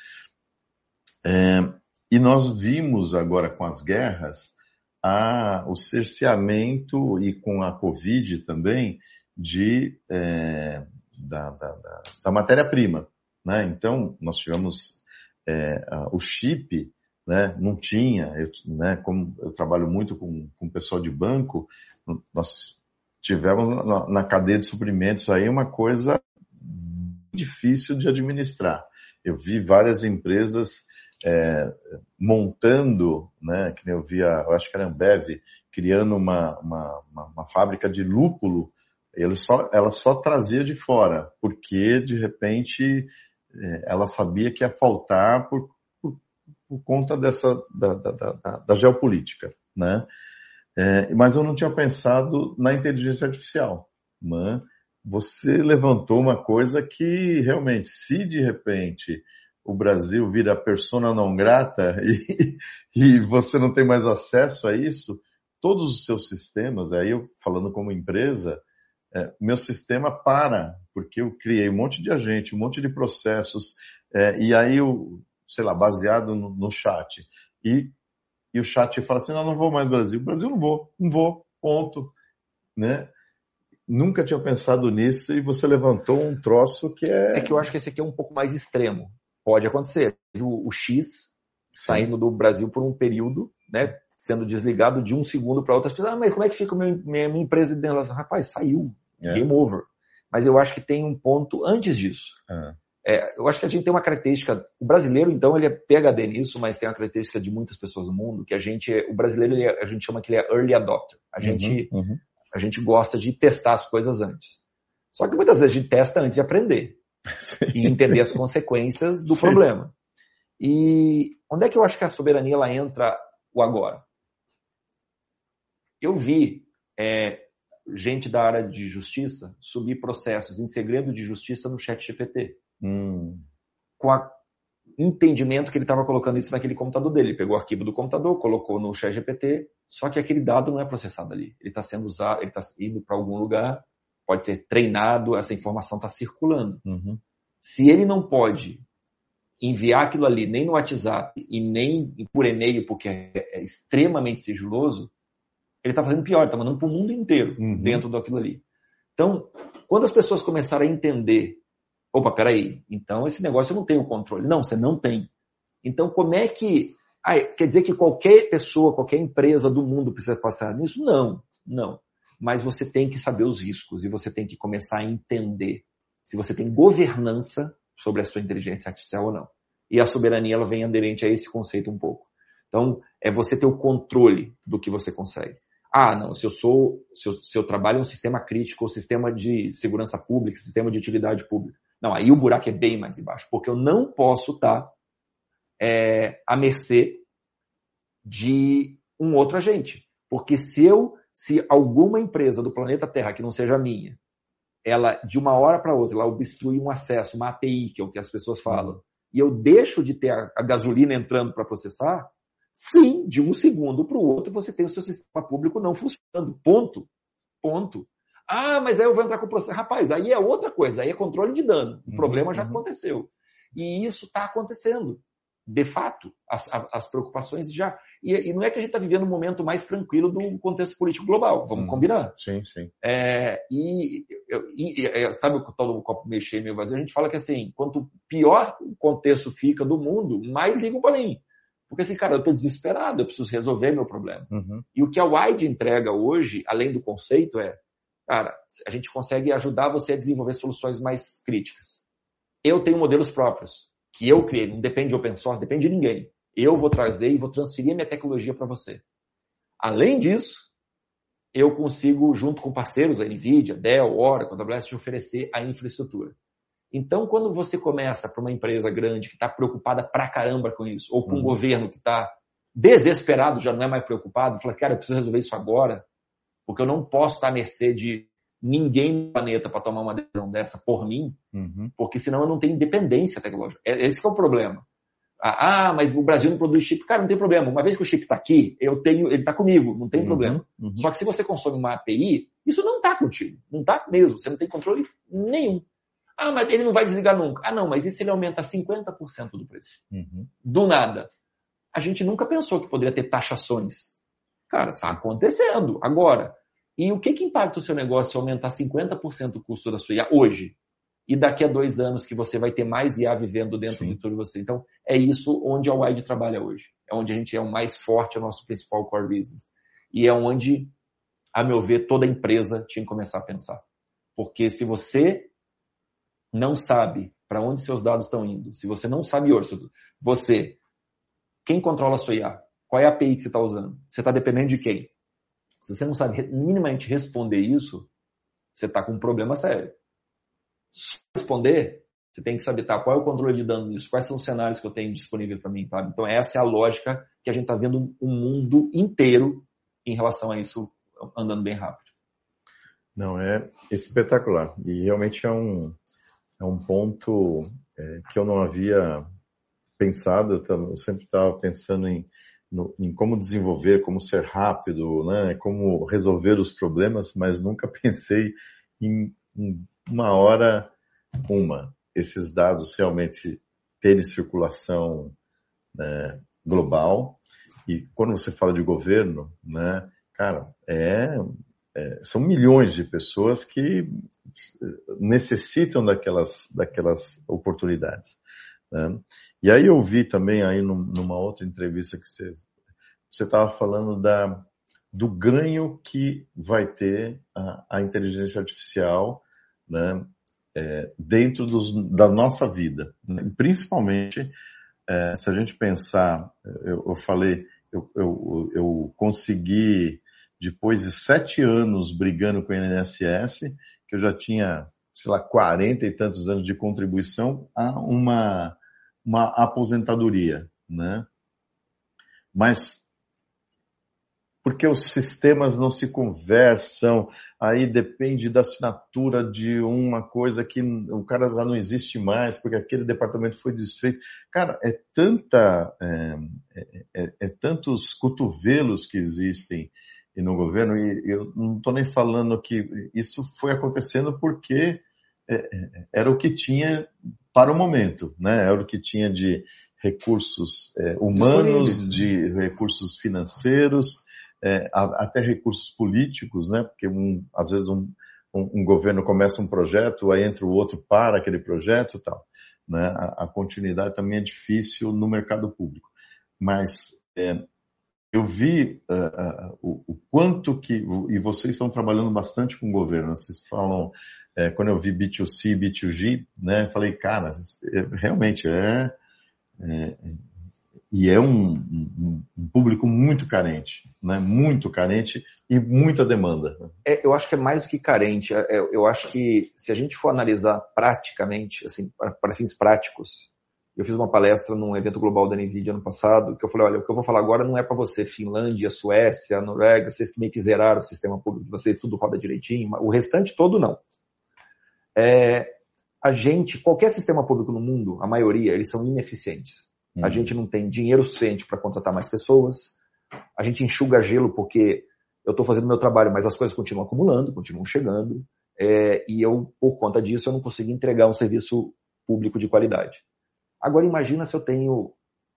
É, E nós vimos agora com as guerras a, o cerceamento e com a Covid também de, é, da, da, da, da matéria-prima, né? Então, nós tivemos é, a, o chip, né? Não tinha, eu, né? Como eu trabalho muito com, com o pessoal de banco, nós tivemos na, na cadeia de suprimentos aí uma coisa difícil de administrar. Eu vi várias empresas É, montando, né, que eu via, eu acho que era a Ambev, criando uma, uma, uma, uma fábrica de lúpulo, ele só, ela só trazia de fora, porque de repente é, ela sabia que ia faltar por, por, por conta dessa, da, da, da, da geopolítica, né? É, mas eu não tinha pensado na inteligência artificial, né? Você levantou uma coisa que realmente, se de repente o Brasil vira persona não grata e, e você não tem mais acesso a isso, todos os seus sistemas, aí eu falando como empresa, é, meu sistema para, porque eu criei um monte de agente, um monte de processos, é, e aí eu, sei lá, baseado no, no chat, e, e o chat fala assim, não, não vou mais no Brasil, Brasil não vou, não vou, ponto, né? Nunca tinha pensado nisso e você levantou um troço que é... É que eu acho que esse aqui é um pouco mais extremo. Pode acontecer. O, o X saindo do Brasil por um período, né, sendo desligado de um segundo para outra. Ah, mas como é que fica minha, minha, minha empresa de relação? Rapaz, saiu. É. Game over. Mas eu acho que tem um ponto antes disso. É. É, eu acho que a gente tem uma característica, o brasileiro, então, ele é P H D nisso, mas tem uma característica de muitas pessoas no mundo, que a gente, o brasileiro, ele é, a gente chama que ele é early adopter. A gente, uhum, uhum. a gente gosta de testar as coisas antes. Só que muitas vezes a gente testa antes de aprender. E entender as consequências do Sim. problema. E onde é que eu acho que a soberania ela entra o agora? Eu vi é, gente da área de justiça subir processos em segredo de justiça no ChatGPT. Hum. Com o entendimento que ele estava colocando isso naquele computador dele. Ele pegou o arquivo do computador, colocou no ChatGPT, só que aquele dado não é processado ali. Ele está sendo usado, ele está indo para algum lugar, pode ser treinado, essa informação está circulando. Uhum. Se ele não pode enviar aquilo ali nem no WhatsApp e nem por e-mail, porque é, é extremamente sigiloso, ele está fazendo pior, ele está mandando para o mundo inteiro uhum. dentro daquilo ali. Então, quando as pessoas começarem a entender, opa, peraí, então esse negócio eu não tenho controle. Não, você não tem. Então, como é que... Ah, quer dizer que qualquer pessoa, qualquer empresa do mundo precisa passar nisso? Não, não. mas você tem que saber os riscos e você tem que começar a entender se você tem governança sobre a sua inteligência artificial ou não. E a soberania, ela vem aderente a esse conceito um pouco. Então, é você ter o controle do que você consegue. Ah, não, se eu sou, se eu, se eu trabalho em um sistema crítico, ou sistema de segurança pública, sistema de utilidade pública. Não, aí o buraco é bem mais embaixo, porque eu não posso estar é, à mercê de um outro agente. Porque se eu, se alguma empresa do planeta Terra, que não seja a minha, ela, de uma hora para outra, ela obstrui um acesso, uma A P I, que é o que as pessoas falam, e eu deixo de ter a, a gasolina entrando para processar, sim, de um segundo para o outro, você tem o seu sistema público não funcionando. Ponto. Ponto. Ah, mas aí eu vou entrar com o processo. Rapaz, aí é outra coisa, aí é controle de dano. O uhum, problema já uhum. aconteceu. E isso está acontecendo. De fato, as, as preocupações já... E, e não é que a gente está vivendo um momento mais tranquilo do contexto político global, vamos uhum. combinar. Sim, sim. É, e, e, e sabe o tal do copo meio cheio, meio vazio? A gente fala que assim, quanto pior o contexto fica do mundo, mais ligam para mim. Porque assim, cara, eu estou desesperado, eu preciso resolver meu problema. Uhum. E o que a Wide entrega hoje, além do conceito, é, cara, a gente consegue ajudar você a desenvolver soluções mais críticas. Eu tenho modelos próprios, que eu criei, não depende de open source, depende de ninguém. Eu vou trazer e vou transferir minha tecnologia para você. Além disso, eu consigo, junto com parceiros, a NVIDIA, Dell, Oracle, A W S, te oferecer a infraestrutura. Então, quando você começa para uma empresa grande que está preocupada pra caramba com isso, ou com um governo que está desesperado, já não é mais preocupado, fala, cara, eu preciso resolver isso agora, porque eu não posso estar à mercê de ninguém no planeta para tomar uma decisão dessa por mim, uhum. porque senão eu não tenho independência tecnológica. Esse que é o problema. Ah, mas o Brasil não produz chip. Cara, não tem problema. Uma vez que o chip está aqui, eu tenho, ele está comigo, não tem uhum. problema. Uhum. Só que se você consome uma A P I, isso não está contigo. Não está mesmo. Você não tem controle nenhum. Ah, mas ele não vai desligar nunca. Ah, não, mas e se ele aumenta cinquenta por cento do preço? Uhum. Do nada. A gente nunca pensou que poderia ter taxações. Cara, está acontecendo agora. E o que que impacta o seu negócio se aumentar cinquenta por cento o custo da sua I A hoje? E daqui a dois anos que você vai ter mais I A vivendo dentro Sim. de tudo você. Então, é isso onde a Wide trabalha hoje. É onde a gente é o mais forte, é o nosso principal core business. E é onde, a meu ver, toda empresa tinha que começar a pensar. Porque se você não sabe para onde seus dados estão indo, se você não sabe hoje, você, quem controla a sua I A? Qual é a A P I que você está usando? Você está dependendo de quem? Se você não sabe minimamente responder isso, você está com um problema sério. Se responder, você tem que saber, tá, qual é o controle de dano nisso, quais são os cenários que eu tenho disponível para mim, tá? Então essa é a lógica que a gente está vendo um mundo inteiro em relação a isso andando bem rápido. Não, é espetacular. E realmente é um, é um ponto é, que eu não havia pensado, eu, tava, eu sempre estava pensando em, no, em como desenvolver, como ser rápido, né, como resolver os problemas, mas nunca pensei em, em uma hora, uma, esses dados realmente terem circulação né, global. E quando você fala de governo, né, cara, é, é, são milhões de pessoas que necessitam daquelas, daquelas oportunidades. Né? E aí eu vi também aí num, numa outra entrevista que você você estava falando da, do ganho que vai ter a, a inteligência artificial, né, é, dentro dos, da nossa vida. Né? Principalmente, é, se a gente pensar, eu, eu falei, eu, eu, eu consegui, depois de sete anos brigando com o I N S S, que eu já tinha, sei lá, quarenta e tantos anos de contribuição a uma, uma aposentadoria, né? Mas porque os sistemas não se conversam, aí depende da assinatura de uma coisa que o cara já não existe mais, porque aquele departamento foi desfeito. Cara, é tanta, é, é, é tantos cotovelos que existem no governo, e eu não estou nem falando que isso foi acontecendo porque era o que tinha para o momento, né? Era o que tinha de recursos é, humanos, de recursos financeiros, É, até recursos políticos, né? Porque um, às vezes um, um, um governo começa um projeto, aí entra o outro para aquele projeto e tal. Né? A, a continuidade também é difícil no mercado público. Mas é, eu vi uh, uh, o, o quanto que, e vocês estão trabalhando bastante com o governo, vocês falam, é, quando eu vi B dois C, B dois G, né, falei, cara, realmente é, é e é um, um, um público muito carente, né, muito carente e muita demanda. É, eu acho que é mais do que carente, é, eu acho que se a gente for analisar praticamente, assim, para, para fins práticos, eu fiz uma palestra num evento global da NVIDIA ano passado, que eu falei, olha, o que eu vou falar agora não é para você, Finlândia, Suécia, Noruega, vocês meio que zeraram o sistema público de vocês, tudo roda direitinho, mas o restante todo não. É, a gente, qualquer sistema público no mundo, a maioria, eles são ineficientes. Hum. A gente não tem dinheiro suficiente para contratar mais pessoas, a gente enxuga gelo porque eu estou fazendo meu trabalho, mas as coisas continuam acumulando, continuam chegando, é, e eu, por conta disso, eu não consigo entregar um serviço público de qualidade. Agora imagina se eu tenho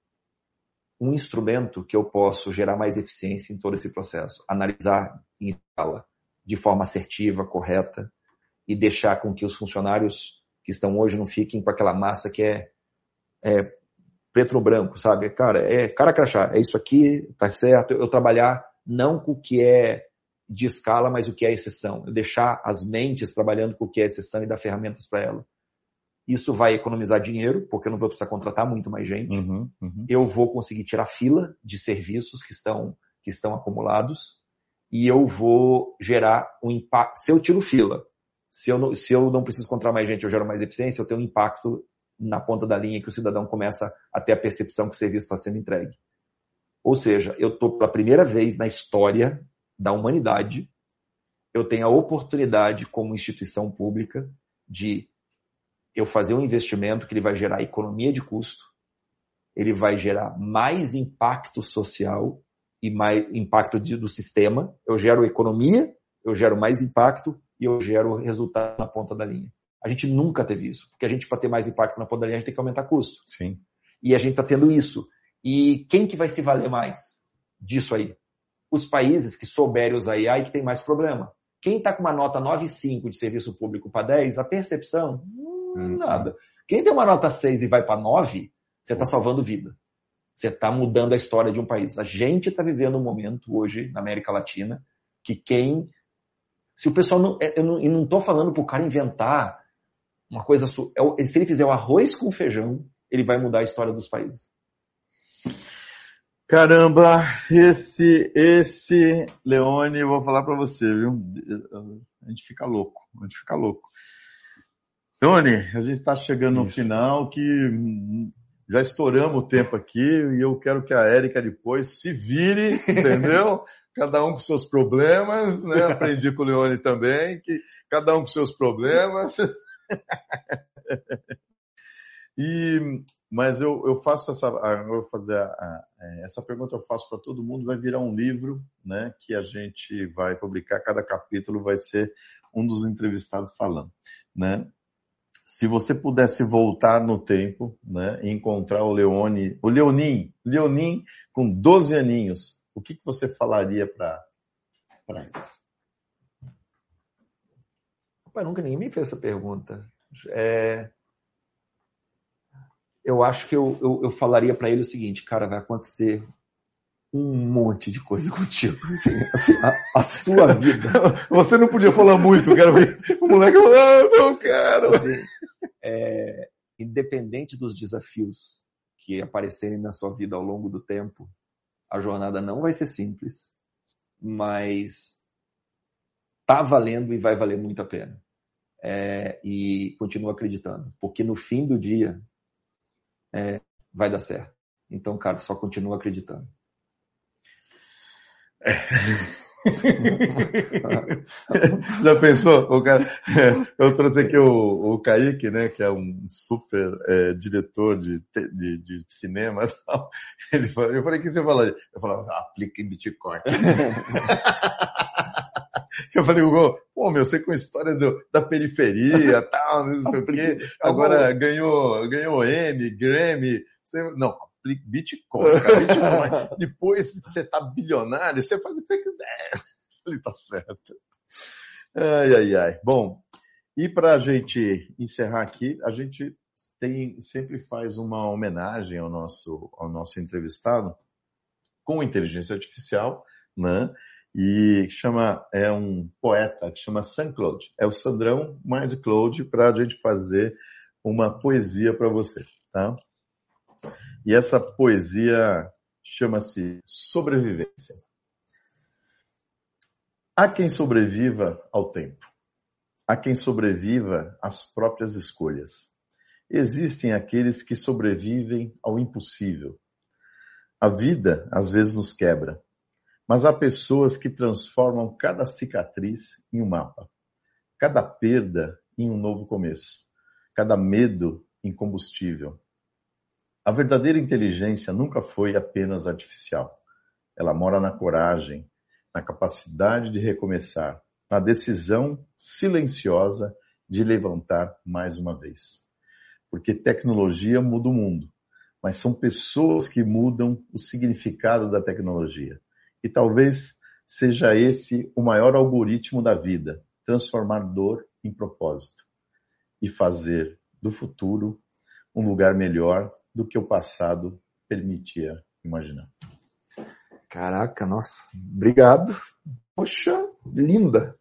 um instrumento que eu posso gerar mais eficiência em todo esse processo, analisar em escala, de forma assertiva, correta, e deixar com que os funcionários que estão hoje não fiquem com aquela massa que é, é preto no branco, sabe? Cara, é cara crachá, é isso aqui, tá certo, eu trabalhar não com o que é de escala, mas o que é exceção, eu deixar as mentes trabalhando com o que é exceção e dar ferramentas para ela. Isso vai economizar dinheiro, porque eu não vou precisar contratar muito mais gente. Uhum, uhum. Eu vou conseguir tirar fila de serviços que estão, que estão acumulados e eu vou gerar um impacto. Se eu tiro fila, se eu, não, se eu não preciso contratar mais gente, eu gero mais eficiência, eu tenho um impacto na ponta da linha que o cidadão começa a ter a percepção que o serviço está sendo entregue. Ou seja, eu estou pela primeira vez na história da humanidade, eu tenho a oportunidade como instituição pública de eu fazer um investimento que ele vai gerar economia de custo, ele vai gerar mais impacto social e mais impacto de, do sistema. Eu gero economia, eu gero mais impacto e eu gero resultado na ponta da linha. A gente nunca teve isso, porque a gente, para ter mais impacto na ponta da linha, a gente tem que aumentar custo. Sim. E a gente está tendo isso. E quem que vai se valer mais disso aí? Os países que souberem usar I A e que tem mais problema. Quem está com uma nota nove vírgula cinco de serviço público para dez, a percepção... Nada. Quem tem uma nota seis e vai para nove, você está salvando vida. Você está mudando a história de um país. A gente está vivendo um momento hoje, na América Latina, que quem... Se o pessoal não... Eu não, eu não tô falando para o cara inventar uma coisa... Se ele fizer o arroz com feijão, ele vai mudar a história dos países. Caramba, esse, esse, Leone, eu vou falar para você, viu? A gente fica louco, a gente fica louco. Leone, a gente está chegando no Isso. final, que já estouramos o tempo aqui e eu quero que a Érica depois se vire, entendeu? Cada um com seus problemas, né? Aprendi com o Leone também, que cada um com seus problemas. e, mas eu, eu faço essa, eu vou fazer a, a, essa pergunta, eu faço para todo mundo, vai virar um livro, né? Que a gente vai publicar, cada capítulo vai ser um dos entrevistados falando, né? Se você pudesse voltar no tempo, né, e encontrar o Leone, o Leonin, Leonin com doze aninhos, o que, que você falaria para ele? Pai, nunca ninguém me fez essa pergunta. É... Eu acho que eu, eu, eu falaria para ele o seguinte, cara, vai acontecer um monte de coisa contigo. Assim, assim, a, a sua vida. Você não podia falar muito, cara. O moleque falou, ah, não quero. Assim, é, independente dos desafios que aparecerem na sua vida ao longo do tempo, a jornada não vai ser simples, mas tá valendo e vai valer muito a pena. É, e continuo acreditando, porque no fim do dia é, vai dar certo. Então, cara, só continuo acreditando. Já pensou? O cara, eu trouxe aqui o, o Kaique, né, que é um super é, diretor de, de, de cinema e tal. Ele falou, eu falei, o que você fala? Eu falei, aplica em Bitcoin. Eu falei, pô, meu, você com a história do, da periferia e tal, não sei o quê, agora ganhou, ganhou M, Grammy, você, não, Bitcoin, cara, Bitcoin. Depois que você tá bilionário, você faz o que você quiser. Ele tá certo. Ai, ai, ai. Bom, e pra gente encerrar aqui, a gente tem, sempre faz uma homenagem ao nosso, ao nosso entrevistado. com inteligência artificial, né? E chama, é um poeta que chama Saint-Claude. É o Sandrão mais o Claude para a gente fazer uma poesia para você, tá? E essa poesia chama-se Sobrevivência. Há quem sobreviva ao tempo. Há quem sobreviva às próprias escolhas. Existem aqueles que sobrevivem ao impossível. A vida, às vezes, nos quebra. Mas há pessoas que transformam cada cicatriz em um mapa. Cada perda em um novo começo. Cada medo em combustível. A verdadeira inteligência nunca foi apenas artificial. Ela mora na coragem, na capacidade de recomeçar, na decisão silenciosa de levantar mais uma vez. Porque tecnologia muda o mundo, mas são pessoas que mudam o significado da tecnologia. E talvez seja esse o maior algoritmo da vida, transformar dor em propósito e fazer do futuro um lugar melhor do que o passado permitia imaginar. Caraca, nossa, obrigado. Poxa, linda.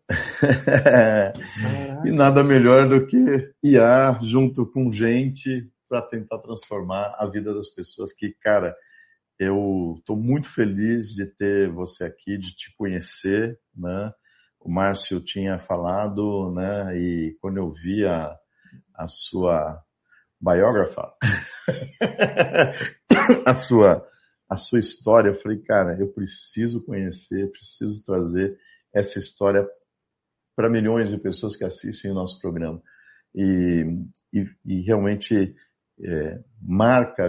E nada melhor do que I A junto com gente para tentar transformar a vida das pessoas que, cara, eu estou muito feliz de ter você aqui, de te conhecer, né? O Márcio tinha falado, né? E quando eu vi a, a sua biógrafa, a sua, a sua história, eu falei, cara, eu preciso conhecer, preciso trazer essa história para milhões de pessoas que assistem o nosso programa. E, e, e realmente é, marca...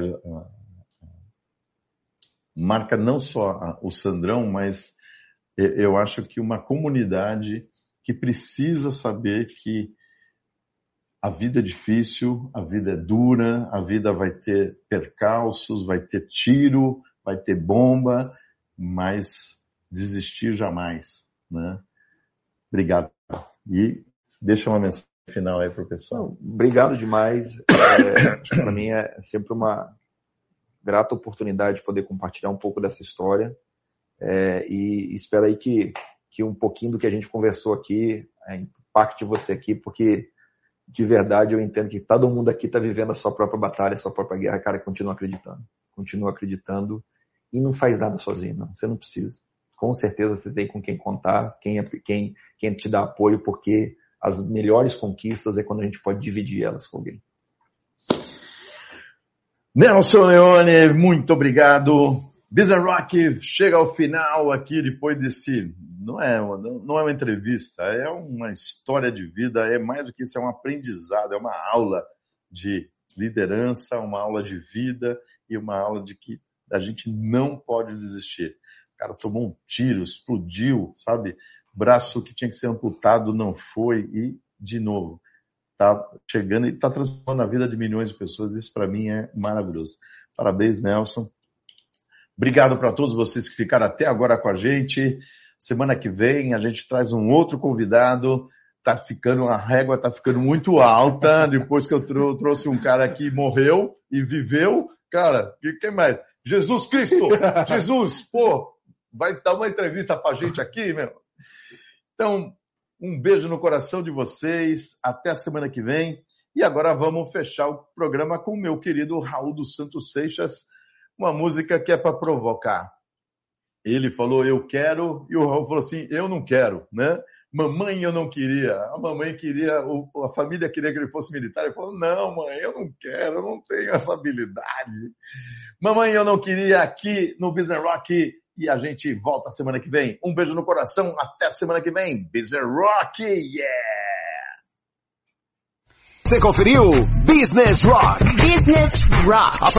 marca não só o Sandrão, mas eu acho que uma comunidade que precisa saber que a vida é difícil, a vida é dura, a vida vai ter percalços, vai ter tiro, vai ter bomba, mas desistir jamais, né? Obrigado. E deixa uma mensagem final aí para o pessoal. Obrigado demais. É, para mim é sempre uma grata oportunidade de poder compartilhar um pouco dessa história, é, e espero aí que, que um pouquinho do que a gente conversou aqui é, impacte você aqui, porque de verdade eu entendo que todo mundo aqui está vivendo a sua própria batalha, a sua própria guerra, cara, continua acreditando, continua acreditando e não faz nada sozinho, não, você não precisa. Com certeza você tem com quem contar, quem, é, quem, quem te dá apoio, porque as melhores conquistas é quando a gente pode dividir elas com alguém. Nelson Leone, muito obrigado. Business Rock chega ao final aqui depois desse, não é, não é uma entrevista, é uma história de vida, é mais do que isso, é um aprendizado, é uma aula de liderança, uma aula de vida e uma aula de que a gente não pode desistir. O cara tomou um tiro, explodiu, sabe? Braço que tinha que ser amputado não foi e, de novo, tá chegando e tá transformando a vida de milhões de pessoas. Isso para mim é maravilhoso. Parabéns, Nelson. Obrigado para todos vocês que ficaram até agora com a gente. Semana que vem a gente traz um outro convidado. Tá ficando, a régua tá ficando muito alta. Depois que eu trou- trouxe um cara que morreu e viveu. Cara, e quem mais? Jesus Cristo! Jesus, pô, vai dar uma entrevista pra gente aqui, meu. Então, um beijo no coração de vocês. Até a semana que vem. E agora vamos fechar o programa com o meu querido Raul dos Santos Seixas. Uma música que é para provocar. Ele falou, eu quero, e o Raul falou assim, eu não quero, né? Mamãe, eu não queria. A mamãe queria, a família queria que ele fosse militar. Ele falou, não, mãe, eu não quero, eu não tenho essa habilidade. Mamãe, eu não queria, aqui no Business Rock. E a gente volta semana que vem. Um beijo no coração, até semana que vem. Business Rock, yeah! Você conferiu Business Rock. Business Rock.